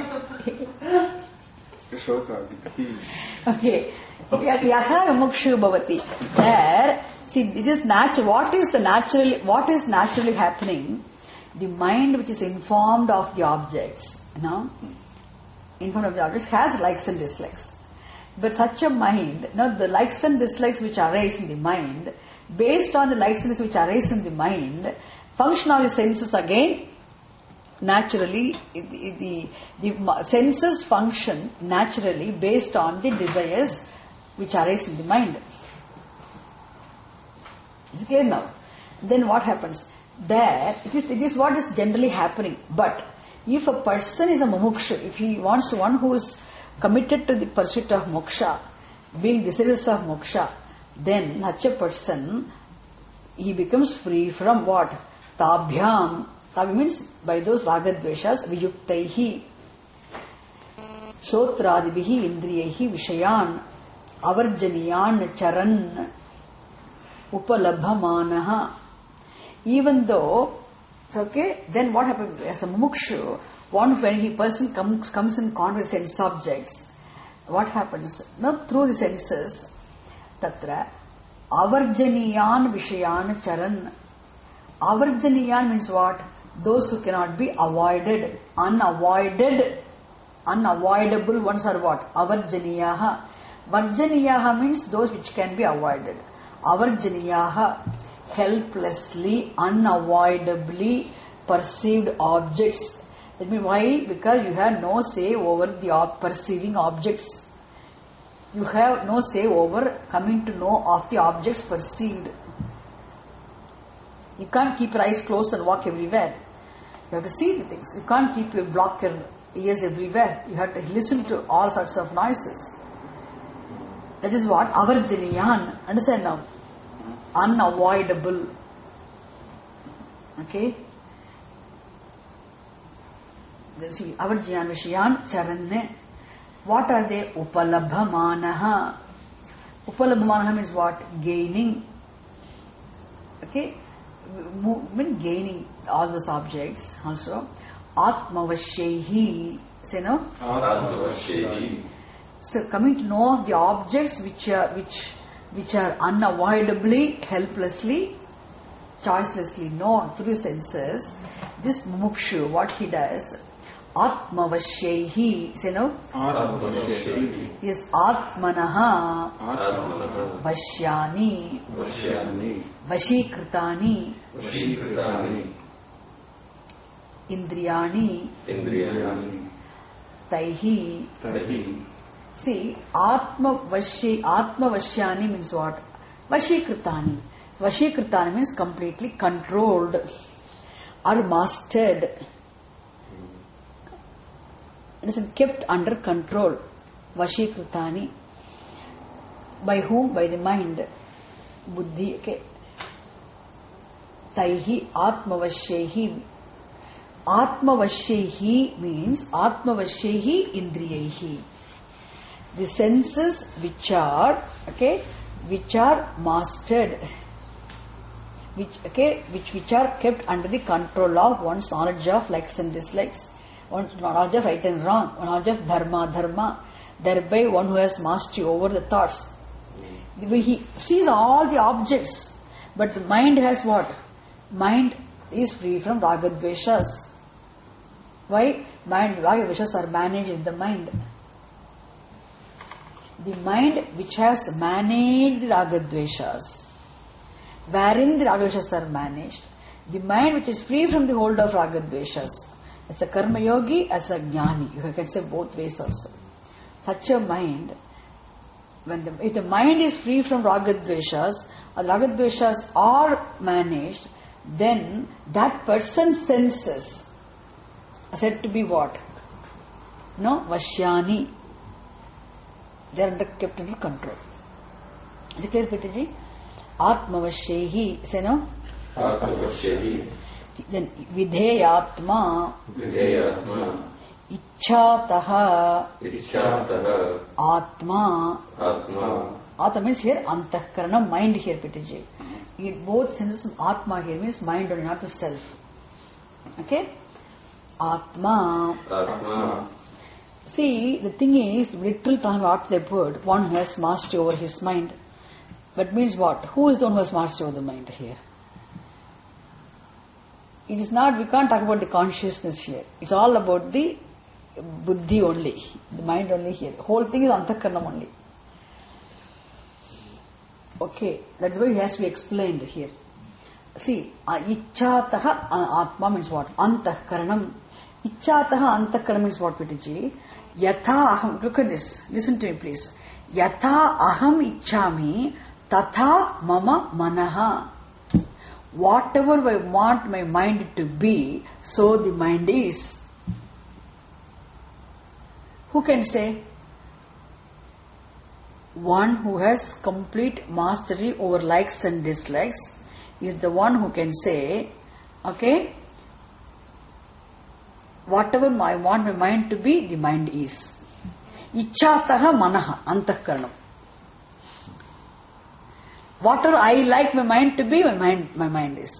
Shrotravihi. Okay. Yaha mumukshu bhavati. There, see, this is natural. What is the natural? What is naturally happening? The mind, which is informed of the objects, you know, informed of the objects, has likes and dislikes. But such a mind, you know, the likes and dislikes which arise in the mind, based on the likes and dislikes which arise in the mind, function of the senses again. Naturally, the, the, the senses function naturally based on the desires which arise in the mind. It's clear now. Then what happens? There, it is, it is what is generally happening. But if a person is a mumuksha, if he wants one who is committed to the pursuit of moksha, being desirous of moksha, then such a person, he becomes free from what? Tabhyam. Tabhyam means by those ragadveshas, viyuktaihi, shotradibihi, indriyehi, vishayan, avarjaniyan, charan, upalabhamanaha. Even though, okay, then what happens as a mumukshu, one when he person comes comes in contact with sense objects, what happens? Not through the senses, tatra, avarjaniyan vishayan charan. Avarjaniyan means what? Those who cannot be avoided, unavoided, unavoidable ones are what? Avarjaniyaha. Varjaniyaha means those which can be avoided. Avarjaniyaha, helplessly, unavoidably perceived objects. That means why? Because you have no say over the ob- perceiving objects. You have no say over coming to know of the objects perceived. You can't keep your eyes closed and walk everywhere. You have to see the things. You can't keep your block your ears everywhere. You have to listen to all sorts of noises. That is what? Avarjaniyan. Understand now? Unavoidable. Okay? see, avarjyan vishayan charanne. What are they? Upalabhamanaha. Upalabhamanaha means what? Gaining. Okay? Mean gaining all those objects also. Atmavashyehi. Say no? Atmavashyehi. So coming to know of the objects which are which which are unavoidably, helplessly, choicelessly known through the senses, this mumukshu, what he does, Atmavashyehi, say no? Atmavashyehi. Is Atmanaha Atmanaha. Vashyani Vashyani. Vashikritani Vashikritani. Indriyani Indriyani. Taihi. Tahi. See, Atma Vashi, Atma Vashyani means what? Vashikritani. Vashikritani means completely controlled or mastered. It is kept under control. Vashikritani. By whom? By the mind. Buddhi. Okay. Taihi Atma Vashyehi. Atma Vashyehi means Atma Vashyehi Indriyehi. The senses which are, okay, which are mastered, which, okay, which, which are kept under the control of one's knowledge of likes and dislikes, one's knowledge of right and wrong, knowledge of dharma, dharma, thereby one who has mastery over the thoughts. He sees all the objects, but the mind has what? Mind is free from ragadveshas. Why? Mind, ragadveshas are managed in the mind. The mind which has managed the ragadveshas, wherein the ragadveshas are managed, the mind which is free from the hold of ragadveshas, as a karma yogi, as a jnani, you can say both ways also. Such a mind, when the, if the mind is free from ragadveshas, or ragadveshas are managed, then that person's senses are said to be what? No, vashyani. They are under, kept under control. Is it clear, Pitaji? Atmavashyehi. Say no? Atmavashyehi. Then vidheyatma. Vidheyatma. Ichchataha. Ichchataha. Atma. Atma. Atma means here antahkarana, mind here, Pitaji. In both senses, Atma here means mind only, not the self. Okay? Atma. Atma. See, the thing is, literal time after the word, one who has mastery over his mind. But means what? Who is the one who has mastery over the mind here? It is not, we can't talk about the consciousness here. It's all about the buddhi only, the mind only here. The whole thing is antahkaranam only. Okay, that's why it has to be explained here. See, ichchataha atma means what? Antahkaranam. Ichchataha antahkaranam means what, Pitaji? Yatha aham, look at this, listen to me please. Yatha aham ichchami, tatha mama manaha. Whatever I want my mind to be, so the mind is. Who can say? One who has complete mastery over likes and dislikes is the one who can say, okay, whatever I want my mind to be, the mind is. Ichchataha manaha, antahkaranam. Whatever I like my mind to be, my mind, my mind is.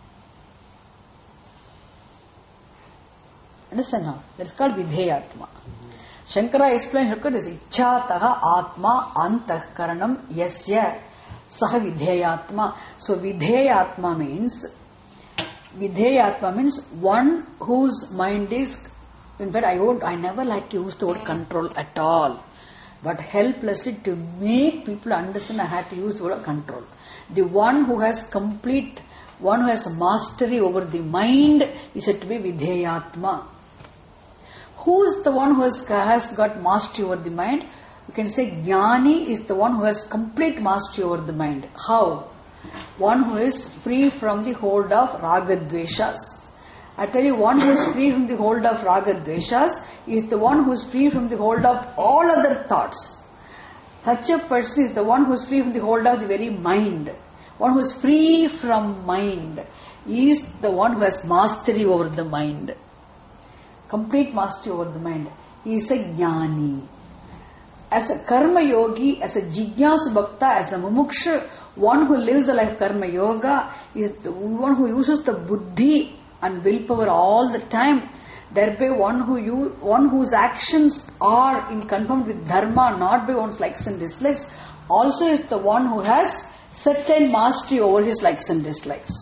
Understand now? That's called vidheyatma. Shankara explains, look at this. Ichchataha atma antahkaranam yasya saha vidheyatma. So vidheyatma means, vidheyatma means one whose mind is, in fact I won't, I never like to use the word control at all. But helplessly to make people understand I have to use the word control. The one who has complete, one who has mastery over the mind is said to be vidheyatma. Who is the one who has, has got mastery over the mind? You can say jnani is the one who has complete mastery over the mind. How? One who is free from the hold of ragadveshas. I tell you, one who is free from the hold of ragadveshas is the one who is free from the hold of all other thoughts. Such a person is the one who is free from the hold of the very mind. One who is free from mind is the one who has mastery over the mind. complete mastery over the mind. He is a jnani. As a karma yogi, as a jignasu bhakta, as a mumuksha, one who lives a life karma yoga is the one who uses the buddhi and willpower all the time. Thereby one who you, one whose actions are in conformity with dharma, not by one's likes and dislikes, also is the one who has certain mastery over his likes and dislikes.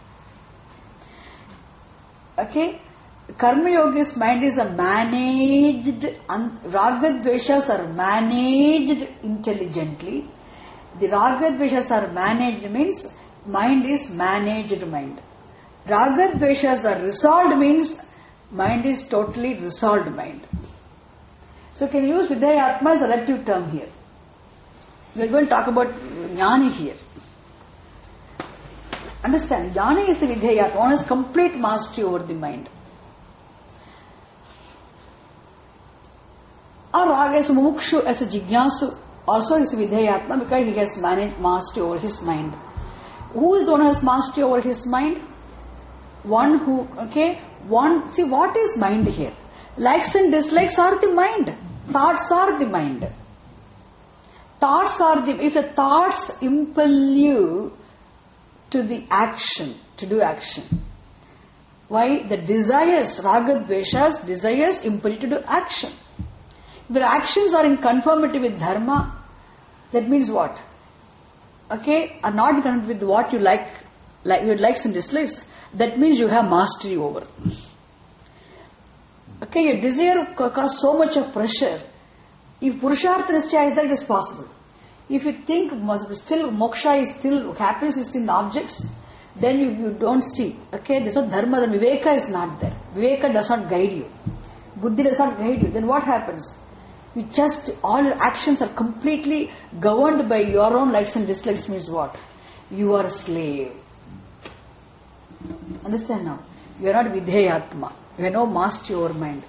Okay? Karma yogi's mind is a managed, raga dveshas are managed intelligently. The raga dveshas are managed means mind is managed mind. Raga dveshas are resolved means mind is totally resolved mind. So can you use Vidheyatma as a relative term here? We are going to talk about Jnani here. Understand, Jnani is the Vidheyatma, one has complete mastery over the mind. Or Raga as a Mumukshu, as a Jignasu, also is Vidheyatma because he has managed mastery over his mind. Who is the one who has mastery over his mind? One who, okay, one, see what is mind here? Likes and dislikes are the mind. Thoughts are the mind. Thoughts are the, if the thoughts impel you to the action, to do action. Why? The desires, raga dveshas, desires impel you to do action. If your actions are in conformity with dharma, that means what? Okay, are not in conformity with what you like, like your likes and dislikes, that means you have mastery over. Okay, your desire causes so much of pressure. If Purushartha Nischaya is there, it is possible. If you think still moksha is still, happiness is in objects, then you, you don't see. Okay, this is what dharma, the viveka is not there. Viveka does not guide you. Buddhi does not guide you. Then what happens? You just, all your actions are completely governed by your own likes and dislikes means what? You are a slave. Understand now? You are not Vidheyatma. You have no mastery over mind.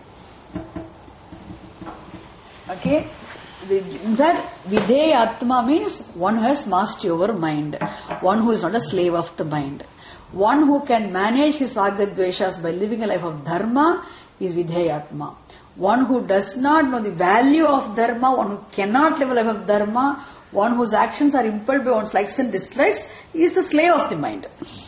Okay? In fact, Vidheyatma means one who has mastery over mind. One who is not a slave of the mind. One who can manage his raga dveshas by living a life of dharma is Vidheyatma. One who does not know the value of dharma, one who cannot live a life of dharma, one whose actions are impelled by one's likes and dislikes, is the slave of the mind.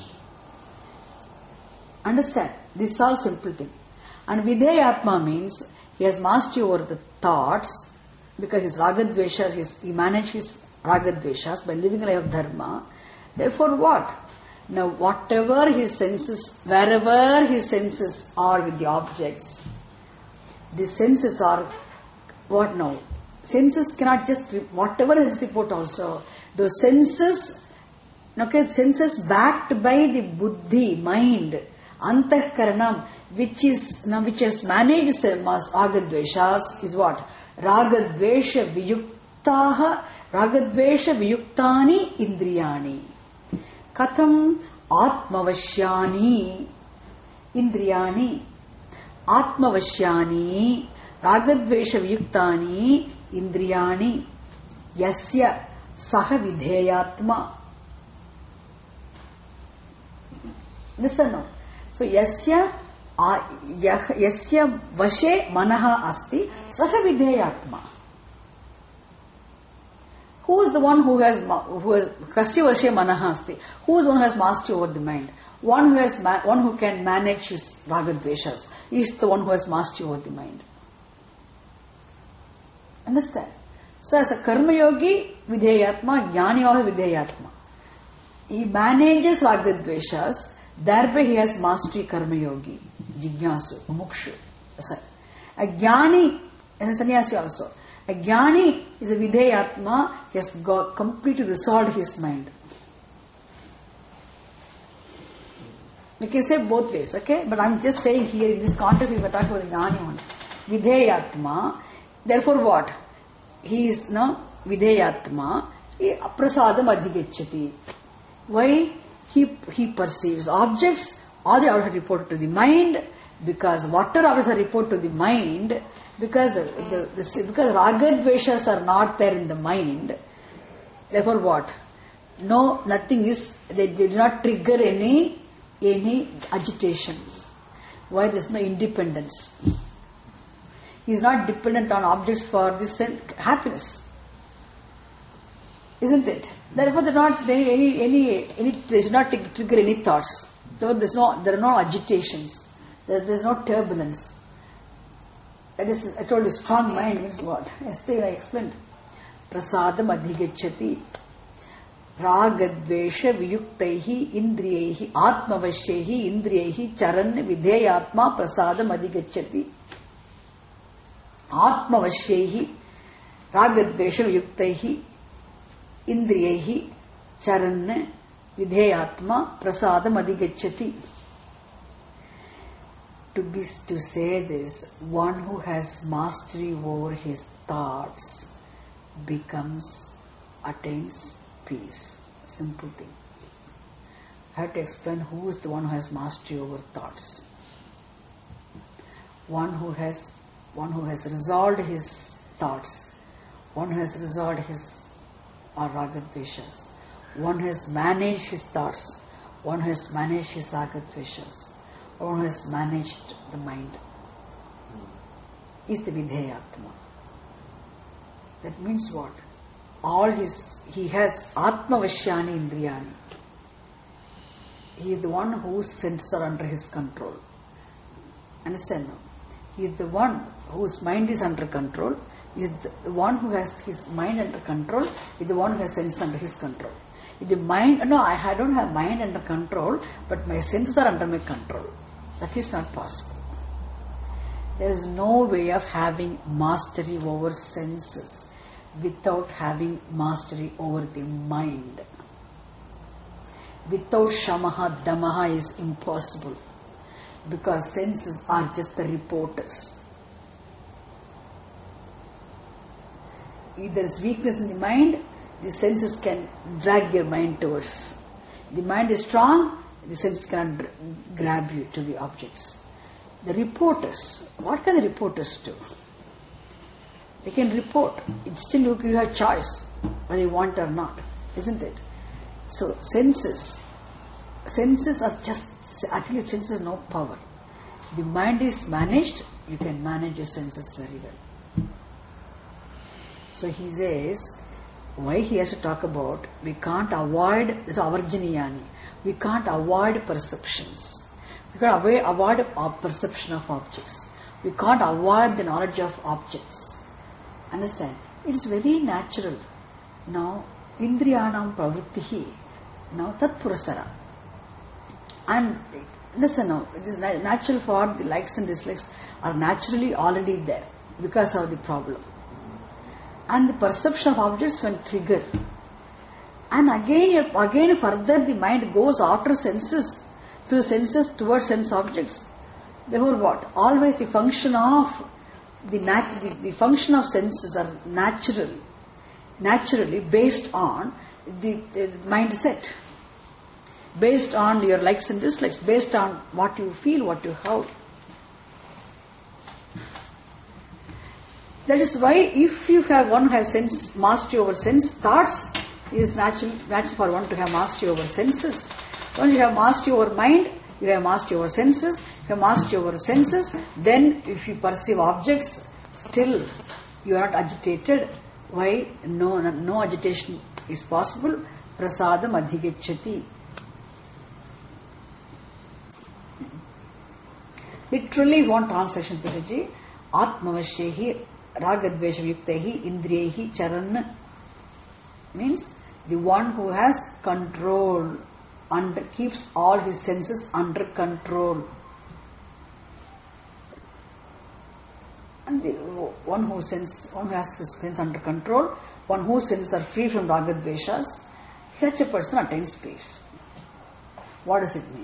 Understand? This is all simple thing. And Vidheyatma means he has mastery over the thoughts because his raga dveshas, his, he manages his raga dveshas by living a life of dharma. Therefore what? Now whatever his senses, wherever his senses are with the objects, the senses are, what now? Senses cannot just, whatever is report also, those senses, okay, senses backed by the buddhi, mind, antahkaranam, which is, now which has managed raga dveshas, is what? Raga dvesha viyuktaha, raga dvesha viyuktani indriyani. Katham atmavashyani indriyani. Atmavashyani ragadvesha viyuktani indriyani yasya saha vidheyatma. Listen now. So yasya yasya vashe manaha asti saha vidheyatma. Who is the one who has who has kasya vashe manaha asti? Who is the one who has mastery over the mind? One who has ma- one who can manage his raga dveshas is the one who has mastery over the mind. Understand? So as a karma yogi, Vidheyatma, Jnani or Vidheyatma. He manages raga dveshas, thereby he has mastery karma yogi, Jignasu, Mukshu. A Jnani, and a sannyasi also. A Jnani is a Vidheyatma, he has got completely resolved his mind. You can say both ways, okay? But I'm just saying here in this context we were talking about Jnani only. Vidheyatma, therefore what? He is no Vidheyatma, prasadam adhigacchati. Why? He he perceives objects, all the objects are reported to the mind, because whatever objects are reported to the mind, because the, the because raga dveshas are not there in the mind, therefore what? No, nothing is, they, they do not trigger any any agitation. Why there is no independence? He is not dependent on objects for this happiness. Isn't it? Therefore, there are not any, any, any, they should not trigger any thoughts. So there's no, there are no agitations. There, there's no turbulence. That is, I told you, strong mind means what? Yesterday I explained. Prasadam adhigacchati ragadvesha viyuktaihi indriyaihi atmavashyehi indriyaihi charan vidheyatma prasadam adhigacchati atmavashyehi ragadvesha viyuktaihi indriyaihi charan vidheyatma prasadam adhigacchati. To be to say this, one who has mastery over his thoughts becomes, attains peace. Simple thing. I have to explain who is the one who has mastery over thoughts. One who has one who has resolved his thoughts, one who has resolved his ragadveshas, one who has managed his thoughts, one who has managed his ragadveshas, one who has managed the mind, is the Vidheyatma. That means what? All his, he has Atmavashyani Indriyani. He is the one whose senses are under his control. Understand now? He is the one whose mind is under control. He is the one who has his mind under control. He is the one who has senses under his control. If the mind, no, I don't have mind under control, but my senses are under my control. That is not possible. There is no way of having mastery over senses without having mastery over the mind. Without shamaha, damaha is impossible, because senses are just the reporters. If there is weakness in the mind, the senses can drag your mind towards. The mind is strong, the senses cannot dr- grab you to the objects. The reporters, what can the reporters do? They can report. It's still you, you have choice whether you want or not, isn't it? So senses, senses are just, actually senses have no power. The mind is managed, you can manage your senses very well. So he says, why he has to talk about, we can't avoid, this is avarjaniyani, we can't avoid perceptions. We can't avoid, avoid our perception of objects. We can't avoid the knowledge of objects. Understand? It is very natural. Now, indriyanam pravrittihi, now tat purasara. And listen now, it is natural for the likes and dislikes are naturally already there because of the problem. And the perception of objects when triggered. And again, again further the mind goes after senses, through senses towards sense objects. Therefore what? Always the function of the, nat- the, the function of senses are naturally, naturally based on the, the mindset, based on your likes and dislikes, based on what you feel, what you have. That is why if you have one who has sense mastery over sense thoughts, it is natural, natural for one to have mastery over senses. Once you have mastery over mind, you have mastery over senses. You have mastery over senses. Then, if you perceive objects, still you are not agitated. Why? No, no, no agitation is possible. Prasadam adhigacchati. Literally, one translation, Pitaji, Atmavashyehi ragadvesha vyuktehi indriyehi charan means the one who has control, under, keeps all his senses under control. And the one who sense, one who has his senses under control, one whose senses are free from ragadveshas, such a person attains peace. What does it mean?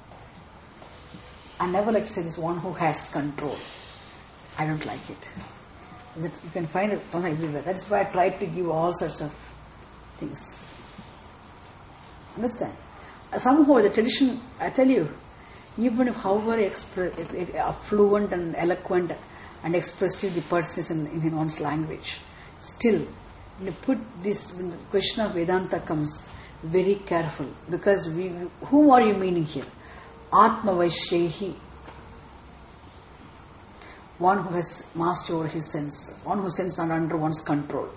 I never like to say this one who has control. I don't like it. That you can find it everywhere. That is why I try to give all sorts of things. Understand? Somehow the tradition, I tell you, even if however expre- fluent and eloquent and expressive the person is in, in one's language, still, when you put this, when the question of Vedanta comes, very careful, because we, whom are you meaning here? Atmavashyehi. one who has mastery over his senses, one whose senses are under one's control.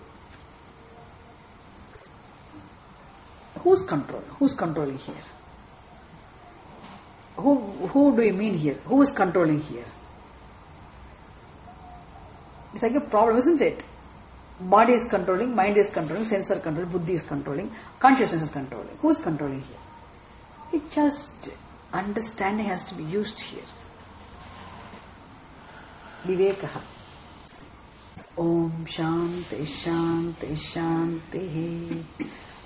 Who's control? Who's controlling here? Who who do you mean here? Who is controlling here? It's like a problem, isn't it? Body is controlling, mind is controlling, sense are controlling, buddhi is controlling, consciousness is controlling. Who is controlling here? It just understanding has to be used here. Vivekaha. Om Shanti Shanti Shanti.